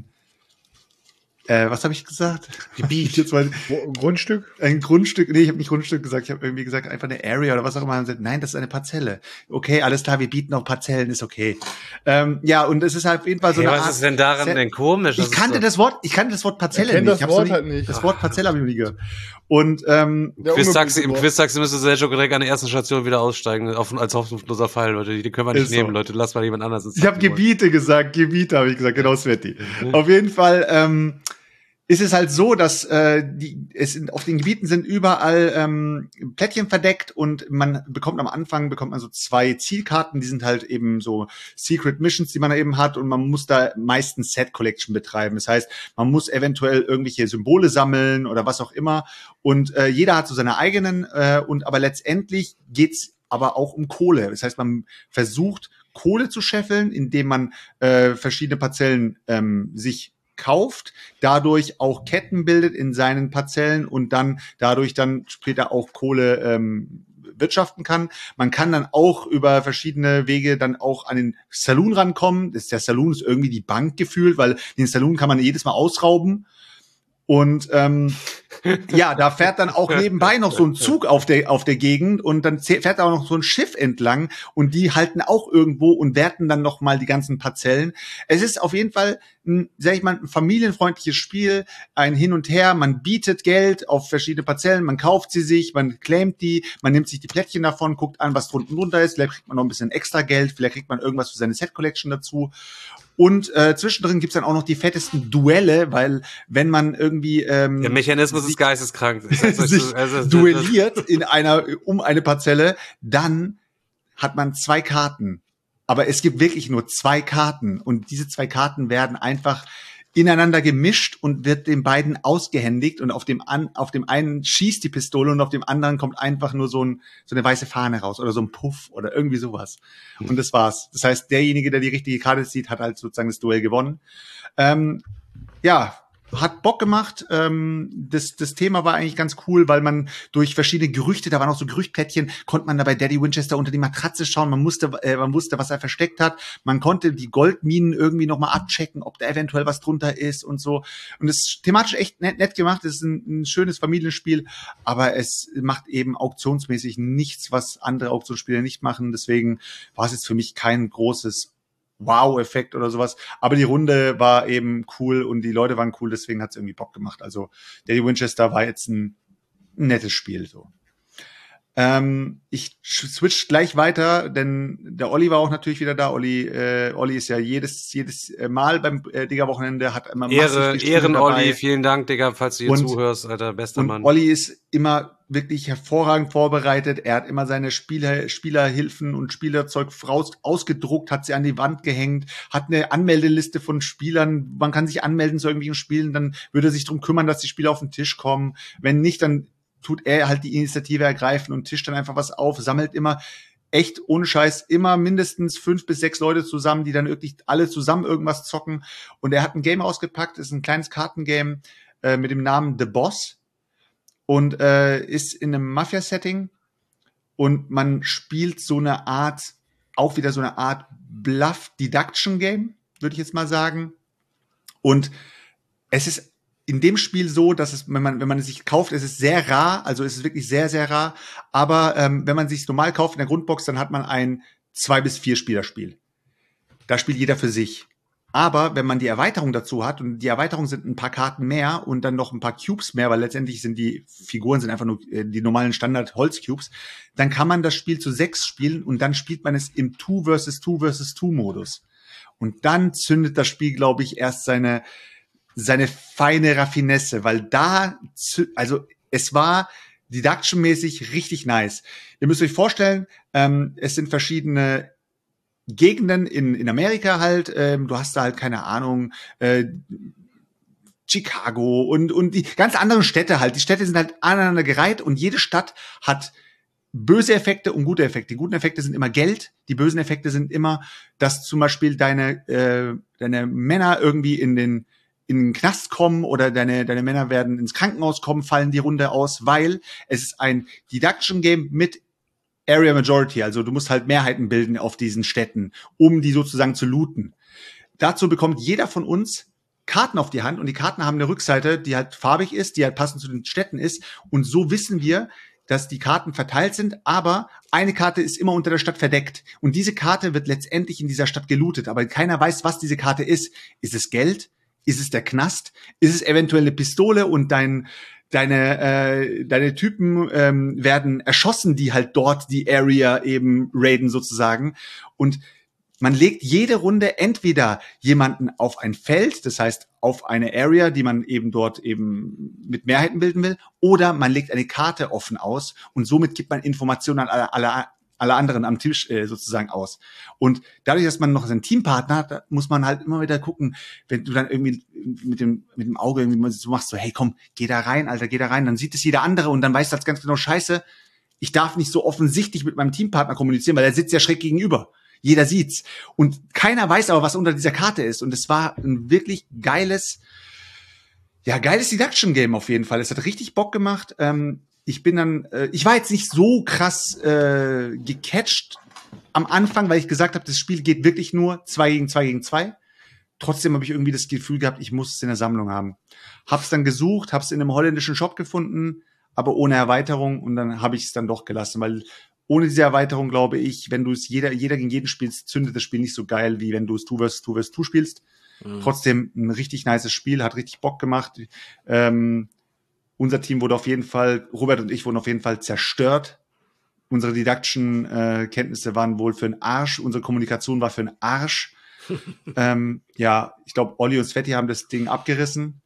was habe ich gesagt? Gebiet. Grundstück? Ein Grundstück. Nee, ich habe nicht Grundstück gesagt. Ich habe irgendwie gesagt, einfach eine Area oder was auch immer. Und gesagt, nein, das ist eine Parzelle. Okay, alles klar, wir bieten auch Parzellen, ist okay. Und es ist halt auf jeden Fall so eine was Art. Was ist denn daran denn komisch? Ich kannte das Wort Parzelle nicht. Das Wort halt nicht. Das Wort Parzelle habe ich noch nie gehört. Und im Quiz-Taxi müsste Sergio direkt an der ersten Station wieder aussteigen, als hoffnungsloser Fall, Leute. Die können wir nicht nehmen, Leute. Lass mal jemand anderes ins Ich habe Gebiete gesagt, habe ich gesagt, genau, Sveti. Auf jeden Fall ist es halt so, dass auf den Gebieten sind überall Plättchen verdeckt und man bekommt so 2 Zielkarten, die sind halt eben so Secret Missions, die man da eben hat und man muss da meistens Set Collection betreiben. Das heißt, man muss eventuell irgendwelche Symbole sammeln oder was auch immer und jeder hat so seine eigenen aber letztendlich geht's aber auch um Kohle. Das heißt, man versucht Kohle zu scheffeln, indem man verschiedene Parzellen sich kauft, dadurch auch Ketten bildet in seinen Parzellen und dann dadurch dann später auch Kohle wirtschaften kann. Man kann dann auch über verschiedene Wege dann auch an den Saloon rankommen. Der Saloon ist irgendwie die Bank gefühlt, weil den Saloon kann man jedes Mal ausrauben. Und da fährt dann auch nebenbei noch so ein Zug auf der Gegend und dann fährt da auch noch so ein Schiff entlang und die halten auch irgendwo und werten dann noch mal die ganzen Parzellen. Es ist auf jeden Fall ein familienfreundliches Spiel, ein Hin und Her. Man bietet Geld auf verschiedene Parzellen, man kauft sie sich, man claimt die, man nimmt sich die Plättchen davon, guckt an, was drunten drunter ist. Vielleicht kriegt man noch ein bisschen extra Geld, vielleicht kriegt man irgendwas für seine Set Collection dazu. Und zwischendrin gibt's dann auch noch die fettesten Duelle, weil wenn man irgendwie der Mechanismus ist geisteskrank. sich duelliert um eine Parzelle, dann hat man 2 Karten. Aber es gibt wirklich nur 2 Karten und diese 2 Karten werden einfach ineinander gemischt und wird den beiden ausgehändigt und auf dem einen schießt die Pistole und auf dem anderen kommt einfach nur so eine weiße Fahne raus oder so ein Puff oder irgendwie sowas. Und das war's. Das heißt, derjenige, der die richtige Karte zieht, hat halt sozusagen das Duell gewonnen. Hat Bock gemacht. Das Thema war eigentlich ganz cool, weil man durch verschiedene Gerüchte, da waren auch so Gerüchtplättchen, konnte man da bei Daddy Winchester unter die Matratze schauen. Man wusste, was er versteckt hat. Man konnte die Goldminen irgendwie noch mal abchecken, ob da eventuell was drunter ist und so. Und es ist thematisch echt nett gemacht. Es ist ein schönes Familienspiel, aber es macht eben auktionsmäßig nichts, was andere Auktionsspiele nicht machen. Deswegen war es jetzt für mich kein großes Wow-Effekt oder sowas. Aber die Runde war eben cool und die Leute waren cool, deswegen hat es irgendwie Bock gemacht. Also Daddy Winchester war jetzt ein nettes Spiel so. Ich switch gleich weiter, denn der Olli war auch natürlich wieder da. Olli ist ja jedes Mal beim Digga-Wochenende, hat immer Olli, vielen Dank, Digga, falls du hier zuhörst, Alter, bester Mann. Olli ist immer wirklich hervorragend vorbereitet. Er hat immer seine Spielerhilfen und Spielerzeug ausgedruckt, hat sie an die Wand gehängt, hat eine Anmeldeliste von Spielern. Man kann sich anmelden zu irgendwelchen Spielen, dann würde er sich drum kümmern, dass die Spieler auf den Tisch kommen. Wenn nicht, dann tut er halt die Initiative ergreifen und tischt dann einfach was auf, sammelt immer echt ohne Scheiß immer mindestens 5 bis 6 Leute zusammen, die dann wirklich alle zusammen irgendwas zocken. Und er hat ein Game ausgepackt, ist ein kleines Kartengame mit dem Namen The Boss und ist in einem Mafia-Setting und man spielt so eine Art, auch wieder so eine Art Bluff-Deduction-Game, würde ich jetzt mal sagen. Und es ist in dem Spiel so, dass es, wenn man es sich kauft, es ist sehr rar, also es ist wirklich sehr, sehr rar. Aber wenn man es sich normal kauft in der Grundbox, dann hat man ein 2 bis 4 Spielerspiel. Da spielt jeder für sich. Aber wenn man die Erweiterung dazu hat, und die Erweiterung sind ein paar Karten mehr und dann noch ein paar Cubes mehr, weil letztendlich sind die Figuren sind einfach nur die normalen Standard-Holz-Cubes, dann kann man das Spiel zu 6 spielen und dann spielt man es im 2 versus 2 versus 2 Modus. Und dann zündet das Spiel, glaube ich, erst seine feine Raffinesse, weil also es war deduction-mäßig richtig nice. Ihr müsst euch vorstellen, es sind verschiedene Gegenden in Amerika halt, du hast da halt, keine Ahnung, Chicago und die ganz anderen Städte halt. Die Städte sind halt aneinander gereiht und jede Stadt hat böse Effekte und gute Effekte. Die guten Effekte sind immer Geld, die bösen Effekte sind immer, dass zum Beispiel deine Männer irgendwie in den Knast kommen oder deine Männer werden ins Krankenhaus kommen, fallen die Runde aus, weil es ist ein Deduction-Game mit Area Majority, also du musst halt Mehrheiten bilden auf diesen Städten, um die sozusagen zu looten. Dazu bekommt jeder von uns Karten auf die Hand und die Karten haben eine Rückseite, die halt farbig ist, die halt passend zu den Städten ist und so wissen wir, dass die Karten verteilt sind, aber eine Karte ist immer unter der Stadt verdeckt und diese Karte wird letztendlich in dieser Stadt gelootet, aber keiner weiß, was diese Karte ist. Ist es Geld? Ist es der Knast? Ist es eventuell eine Pistole und deine Typen werden erschossen, die halt dort die Area eben raiden sozusagen. Und man legt jede Runde entweder jemanden auf ein Feld, das heißt auf eine Area, die man eben dort eben mit Mehrheiten bilden will, oder man legt eine Karte offen aus und somit gibt man Informationen an alle anderen am Tisch sozusagen aus. Und dadurch, dass man noch seinen Teampartner hat, da muss man halt immer wieder gucken, wenn du dann irgendwie mit dem Auge irgendwie so machst, so, hey, komm, geh da rein, Alter, geh da rein, dann sieht es jeder andere und dann weiß das ganz genau, scheiße, ich darf nicht so offensichtlich mit meinem Teampartner kommunizieren, weil er sitzt ja schräg gegenüber. Jeder sieht's. Und keiner weiß aber, was unter dieser Karte ist. Und es war ein wirklich geiles Deduction-Game auf jeden Fall. Es hat richtig Bock gemacht. Ich war jetzt nicht so krass gecatcht am Anfang, weil ich gesagt habe, das Spiel geht wirklich nur 2 gegen 2 gegen 2. Trotzdem habe ich irgendwie das Gefühl gehabt, ich muss es in der Sammlung haben. Hab's dann gesucht, hab's in einem holländischen Shop gefunden, aber ohne Erweiterung und dann habe ich es dann doch gelassen, weil ohne diese Erweiterung, glaube ich, wenn du es jeder gegen jeden spielst, zündet das Spiel nicht so geil, wie wenn du es 2 vs 2 vs 2 spielst. Mhm. Trotzdem ein richtig nices Spiel, hat richtig Bock gemacht. Unser Team wurde auf jeden Fall, Robert und ich wurden auf jeden Fall zerstört. Unsere Deduction-Kenntnisse waren wohl für den Arsch. Unsere Kommunikation war für den Arsch. Ich glaube, Olli und Sveti haben das Ding abgerissen.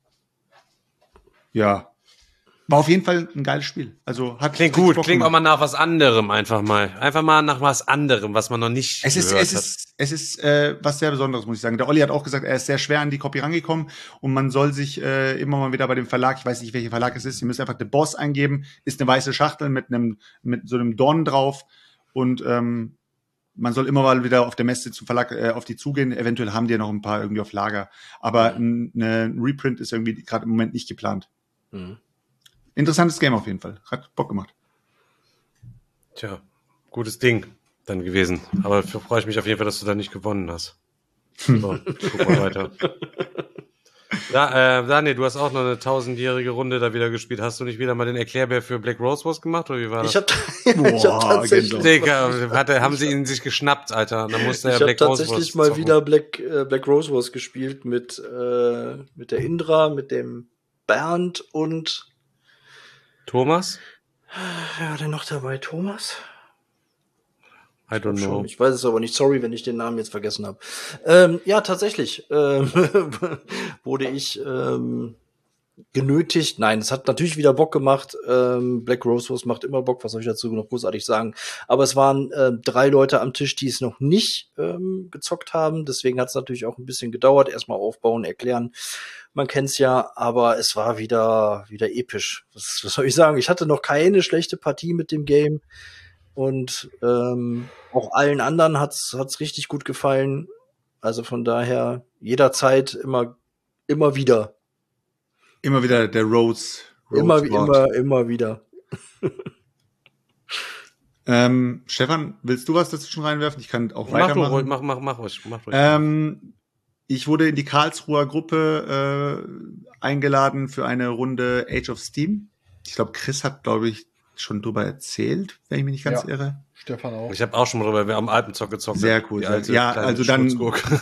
Ja. War auf jeden Fall ein geiles Spiel. Also klingt gut, klingt auch mal nach was anderem einfach mal. Einfach mal nach was anderem, was man noch nicht gehört hat. Es ist was sehr Besonderes, muss ich sagen. Der Olli hat auch gesagt, er ist sehr schwer an die Copy rangekommen und man soll sich immer mal wieder bei dem Verlag, ich weiß nicht, welcher Verlag es ist, ihr müsst einfach The Boss eingeben, ist eine weiße Schachtel mit so einem Dorn drauf und man soll immer mal wieder auf der Messe zum Verlag auf die zugehen. Eventuell haben die ja noch ein paar irgendwie auf Lager. Aber ein Reprint ist irgendwie gerade im Moment nicht geplant. Mhm. Interessantes Game auf jeden Fall. Hat Bock gemacht. Tja, gutes Ding dann gewesen. Aber freue ich mich auf jeden Fall, dass du da nicht gewonnen hast. So, guck mal weiter. Ja, Daniel, du hast auch noch eine 1000-jährige Runde da wieder gespielt. Hast du nicht wieder mal den Erklärbär für Black Rose Wars gemacht, oder wie war das? Ich hab tatsächlich... Digga, haben sie ihn sich geschnappt, Alter. Dann musste er Black Rose Wars tatsächlich mal wieder Black Rose Wars gespielt mit der Indra, mit dem Bernd und Thomas? Wer war denn noch dabei? Thomas? I don't know. Ich weiß es aber nicht. Sorry, wenn ich den Namen jetzt vergessen habe. Ja, tatsächlich wurde ich genötigt. Nein, es hat natürlich wieder Bock gemacht. Black Rose Wurst macht immer Bock, was soll ich dazu noch großartig sagen. Aber es waren 3 Leute am Tisch, die es noch nicht gezockt haben. Deswegen hat es natürlich auch ein bisschen gedauert. Erstmal aufbauen, erklären. Man kennt's ja, aber es war wieder episch. Was soll ich sagen? Ich hatte noch keine schlechte Partie mit dem Game. Und auch allen anderen hat's richtig gut gefallen. Also von daher jederzeit immer wieder. Immer wieder der Rose Immer Wort. wieder. Stefan, willst du was dazwischen reinwerfen? Ich kann auch Mach du weitermachen. ruhig, mach ruhig. Ich wurde in die Karlsruher Gruppe eingeladen für eine Runde Age of Steam. Ich glaube, Chris hat, schon drüber erzählt, wenn ich mich nicht ganz irre. Stefan auch. Ich habe auch schon mal drüber, wir haben Alpenzock gezockt. Sehr cool. Ja, also dann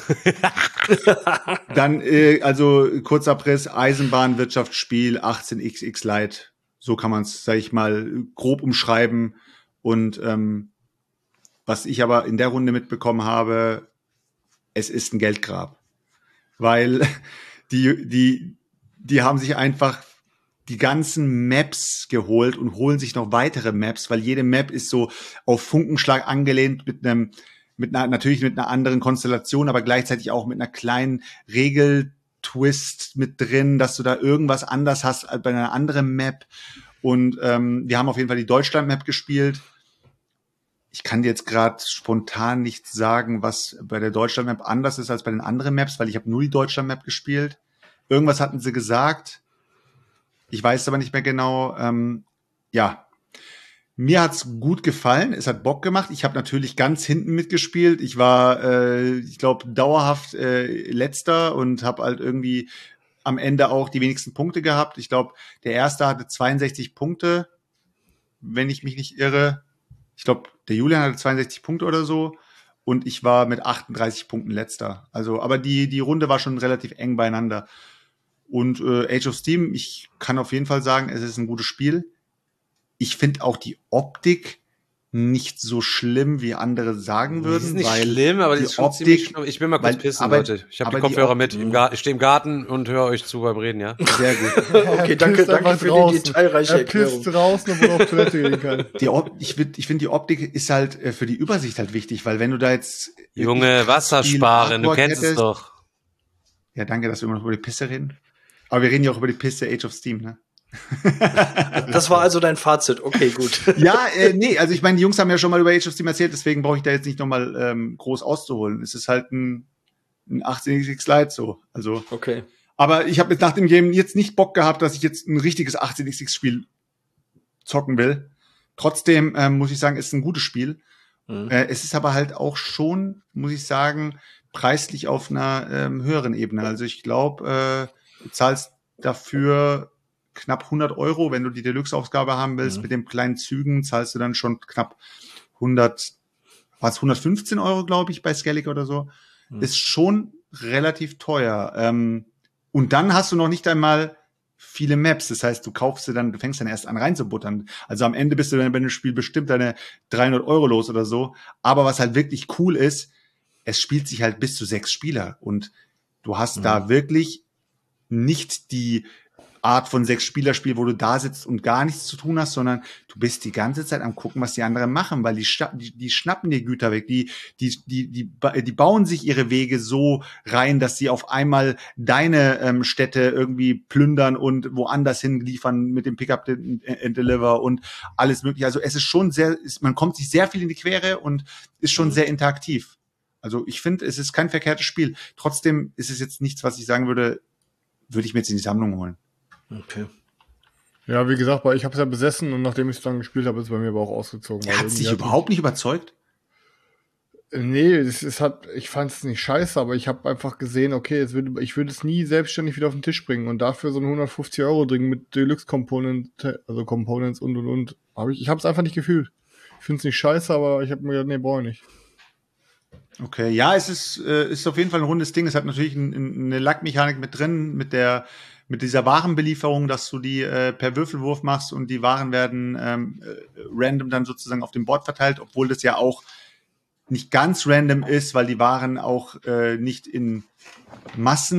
also kurzer Abriss, Eisenbahnwirtschaftsspiel 18xx Lite. So kann man es, sag ich mal, grob umschreiben. Und was ich aber in der Runde mitbekommen habe, es ist ein Geldgrab. Weil die haben sich einfach die ganzen Maps geholt und holen sich noch weitere Maps, weil jede Map ist so auf Funkenschlag angelehnt natürlich mit einer anderen Konstellation, aber gleichzeitig auch mit einer kleinen Regeltwist mit drin, dass du da irgendwas anders hast als bei einer anderen Map. Und wir haben auf jeden Fall die Deutschland-Map gespielt. Ich kann dir jetzt gerade spontan nicht sagen, was bei der Deutschland-Map anders ist als bei den anderen Maps, weil ich habe nur die Deutschland-Map gespielt. Irgendwas hatten sie gesagt. Ich weiß aber nicht mehr genau. Mir hat's gut gefallen. Es hat Bock gemacht. Ich habe natürlich ganz hinten mitgespielt. Ich war, ich glaube, dauerhaft Letzter und habe halt irgendwie am Ende auch die wenigsten Punkte gehabt. Ich glaube, der Erste hatte 62 Punkte, wenn ich mich nicht irre. Ich glaube, der Julian hatte 62 Punkte oder so. Und ich war mit 38 Punkten Letzter. Also, aber die Runde war schon relativ eng beieinander. Und Age of Steam, ich kann auf jeden Fall sagen, es ist ein gutes Spiel. Ich finde auch die Optik nicht so schlimm, wie andere sagen würden. Die ist nicht schlimm, aber die ist schon ziemlich schlimm. Ich will mal kurz pissen, Leute. Ich habe die Kopfhörer mit. Ich stehe im Garten und höre euch zu beim Reden, ja? Sehr gut. Okay, danke für die detailreiche Erklärung. Er pisst draußen, obwohl er auf Toilette gehen kann. Ich finde, die Optik ist halt für die Übersicht halt wichtig, weil wenn du da jetzt... Junge, Wasser sparen, du kennst es doch. Ja, danke, dass wir immer noch über die Pisse reden. Aber wir reden ja auch über die Pisse Age of Steam, ne? Das war also dein Fazit. Okay, gut. Ja, nee, also ich meine, die Jungs haben ja schon mal über Age of Steam erzählt, deswegen brauche ich da jetzt nicht nochmal groß auszuholen. Es ist halt ein 18xx Lite so. Also, okay. Aber ich habe jetzt nach dem Game jetzt nicht Bock gehabt, dass ich jetzt ein richtiges 18xx Spiel zocken will. Trotzdem muss ich sagen, es ist ein gutes Spiel. Mhm. Es ist aber halt auch schon, muss ich sagen, preislich auf einer höheren Ebene. Also ich glaube, du zahlst dafür knapp 100 €, wenn du die Deluxe-Ausgabe haben willst. Mit den kleinen Zügen zahlst du dann schon knapp 115 €, glaube ich, bei Skellig oder so. Ist schon relativ teuer. Und dann hast du noch nicht einmal viele Maps. Das heißt, du fängst dann erst an reinzubuttern. Also am Ende bist du dann bei dem Spiel bestimmt deine 300 € los oder so. Aber was halt wirklich cool ist, es spielt sich halt bis zu 6 Spieler. Und du hast da wirklich nicht die Art von 6-Spieler-Spiel, wo du da sitzt und gar nichts zu tun hast, sondern du bist die ganze Zeit am gucken, was die anderen machen, weil die schnappen dir Güter weg, die bauen sich ihre Wege so rein, dass sie auf einmal deine Städte irgendwie plündern und woanders hin liefern mit dem Pickup and Deliver und alles mögliche. Also es ist schon man kommt sich sehr viel in die Quere und ist schon sehr interaktiv. Also ich finde, es ist kein verkehrtes Spiel. Trotzdem ist es jetzt nichts, was ich sagen würde ich mir jetzt in die Sammlung holen. Okay. Ja, wie gesagt, ich habe es ja besessen und nachdem ich es dann gespielt habe, ist es bei mir aber auch ausgezogen. Hat es dich überhaupt nicht überzeugt? Nee, ich fand es nicht scheiße, aber ich habe einfach gesehen, okay, ich würde es nie selbstständig wieder auf den Tisch bringen und dafür so einen 150 € Ding mit Deluxe Components und. Ich habe es einfach nicht gefühlt. Ich finde es nicht scheiße, aber ich habe mir gedacht, nee, brauche ich nicht. Okay, ja, es ist auf jeden Fall ein rundes Ding. Es hat natürlich eine Lackmechanik mit drin, mit dieser Warenbelieferung, dass du die per Würfelwurf machst und die Waren werden random dann sozusagen auf dem Board verteilt, obwohl das ja auch nicht ganz random ist, weil die Waren auch nicht in Massen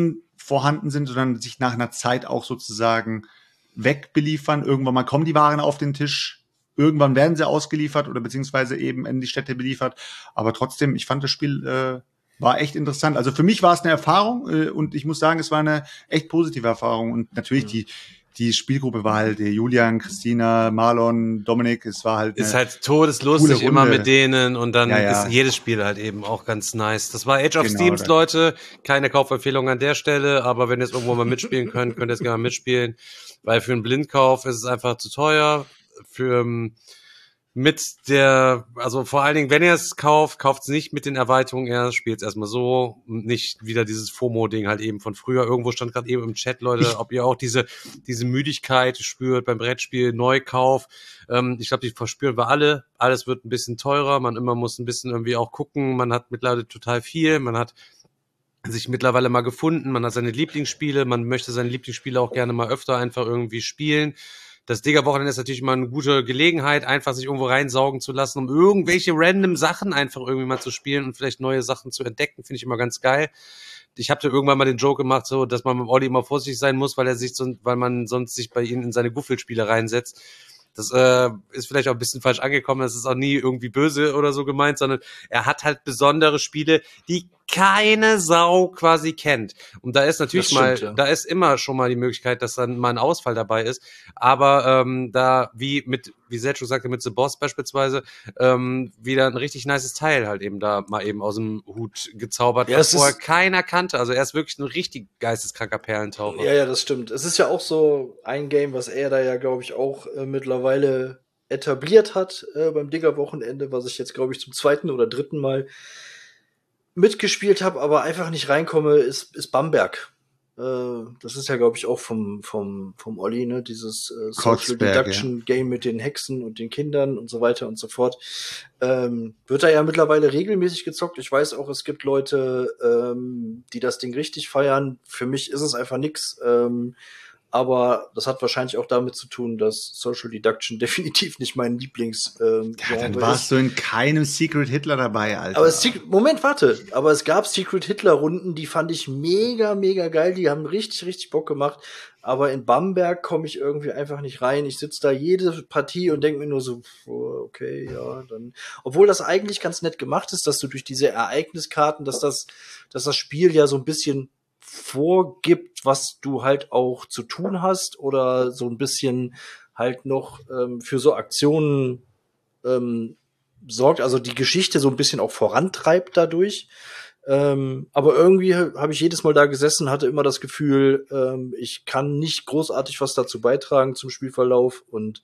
vorhanden sind, sondern sich nach einer Zeit auch sozusagen wegbeliefern. Irgendwann mal kommen die Waren auf den Tisch, irgendwann werden sie ausgeliefert oder beziehungsweise eben in die Städte beliefert. Aber trotzdem, ich fand das Spiel war echt interessant. Also für mich war es eine Erfahrung und ich muss sagen, es war eine echt positive Erfahrung. Und natürlich die Spielgruppe war halt Julian, Christina, Marlon, Dominik. Es war halt ist halt todeslustig immer mit denen und dann ist jedes Spiel halt eben auch ganz nice. Das war Age of Steams, Leute. Keine Kaufempfehlung an der Stelle, aber wenn ihr es irgendwo mal mitspielen könnt, könnt ihr es gerne mal mitspielen, weil für einen Blindkauf ist es einfach zu teuer. Also vor allen Dingen, wenn ihr es kauft es nicht mit den Erweiterungen erst, spielt es erstmal so, nicht wieder dieses FOMO-Ding halt eben von früher. Irgendwo stand gerade eben im Chat, Leute, ob ihr auch diese Müdigkeit spürt beim Brettspiel, Neukauf. Ich glaube, die verspüren wir alle. Alles wird ein bisschen teurer, man muss ein bisschen irgendwie auch gucken. Man hat mittlerweile total viel, man hat sich mittlerweile mal gefunden, man hat seine Lieblingsspiele, man möchte seine Lieblingsspiele auch gerne mal öfter einfach irgendwie spielen. Das Digger-Wochenende ist natürlich mal eine gute Gelegenheit, einfach sich irgendwo reinsaugen zu lassen, um irgendwelche random Sachen einfach irgendwie mal zu spielen und vielleicht neue Sachen zu entdecken, finde ich immer ganz geil. Ich habe da irgendwann mal den Joke gemacht, so, dass man mit Olli immer vorsichtig sein muss, weil man sonst sich bei ihm in seine Guffelspiele reinsetzt. Das ist vielleicht auch ein bisschen falsch angekommen, das ist auch nie irgendwie böse oder so gemeint, sondern er hat halt besondere Spiele, die keine Sau quasi kennt. Und da ist natürlich da ist immer schon mal die Möglichkeit, dass dann mal ein Ausfall dabei ist. Aber da, wie Selchuk sagte, mit The Boss beispielsweise, wieder ein richtig nices Teil halt eben da mal eben aus dem Hut gezaubert, was vorher keiner kannte. Also er ist wirklich ein richtig geisteskranker Perlentaucher. Ja, das stimmt. Es ist ja auch so ein Game, was er da ja, glaube ich, auch mittlerweile etabliert hat beim Digger-Wochenende, was ich jetzt, glaube ich, zum 2. oder 3. Mal mitgespielt habe, aber einfach nicht reinkomme, ist Bamberg. Das ist ja, glaube ich, auch vom Olli, ne? Dieses Social Deduction Game mit den Hexen und den Kindern und so weiter und so fort. Wird da ja mittlerweile regelmäßig gezockt. Ich weiß auch, es gibt Leute, die das Ding richtig feiern. Für mich ist es einfach nix. Aber das hat wahrscheinlich auch damit zu tun, dass Social Deduction definitiv nicht mein Lieblings dann warst du in keinem Secret Hitler dabei, Alter. Aber Moment, warte. Aber es gab Secret Hitler Runden, die fand ich mega, mega geil. Die haben richtig, richtig Bock gemacht. Aber in Bamberg komme ich irgendwie einfach nicht rein. Ich sitze da jede Partie und denke mir nur so, okay, ja, dann. Obwohl das eigentlich ganz nett gemacht ist, dass du durch diese Ereigniskarten, dass das Spiel ja so ein bisschen vorgibt, was du halt auch zu tun hast oder so ein bisschen halt noch für so Aktionen sorgt, also die Geschichte so ein bisschen auch vorantreibt dadurch. Aber irgendwie habe ich jedes Mal da gesessen, hatte immer das Gefühl, ich kann nicht großartig was dazu beitragen zum Spielverlauf und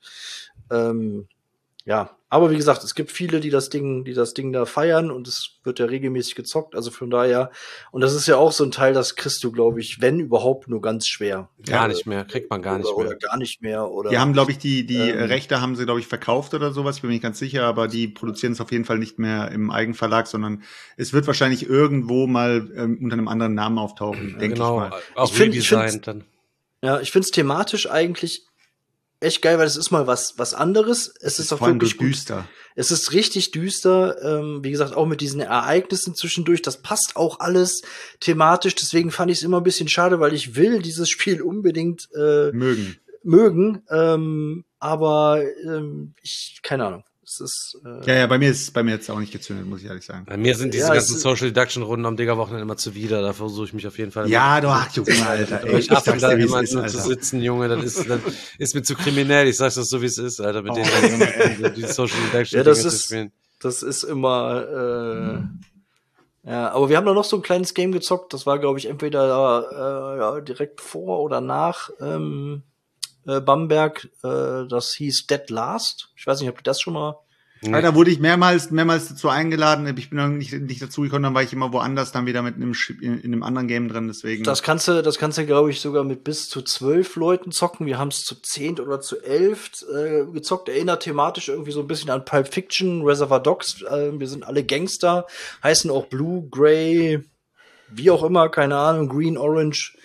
ja, aber wie gesagt, es gibt viele, die das Ding da feiern und es wird ja regelmäßig gezockt, also von daher, und das ist ja auch so ein Teil, das kriegst du, glaube ich, wenn überhaupt, nur ganz schwer. Gar nicht mehr, kriegt man gar nicht mehr. Oder gar nicht mehr. Oder die haben, glaube ich, die Rechte haben sie, glaube ich, verkauft oder sowas, ich bin mir nicht ganz sicher, aber die produzieren es auf jeden Fall nicht mehr im Eigenverlag, sondern es wird wahrscheinlich irgendwo mal unter einem anderen Namen auftauchen, denke ich mal. Auch redesigned dann. Ja, ich finde es thematisch eigentlich echt geil, weil es ist mal was anderes. Es ist auch wirklich düster. Es ist richtig düster. Wie gesagt, auch mit diesen Ereignissen zwischendurch. Das passt auch alles thematisch. Deswegen fand ich es immer ein bisschen schade, weil ich will dieses Spiel unbedingt mögen. Aber ich keine Ahnung. Es ist ja, bei mir jetzt auch nicht gezündet, muss ich ehrlich sagen. Bei mir sind diese ganzen Social Deduction Runden am Digger-Wochenende immer zuwider. Da versuche ich mich auf jeden Fall. Ja, du Junge, Alter. Ich hasse da immer nur zu sitzen, Junge. Das ist mir zu kriminell. Ich sag's das so, wie es ist, Alter. Mit denen die Social Deduction zu spielen. Das ist immer ja, aber wir haben da noch so ein kleines Game gezockt. Das war, glaube ich, entweder direkt vor oder nach Bamberg, das hieß Dead Last. Ich weiß nicht, habt ihr das schon mal? Ja, da wurde ich mehrmals dazu eingeladen. Ich bin dann nicht dazu gekommen, dann war ich immer woanders, dann wieder mit in einem anderen Game drin, deswegen. Das kannst du, glaube ich, sogar mit bis zu 12 Leuten zocken. Wir haben es zu 10 oder zu 11 gezockt. Erinnert thematisch irgendwie so ein bisschen an Pulp Fiction, Reservoir Dogs. Wir sind alle Gangster, heißen auch Blue, Grey, wie auch immer, keine Ahnung, Green, Orange.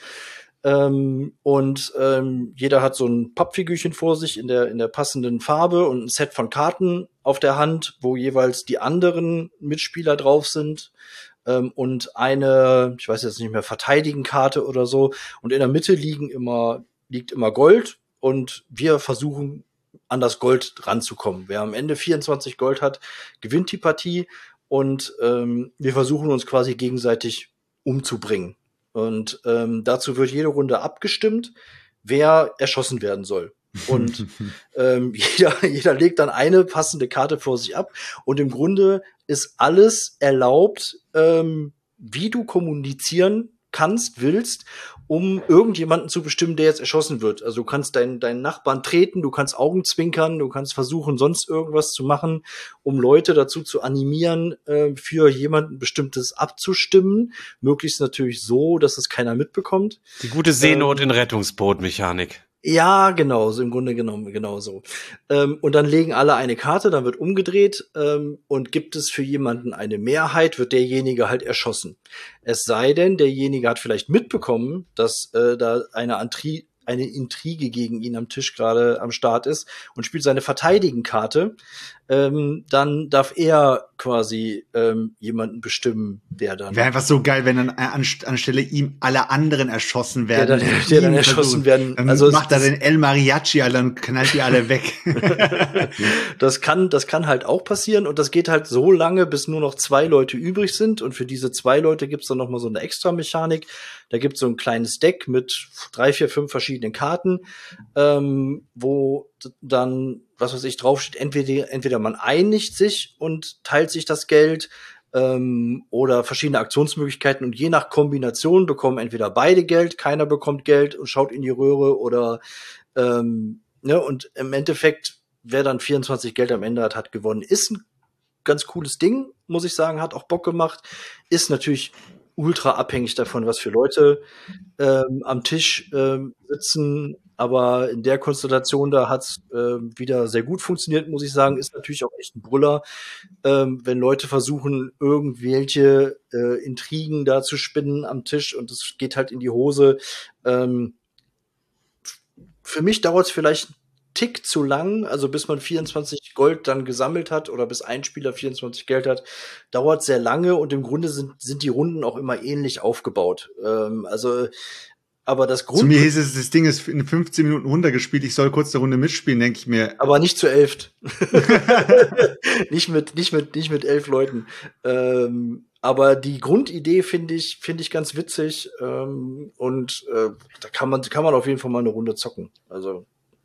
Jeder hat so ein Pappfigürchen vor sich in der passenden Farbe und ein Set von Karten auf der Hand, wo jeweils die anderen Mitspieler drauf sind. und eine, ich weiß jetzt nicht mehr, Verteidigen-Karte oder so. Und in der Mitte liegt immer Gold und wir versuchen, an das Gold ranzukommen. Wer am Ende 24 Gold hat, gewinnt die Partie und wir versuchen uns quasi gegenseitig umzubringen. Und dazu wird jede Runde abgestimmt, wer erschossen werden soll. Und jeder legt dann eine passende Karte vor sich ab. Und im Grunde ist alles erlaubt, wie du kommunizieren willst, um irgendjemanden zu bestimmen, der jetzt erschossen wird. Also du kannst deinen Nachbarn treten, du kannst Augenzwinkern, du kannst versuchen, sonst irgendwas zu machen, um Leute dazu zu animieren, für jemanden Bestimmtes abzustimmen. Möglichst natürlich so, dass es keiner mitbekommt. Die gute Seenot in Rettungsboot-Mechanik. Ja, genau, so im Grunde genommen genau so. Und dann legen alle eine Karte, dann wird umgedreht und gibt es für jemanden eine Mehrheit, wird derjenige halt erschossen. Es sei denn, derjenige hat vielleicht mitbekommen, dass da eine Intrige gegen ihn am Tisch gerade am Start ist und spielt seine Verteidigen-Karte, dann darf er quasi jemanden bestimmen, der dann... Wäre einfach so geil, wenn dann anstelle ihm alle anderen erschossen werden. Der dann erschossen werden. Dann also macht er den El Mariachi, Alter, und knallt die alle weg. Das kann halt auch passieren und das geht halt so lange, bis nur noch 2 Leute übrig sind und für diese 2 Leute gibt's dann noch mal so eine Extra-Mechanik. Da gibt's so ein kleines Deck mit 3, 4, 5 verschiedenen Karten, wo dann, was weiß ich, draufsteht, entweder man einigt sich und teilt sich das Geld oder verschiedene Aktionsmöglichkeiten und je nach Kombination bekommen entweder beide Geld, keiner bekommt Geld und schaut in die Röhre oder und im Endeffekt, wer dann 24 Geld am Ende hat gewonnen. Ist ein ganz cooles Ding, muss ich sagen, hat auch Bock gemacht, ist natürlich ultra abhängig davon, was für Leute am Tisch sitzen, aber in der Konstellation da hat's wieder sehr gut funktioniert, muss ich sagen. Ist natürlich auch echt ein Brüller, wenn Leute versuchen, irgendwelche Intrigen da zu spinnen am Tisch und es geht halt in die Hose. Für mich dauert es vielleicht einen Tick zu lang, also bis man 24 Gold dann gesammelt hat oder bis ein Spieler 24 Geld hat, dauert sehr lange und im Grunde sind die Runden auch immer ähnlich aufgebaut. Aber das Zu mir hieß es, das Ding ist in 15 Minuten runtergespielt, ich soll kurz eine Runde mitspielen, denke ich mir. Aber nicht zu 11. nicht mit 11 Leuten. Aber die Grundidee finde ich ganz witzig und da kann man auf jeden Fall mal eine Runde zocken. Also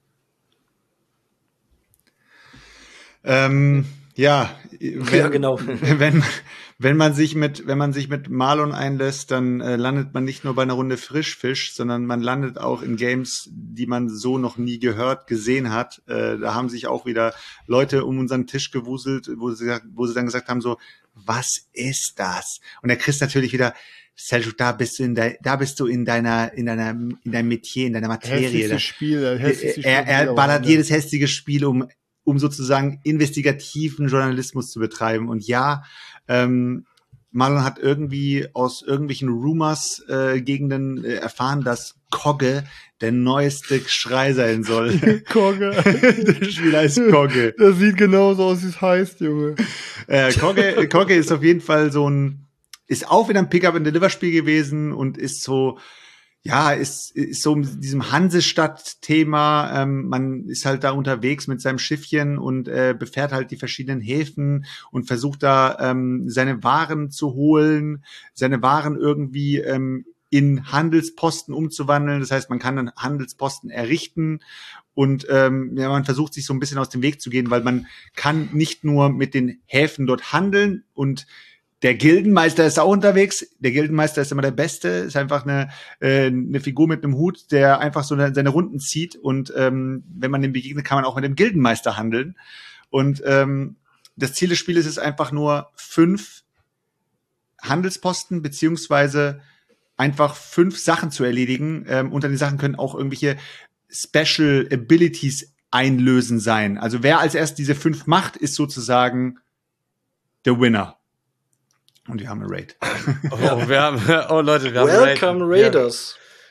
ja, genau. Wenn man sich mit Marlon einlässt, dann landet man nicht nur bei einer Runde Frischfisch, sondern man landet auch in Games, die man so noch nie gesehen hat. Da haben sich auch wieder Leute um unseren Tisch gewuselt, wo sie dann gesagt haben so, was ist das? Und der Chris natürlich wieder, Sergio, da bist du in deinem Metier, in deiner Materie. Er ballert jedes hässliche Spiel, um sozusagen investigativen Journalismus zu betreiben. Und ja, Marlon hat irgendwie aus irgendwelchen Rumors-Gegenden erfahren, dass Kogge der neueste Schrei sein soll. Kogge. Das Spiel heißt Kogge. Das sieht genauso aus, wie es heißt, Junge. Kogge ist auf jeden Fall ist auch wieder ein Pick-up-and-Deliver-Spiel gewesen und ist so, ja, ist so in diesem Hansestadt-Thema. Man ist halt da unterwegs mit seinem Schiffchen und befährt halt die verschiedenen Häfen und versucht da seine Waren zu holen, seine Waren irgendwie in Handelsposten umzuwandeln. Das heißt, man kann dann Handelsposten errichten und man versucht sich so ein bisschen aus dem Weg zu gehen, weil man kann nicht nur mit den Häfen dort handeln und der Gildenmeister ist auch unterwegs. Der Gildenmeister ist immer der Beste. Ist einfach eine Figur mit einem Hut, der einfach so seine Runden zieht. Und wenn man dem begegnet, kann man auch mit dem Gildenmeister handeln. Und das Ziel des Spiels ist einfach nur 5 Handelsposten beziehungsweise einfach 5 Sachen zu erledigen. Unter den Sachen können auch irgendwelche Special Abilities einlösen sein. Also wer als erst diese 5 macht, ist sozusagen der Winner. Und wir haben eine Raid. Oh, Leute, wir haben Welcome eine Raid. Raiders.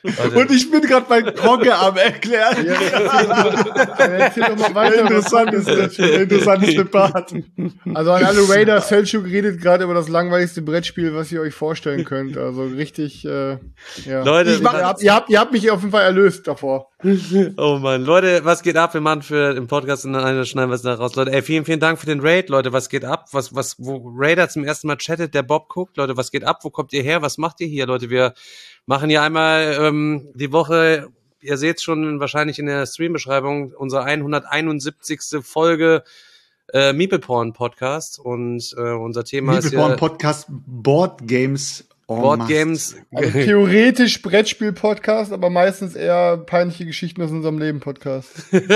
Und ich bin gerade bei Kogge am Erklären. Erzähl doch mal weiter. Interessantes Part. Also an alle Raiders, Selchuk redet gerade über das langweiligste Brettspiel, was ihr euch vorstellen könnt. Also richtig, ja. Leute, Ihr habt mich auf jeden Fall erlöst davor. oh Mann, Leute, was geht ab? Wir machen im Podcast und dann schneiden wir es da raus. Leute, ey, vielen Dank für den Raid, Leute, was geht ab? Wo Raider zum ersten Mal chattet, der Bob guckt, Leute, was geht ab? Wo kommt ihr her? Was macht ihr hier, Leute? Wir machen hier einmal die Woche, ihr seht schon wahrscheinlich in der Streambeschreibung, unsere 171. Folge Meeple Porn Podcast und unser Thema ist Meeple Porn Podcast Board Games. Board Games. Also theoretisch Brettspiel-Podcast, aber meistens eher peinliche Geschichten aus unserem Leben-Podcast.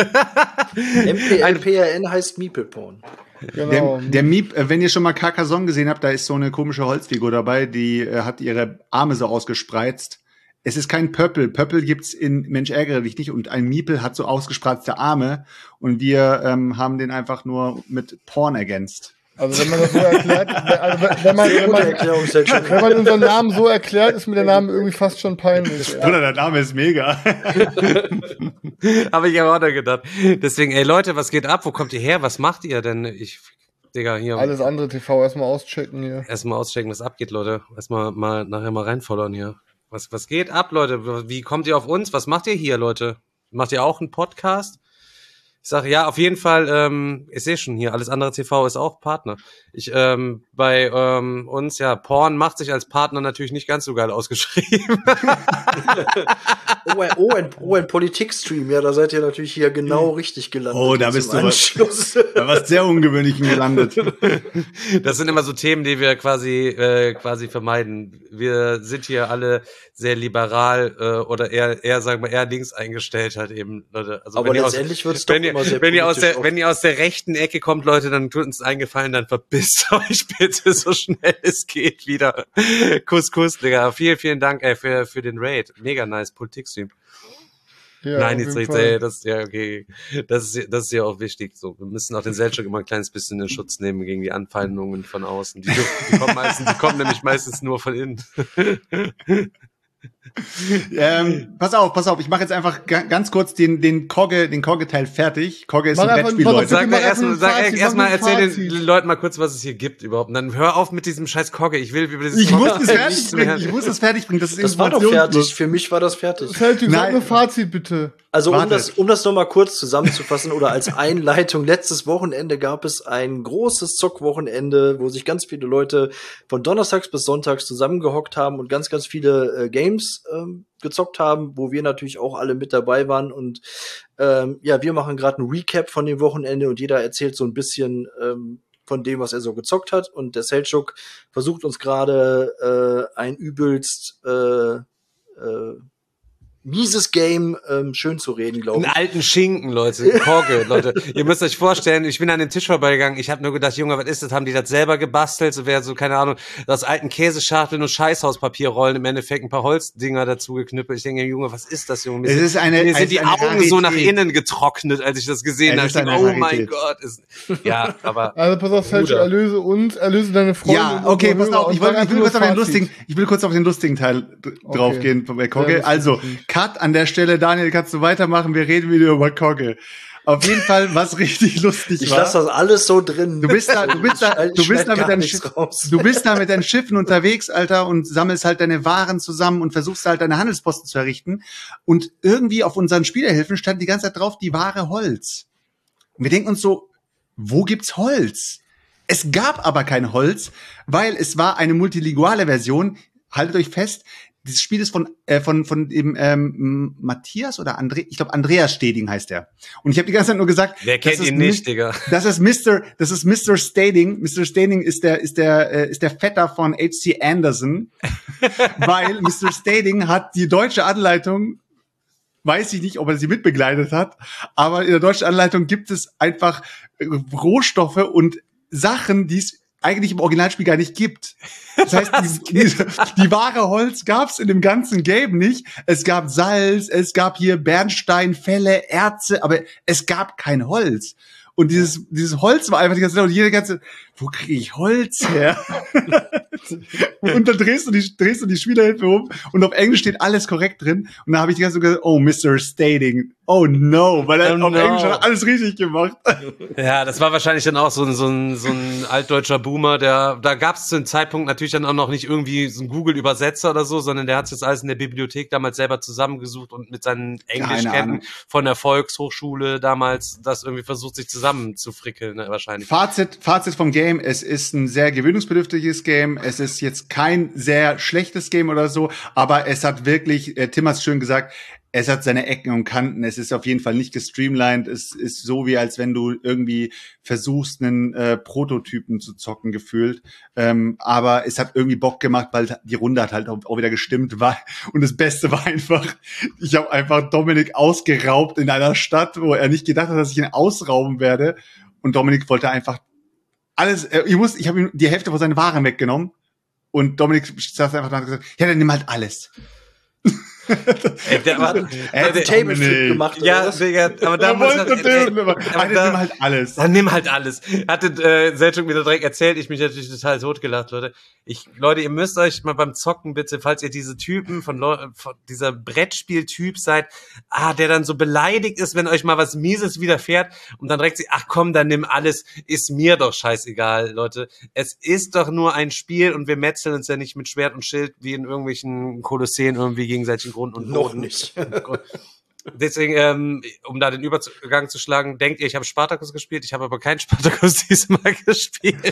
MPLPRN heißt Meeple Porn. Genau. Der Miep, wenn ihr schon mal Carcassonne gesehen habt, da ist so eine komische Holzfigur dabei, die hat ihre Arme so ausgespreizt. Es ist kein Pöppel. Pöppel gibt's in Mensch ärgere dich nicht und ein Miepel hat so ausgespreizte Arme und wir haben den einfach nur mit Porn ergänzt. Also wenn man das so erklärt, wenn man unseren Namen so erklärt, ist mir der Name irgendwie fast schon peinlich. Bruder, der Name ist mega. Habe ich aber auch noch gedacht. Deswegen, ey Leute, was geht ab? Wo kommt ihr her? Was macht ihr denn? Digga, hier. Alles andere TV erstmal auschecken hier. Erstmal auschecken, was abgeht, Leute. Erstmal nachher mal reinfollowern hier. Was geht ab, Leute? Wie kommt ihr auf uns? Was macht ihr hier, Leute? Macht ihr auch einen Podcast? Ich sage, ja, auf jeden Fall, ich sehe schon hier, alles andere TV ist auch Partner. Bei uns, ja, Porn macht sich als Partner natürlich nicht ganz so geil ausgeschrieben. ein Politikstream, ja, da seid ihr natürlich hier genau richtig gelandet. Oh, da bist du da warst sehr ungewöhnlich gelandet. Das sind immer so Themen, die wir quasi vermeiden. Wir sind hier alle sehr liberal oder eher sagen wir, eher links eingestellt halt eben, Leute. Also aber letztendlich wird es doch immer sehr politisch. Wenn ihr aus der rechten Ecke kommt, Leute, dann tut uns eingefallen, dann verpisst euch bitte so schnell es geht wieder. Kuss, Digga. Vielen Dank, ey, für den Raid. Mega nice, Politikstream. Ja, nein, jetzt nicht, ey, das, ja, okay. Das ist ja auch wichtig. So, wir müssen auch den Selchuk immer ein kleines bisschen in Schutz nehmen gegen die Anfeindungen von außen. Die kommen nämlich meistens nur von innen. Pass auf, ich mache jetzt einfach ganz kurz den Kogge-Teil fertig. Kogge ist ein Brettspiel, Leute. Erstmal erzähl den Leuten mal kurz, was es hier gibt überhaupt. Und dann hör auf mit diesem scheiß Kogge. Ich muss es fertig bringen. Das war doch fertig. Für mich war das fertig. Sag ein Fazit, bitte. Also um das nochmal kurz zusammenzufassen oder als Einleitung, letztes Wochenende gab es ein großes Zockwochenende, wo sich ganz viele Leute von donnerstags bis sonntags zusammengehockt haben und ganz, ganz viele Games gezockt haben, wo wir natürlich auch alle mit dabei waren und ja, wir machen gerade ein Recap von dem Wochenende und jeder erzählt so ein bisschen von dem, was er so gezockt hat und der Selchuk versucht uns gerade ein übelst mieses Game schön zu reden, glaube ich. Einen alten Schinken, Leute. Kogge, Leute. Ihr müsst euch vorstellen, ich bin an den Tisch vorbeigegangen. Ich habe nur gedacht, Junge, was ist das? Haben die das selber gebastelt? So wäre so, keine Ahnung, aus alten Käseschachteln und Scheißhauspapierrollen im Endeffekt ein paar Holzdinger dazu geknüppelt. Ich denke, Junge, was ist das, Junge? Mir sind die Augen Rarität. So nach innen getrocknet, als ich das gesehen habe. Ich denke, oh mein Gott. Ja, aber. Also pass auf, Selchuk, erlöse uns, erlöse deine Freunde. Ja, okay, pass auf. Ich will kurz auf den lustigen Teil draufgehen bei Kogge. Ja, also, Cut an der Stelle, Daniel, kannst du weitermachen? Wir reden wieder über Kogge. Auf jeden Fall, was richtig lustig war. Ich lasse das alles so drin. Du bist da mit deinen Schiffen unterwegs, Alter, und sammelst halt deine Waren zusammen und versuchst halt deine Handelsposten zu errichten. Und irgendwie auf unseren Spielerhilfen stand die ganze Zeit drauf, die Ware Holz. Und wir denken uns so, wo gibt's Holz? Es gab aber kein Holz, weil es war eine multilinguale Version. Haltet euch fest, dieses Spiel ist von dem Matthias oder André, ich glaube Andreas Steding heißt er. Und ich habe die ganze Zeit nur gesagt, wer kennt ihn nicht, Digga? Das ist Mr. Steding. Mr. Steding ist der Vetter von H.C. Anderson, weil Mr. Steding hat die deutsche Anleitung, weiß ich nicht, ob er sie mitbegleitet hat, aber in der deutschen Anleitung gibt es einfach Rohstoffe und Sachen, die es eigentlich im Originalspiel gar nicht gibt. Das heißt, die wahre Holz gab's in dem ganzen Game nicht. Es gab Salz, es gab hier Bernstein, Felle, Erze, aber es gab kein Holz. Und dieses Holz war einfach die ganze Zeit, und jede ganze, wo kriege ich Holz her? Und dann drehst du die Spielerhilfe um und auf Englisch steht alles korrekt drin. Und da habe ich die ganze Zeit gesagt, oh, Mr. Stating. Oh no, weil er auf Englisch hat alles richtig gemacht. Ja, das war wahrscheinlich dann auch so ein altdeutscher Boomer, da gab es zu dem Zeitpunkt natürlich dann auch noch nicht irgendwie so einen Google-Übersetzer oder so, sondern der hat das alles in der Bibliothek damals selber zusammengesucht und mit seinen Englischkenntnissen von der Volkshochschule damals das irgendwie versucht, sich zusammenzufrickeln, ne, wahrscheinlich. Fazit vom Game, es ist ein sehr gewöhnungsbedürftiges Game, es ist jetzt kein sehr schlechtes Game oder so, aber es hat wirklich, Tim hat es schön gesagt, es hat seine Ecken und Kanten. Es ist auf jeden Fall nicht gestreamlined. Es ist so, wie als wenn du irgendwie versuchst, einen Prototypen zu zocken, gefühlt. Aber es hat irgendwie Bock gemacht, weil die Runde hat halt auch wieder gestimmt. Und das Beste war einfach, ich habe einfach Dominik ausgeraubt in einer Stadt, wo er nicht gedacht hat, dass ich ihn ausrauben werde. Und Dominik wollte einfach alles, ich habe ihm die Hälfte von seinen Waren weggenommen. Und Dominik saß einfach da und hat gesagt, ja, dann nimm halt alles. Er hat einen Tableflip gemacht. Ja, Digga, aber da muss nimm halt alles. Dann nimm halt alles. Hatte Selchuk mir direkt erzählt, ich mich natürlich total totgelacht, Leute. Leute, ihr müsst euch mal beim Zocken bitte, falls ihr diese Typen von dieser Brettspiel-Typ seid, der dann so beleidigt ist, wenn euch mal was Mieses widerfährt und dann direkt sagt, ach komm, dann nimm alles, ist mir doch scheißegal, Leute. Es ist doch nur ein Spiel und wir metzeln uns ja nicht mit Schwert und Schild wie in irgendwelchen Kolosseen irgendwie gegenseitig Grund und noch nicht. Deswegen, um da den Übergang zu schlagen, denkt ihr, ich habe Spartacus gespielt, ich habe aber keinen Spartacus diesmal gespielt.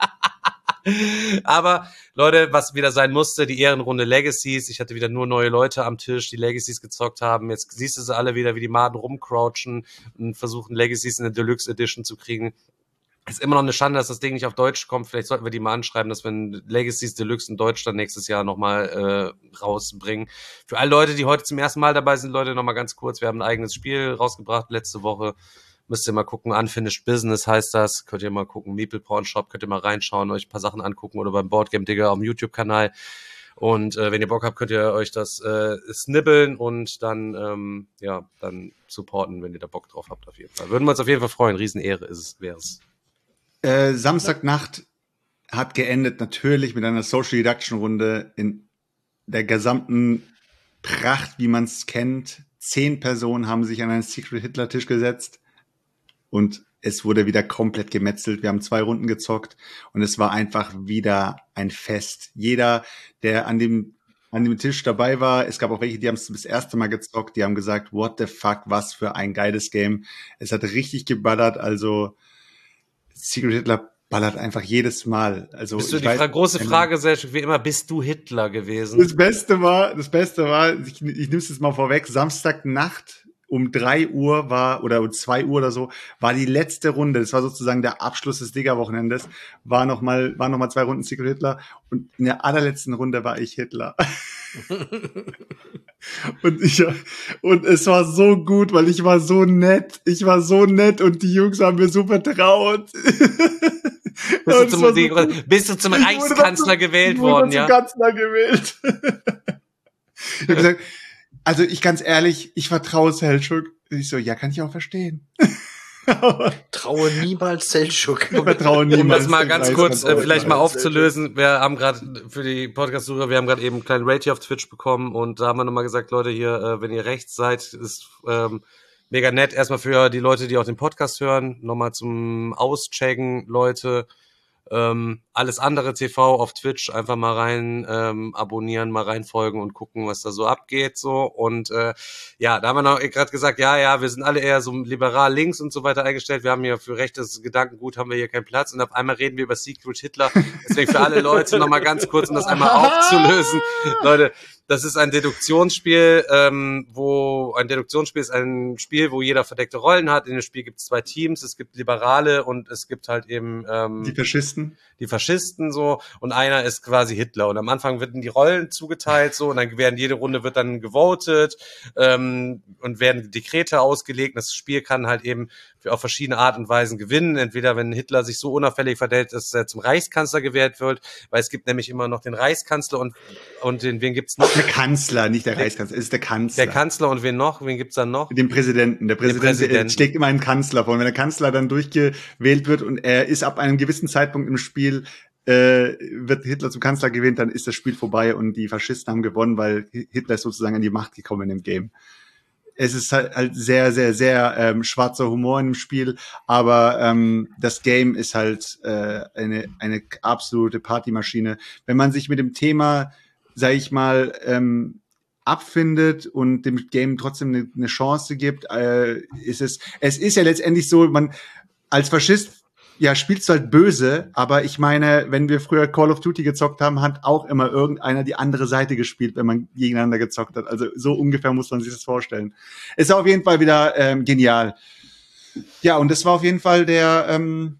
Aber, Leute, was wieder sein musste, die Ehrenrunde Legacies, ich hatte wieder nur neue Leute am Tisch, die Legacies gezockt haben, jetzt siehst du sie alle wieder, wie die Maden rumcrouchen und versuchen Legacies in der Deluxe Edition zu kriegen. Ist immer noch eine Schande, dass das Ding nicht auf Deutsch kommt. Vielleicht sollten wir die mal anschreiben, dass wir Legacies Deluxe in Deutsch dann nächstes Jahr nochmal rausbringen. Für alle Leute, die heute zum ersten Mal dabei sind, Leute, nochmal ganz kurz. Wir haben ein eigenes Spiel rausgebracht letzte Woche. Müsst ihr mal gucken. Unfinished Business heißt das. Könnt ihr mal gucken. Meeple Porn Shop. Könnt ihr mal reinschauen, euch ein paar Sachen angucken oder beim Boardgame Digger auf dem YouTube-Kanal. Und wenn ihr Bock habt, könnt ihr euch das snibbeln und dann dann supporten, wenn ihr da Bock drauf habt auf jeden Fall. Würden wir uns auf jeden Fall freuen. Riesenehre wäre es. Samstagnacht hat geendet natürlich mit einer Social Deduction Runde in der gesamten Pracht, wie man es kennt. 10 Personen haben sich an einen Secret Hitler Tisch gesetzt und es wurde wieder komplett gemetzelt. Wir haben 2 Runden gezockt und es war einfach wieder ein Fest. Jeder, der an dem Tisch dabei war, es gab auch welche, die haben es das erste Mal gezockt, die haben gesagt, what the fuck, was für ein geiles Game. Es hat richtig geballert, also Secret Hitler ballert einfach jedes Mal. Also bist du große Frage, Selchuk, wie immer, bist du Hitler gewesen? Das Beste war, ich nehme es jetzt mal vorweg, Samstagnacht um 3 Uhr oder um 2 Uhr oder so, war die letzte Runde, das war sozusagen der Abschluss des Digger-Wochenendes, waren noch mal 2 Runden Secret Hitler und in der allerletzten Runde war ich Hitler. Und es war so gut, weil ich war so nett und die Jungs haben mir so vertraut. Bist du zum Reichskanzler gewählt worden, ja? Ich wurde zum Kanzler gewählt. Ich habe gesagt, also ich ganz ehrlich, ich vertraue Selchuk. Ich so, ja, kann ich auch verstehen. Traue niemals Selchuk. Um das mal ganz kurz vielleicht mal aufzulösen. Wir haben gerade für die Podcast-Sucher, wir haben gerade eben einen kleinen Raid hier auf Twitch bekommen und da haben wir nochmal gesagt, Leute, hier, wenn ihr rechts seid, ist mega nett. Erstmal für die Leute, die auch den Podcast hören, nochmal zum Auschecken, Leute. Alles andere TV auf Twitch einfach mal rein abonnieren, mal reinfolgen und gucken, was da so abgeht so und da haben wir noch gerade gesagt, ja, wir sind alle eher so liberal links und so weiter eingestellt, wir haben hier für rechtes Gedankengut haben wir hier keinen Platz und auf einmal reden wir über Secret Hitler, deswegen für alle Leute noch mal ganz kurz, um das einmal aufzulösen, Leute, das ist ein Deduktionsspiel, ist ein Spiel, wo jeder verdeckte Rollen hat. In dem Spiel gibt es 2 Teams, es gibt Liberale und es gibt halt eben die Faschisten so und einer ist quasi Hitler und am Anfang werden die Rollen zugeteilt so und dann werden jede Runde wird dann gewotet und werden Dekrete ausgelegt. Das Spiel kann halt eben auf verschiedene Art und Weisen gewinnen. Entweder wenn Hitler sich so unauffällig verhält, dass er zum Reichskanzler gewählt wird, weil es gibt nämlich immer noch den Reichskanzler und wen gibt's noch? Der Kanzler, nicht der Reichskanzler, es ist der Kanzler. Der Kanzler und wen noch? Wen gibt's dann noch? Den Präsidenten. Der Präsident schlägt immer einen Kanzler vor. Und wenn der Kanzler dann durchgewählt wird und er ist ab einem gewissen Zeitpunkt im Spiel wird Hitler zum Kanzler gewählt, dann ist das Spiel vorbei und die Faschisten haben gewonnen, weil Hitler ist sozusagen an die Macht gekommen im Game. Es ist halt sehr, sehr, sehr schwarzer Humor im Spiel, aber das Game ist halt eine absolute Partymaschine. Wenn man sich mit dem Thema, sag ich mal, abfindet und dem Game trotzdem eine Chance gibt, es ist ja letztendlich so, man als Faschist ja, spielst du halt böse, aber ich meine, wenn wir früher Call of Duty gezockt haben, hat auch immer irgendeiner die andere Seite gespielt, wenn man gegeneinander gezockt hat. Also so ungefähr muss man sich das vorstellen. Ist auf jeden Fall wieder genial. Ja, und das war auf jeden Fall der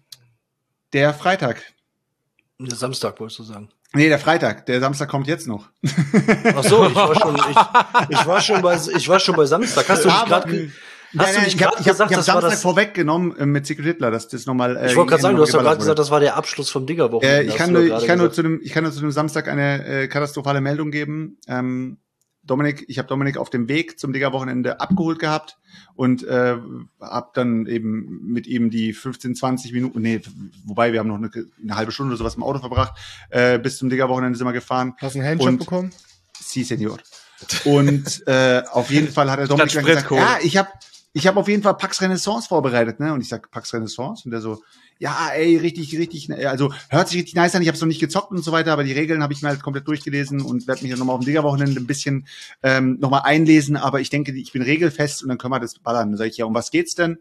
Freitag. Der Samstag, wolltest du sagen? Nee, der Freitag. Der Samstag kommt jetzt noch. Ach so, ich war schon bei Samstag. Hast du nicht gerade gesagt, ich hab das war Samstag das vorweggenommen mit Secret Hitler, dass das nochmal. Ich wollte gerade sagen, du hast doch gerade gesagt, das war der Abschluss vom Diggerwochenende. Ich kann nur zu dem Samstag eine katastrophale Meldung geben. Ich habe Dominik auf dem Weg zum Diggerwochenende abgeholt gehabt und hab dann eben mit ihm die 15, 20 Minuten, wobei wir haben noch eine halbe Stunde oder sowas im Auto verbracht, bis zum Diggerwochenende sind wir gefahren. Hast du einen Handjob bekommen? Si, Senor. Und auf jeden Fall hat er Dominik dann gesagt, ja, ich hab auf jeden Fall Pax Renaissance vorbereitet, ne? Und ich sag, Pax Renaissance? Und der so, ja, ey, richtig, also hört sich richtig nice an, ich hab's noch nicht gezockt und so weiter, aber die Regeln habe ich mir halt komplett durchgelesen und werde mich dann nochmal auf dem Diggerwochenende ein bisschen nochmal einlesen, aber ich denke, ich bin regelfest und dann können wir das ballern. Dann sag ich, ja, um was geht's denn?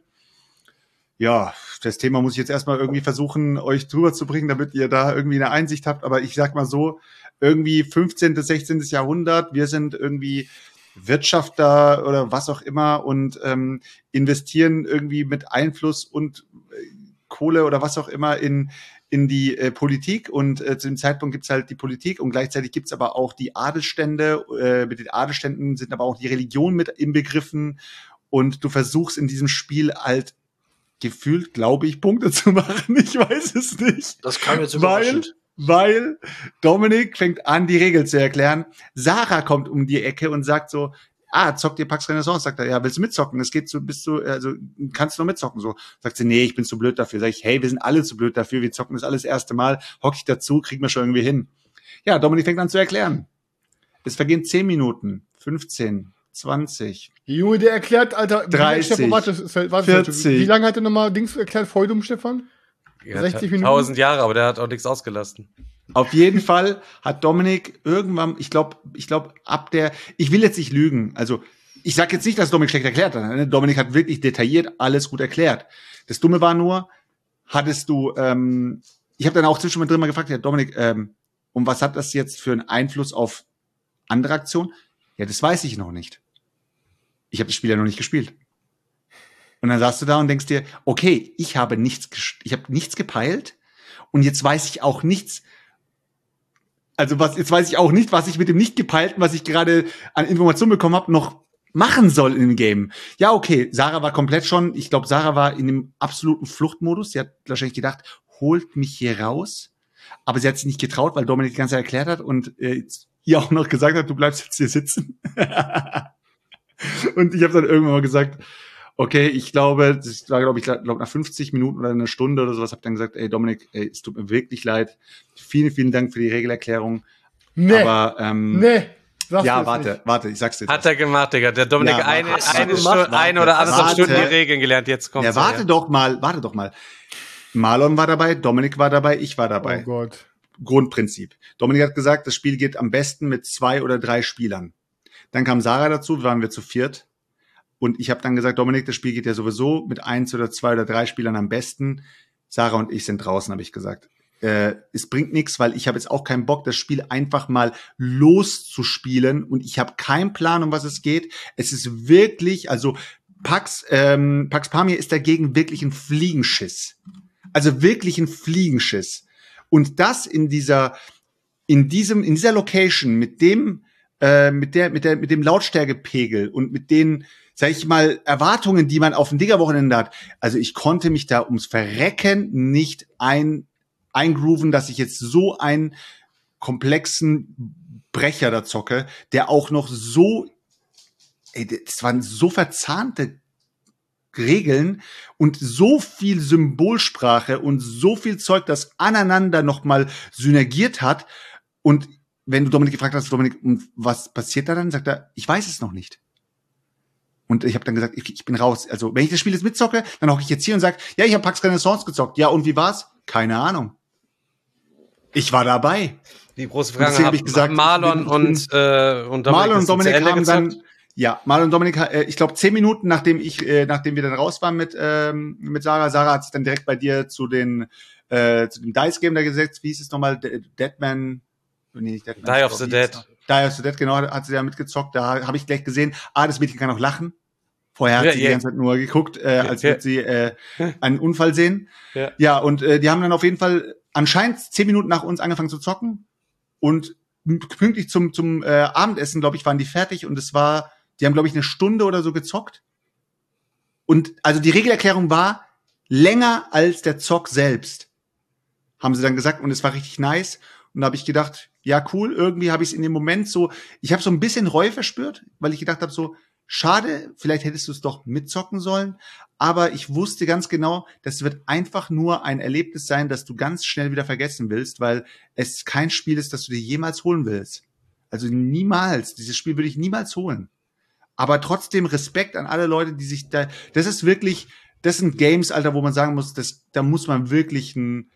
Ja, das Thema muss ich jetzt erstmal irgendwie versuchen, euch drüber zu bringen, damit ihr da irgendwie eine Einsicht habt, aber ich sag mal so, irgendwie 15. bis 16. Jahrhundert, wir sind irgendwie Wirtschafter oder was auch immer und investieren irgendwie mit Einfluss und Kohle oder was auch immer in die Politik und zu dem Zeitpunkt gibt's halt die Politik und gleichzeitig gibt's aber auch die Adelsstände, mit den Adelsständen sind aber auch die Religion mit inbegriffen und du versuchst in diesem Spiel halt gefühlt, glaube ich, Punkte zu machen, ich weiß es nicht. Das kam jetzt überraschend. Weil Dominik fängt an, die Regel zu erklären. Sarah kommt um die Ecke und sagt so, zockt ihr Pax Renaissance? Sagt er, ja, willst du mitzocken? Es geht so, kannst du noch mitzocken? So, sagt sie, nee, ich bin zu blöd dafür. Sag ich, hey, wir sind alle zu blöd dafür, wir zocken das alles das erste Mal, hock ich dazu, kriegen wir schon irgendwie hin. Ja, Dominik fängt an zu erklären. Es vergehen 10 Minuten, 15, 20. Junge, der erklärt, Alter, 30, warte, 40. Wie lange hat er nochmal Dings erklärt, Feudum, Stefan? Ja, 60 Minuten? 1000 Jahre, aber der hat auch nichts ausgelassen. Auf jeden Fall hat Dominik irgendwann, ich glaube, ich will jetzt nicht lügen, also ich sag jetzt nicht, dass Dominik schlecht erklärt hat, ne? Dominik hat wirklich detailliert alles gut erklärt. Das Dumme war nur, hattest du, ich habe dann auch zwischendrin mal gefragt, ja, Dominik, und was hat das jetzt für einen Einfluss auf andere Aktionen? Ja, das weiß ich noch nicht. Ich habe das Spiel ja noch nicht gespielt. Und dann saßt du da und denkst dir, okay, ich habe nichts gepeilt und jetzt weiß ich auch nichts. Also jetzt weiß ich auch nicht, was ich mit dem nicht gepeilten, was ich gerade an Informationen bekommen habe, noch machen soll in dem Game. Ja, okay, Sarah war komplett schon, ich glaube, Sarah war in dem absoluten Fluchtmodus. Sie hat wahrscheinlich gedacht, holt mich hier raus. Aber sie hat sich nicht getraut, weil Dominik die ganze Zeit erklärt hat und ihr auch noch gesagt hat, du bleibst jetzt hier sitzen. Und ich habe dann irgendwann mal gesagt, okay, ich glaube, das war, glaube ich, nach 50 Minuten oder eine Stunde oder sowas, habe dann gesagt, ey Dominik, es tut mir wirklich leid. Vielen, vielen Dank für die Regelerklärung. Nee. Aber ja, warte, ich sag's dir. Hat er gemacht, Digga. Der Dominik Ja, eine warte. oder anderthalb Stunden die Regeln gelernt. Jetzt kommt's. Ja, warte doch mal. Marlon war dabei, Dominik war dabei, ich war dabei. Oh Gott. Grundprinzip. Dominik hat gesagt, das Spiel geht am besten mit 2 oder 3 Spielern. Dann kam Sarah dazu, waren wir zu 4. Und ich habe dann gesagt, Dominik, das Spiel geht ja sowieso mit 1 oder 2 oder 3 Spielern am besten. Sarah und ich sind draußen, habe ich gesagt. Es bringt nichts, weil ich habe jetzt auch keinen Bock, das Spiel einfach mal loszuspielen. Und ich habe keinen Plan, um was es geht. Es ist wirklich, also Pax Pamir ist dagegen wirklich ein Fliegenschiss. Also wirklich ein Fliegenschiss. Und das in dieser Location mit dem Lautstärkepegel und mit den, sag ich mal, Erwartungen, die man auf dem Diggerwochenende hat. Also ich konnte mich da ums Verrecken nicht eingrooven, dass ich jetzt so einen komplexen Brecher da zocke, der auch noch so, das waren so verzahnte Regeln und so viel Symbolsprache und so viel Zeug, das aneinander nochmal synergiert hat. Und wenn du Dominik gefragt hast, Dominik, was passiert da dann? Sagt er, ich weiß es noch nicht. Und ich habe dann gesagt, ich bin raus. Also wenn ich das Spiel jetzt mitzocke, dann hocke ich jetzt hier und sage, ja, ich habe Pax Renaissance gezockt. Ja, und wie war's? Keine Ahnung. Ich war dabei. Die große Frage habe ich gesagt, Marlon und Dominik haben dann, ja, Marlon und Dominik, ich glaube 10 Minuten, nachdem wir dann raus waren mit Sarah. Sarah hat sich dann direkt bei dir zu dem Dice Game da gesetzt. Wie hieß es nochmal? Deadman. Nee, nicht Deadman. Die of the Dead. Die of the Dead, genau, hat sie ja mitgezockt. Da habe ich gleich gesehen, das Mädchen kann auch lachen. Vorher hat sie die ganze Zeit nur geguckt, als würde sie einen Unfall sehen. Ja, und die haben dann auf jeden Fall anscheinend 10 Minuten nach uns angefangen zu zocken. Und pünktlich zum Abendessen, glaube ich, waren die fertig. Und die haben, glaube ich, 1 Stunde oder so gezockt. Und also die Regelerklärung war länger als der Zock selbst, haben sie dann gesagt. Und es war richtig nice. Und da habe ich gedacht, ja, cool, irgendwie habe ich es in dem Moment so, ich habe so ein bisschen Reue verspürt, weil ich gedacht habe so, schade, vielleicht hättest du es doch mitzocken sollen, aber ich wusste ganz genau, das wird einfach nur ein Erlebnis sein, das du ganz schnell wieder vergessen willst, weil es kein Spiel ist, das du dir jemals holen willst. Also niemals, dieses Spiel würde ich niemals holen. Aber trotzdem Respekt an alle Leute, die sich da, das sind Games, Alter, wo man sagen muss, da muss man wirklich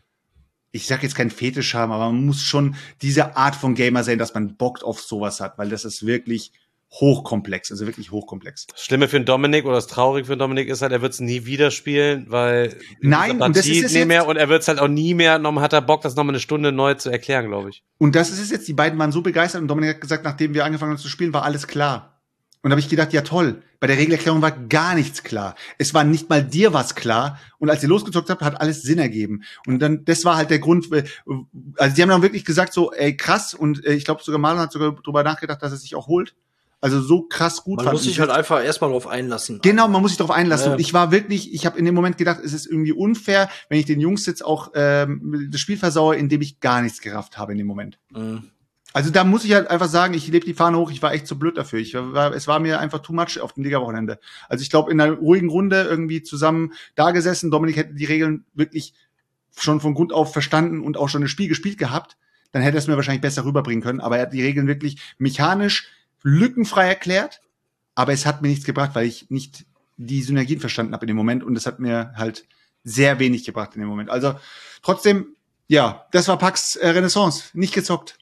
ich sag jetzt keinen Fetisch haben, aber man muss schon diese Art von Gamer sein, dass man Bock auf sowas hat, weil das ist wirklich hochkomplex, also wirklich hochkomplex. Das Schlimme für den Dominik oder das Traurige für den Dominik ist halt, er wird es nie wieder spielen, weil nein, und das ist es nie mehr und er wird es halt auch nie mehr, hat er Bock, das nochmal 1 Stunde neu zu erklären, glaube ich. Und das ist es jetzt, die beiden waren so begeistert und Dominik hat gesagt, nachdem wir angefangen haben zu spielen, war alles klar. Und da habe ich gedacht, ja toll, bei der Regelerklärung war gar nichts klar. Es war nicht mal dir was klar. Und als ihr losgezockt habt, hat alles Sinn ergeben. Und dann, das war halt der Grund, also die haben dann wirklich gesagt so, ey krass, und ich glaube sogar Marlon hat sogar drüber nachgedacht, dass er sich auch holt. Also so krass gut. Man muss sich halt einfach erstmal drauf einlassen. Genau, man muss sich drauf einlassen. Und ich habe in dem Moment gedacht, es ist irgendwie unfair, wenn ich den Jungs jetzt auch das Spiel versaue, indem ich gar nichts gerafft habe in dem Moment. Also da muss ich halt einfach sagen, ich lebe die Fahne hoch, ich war echt zu blöd dafür. Es war mir einfach too much auf dem Liga-Wochenende. Also ich glaube, in einer ruhigen Runde irgendwie zusammen da gesessen, Dominik hätte die Regeln wirklich schon von Grund auf verstanden und auch schon das Spiel gespielt gehabt, dann hätte er es mir wahrscheinlich besser rüberbringen können. Aber er hat die Regeln wirklich mechanisch lückenfrei erklärt, aber es hat mir nichts gebracht, weil ich nicht die Synergien verstanden habe in dem Moment und das hat mir halt sehr wenig gebracht in dem Moment. Also trotzdem, ja, das war Pax Renaissance, nicht gezockt.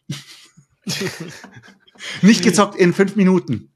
Nicht gezockt in 5 Minuten.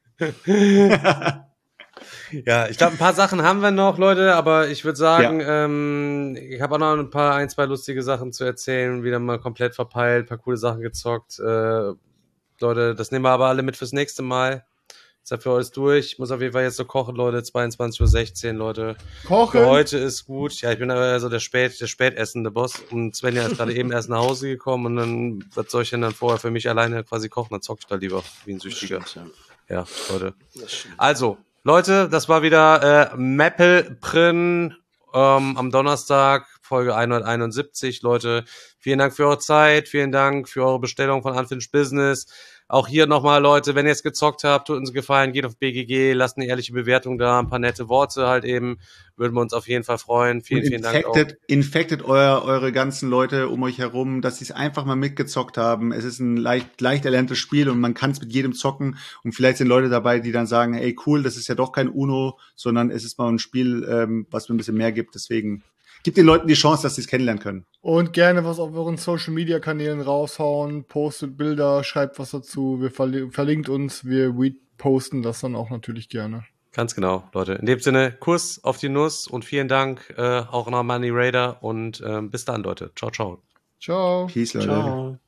Ja, ich glaube, ein paar Sachen haben wir noch, Leute, aber ich würde sagen, ich habe auch noch ein, zwei lustige Sachen zu erzählen, wieder mal komplett verpeilt, ein paar coole Sachen gezockt. Leute, das nehmen wir aber alle mit fürs nächste Mal. Ist ja für euch durch. Ich muss auf jeden Fall jetzt so kochen, Leute. 22:16 Uhr, Leute. Kochen? Für heute ist gut. Ja, ich bin aber so der spätessende Boss. Und Svenja ist gerade eben erst nach Hause gekommen. Und dann, was soll ich denn dann vorher für mich alleine quasi kochen? Dann zock ich da lieber wie ein Süchtiger. Ja, Leute. Also, Leute, das war wieder Meppelprin am Donnerstag, Folge 171. Leute, vielen Dank für eure Zeit. Vielen Dank für eure Bestellung von Unfinished Business. Auch hier nochmal, Leute, wenn ihr es gezockt habt, tut uns einen Gefallen, geht auf BGG, lasst eine ehrliche Bewertung da, ein paar nette Worte halt eben, würden wir uns auf jeden Fall freuen. Vielen Dank auch. Infectet eure ganzen Leute um euch herum, dass sie es einfach mal mitgezockt haben. Es ist ein leicht erlerntes Spiel und man kann es mit jedem zocken und vielleicht sind Leute dabei, die dann sagen, ey cool, das ist ja doch kein Uno, sondern es ist mal ein Spiel, was mir ein bisschen mehr gibt, deswegen gibt den Leuten die Chance, dass sie es kennenlernen können. Und gerne was auf euren Social-Media-Kanälen raushauen, postet Bilder, schreibt was dazu, wir verlinkt uns, wir posten das dann auch natürlich gerne. Ganz genau, Leute. In dem Sinne, Kuss auf die Nuss und vielen Dank auch an Money Raider und bis dann, Leute. Ciao, ciao. Ciao. Peace, Leute. Ciao.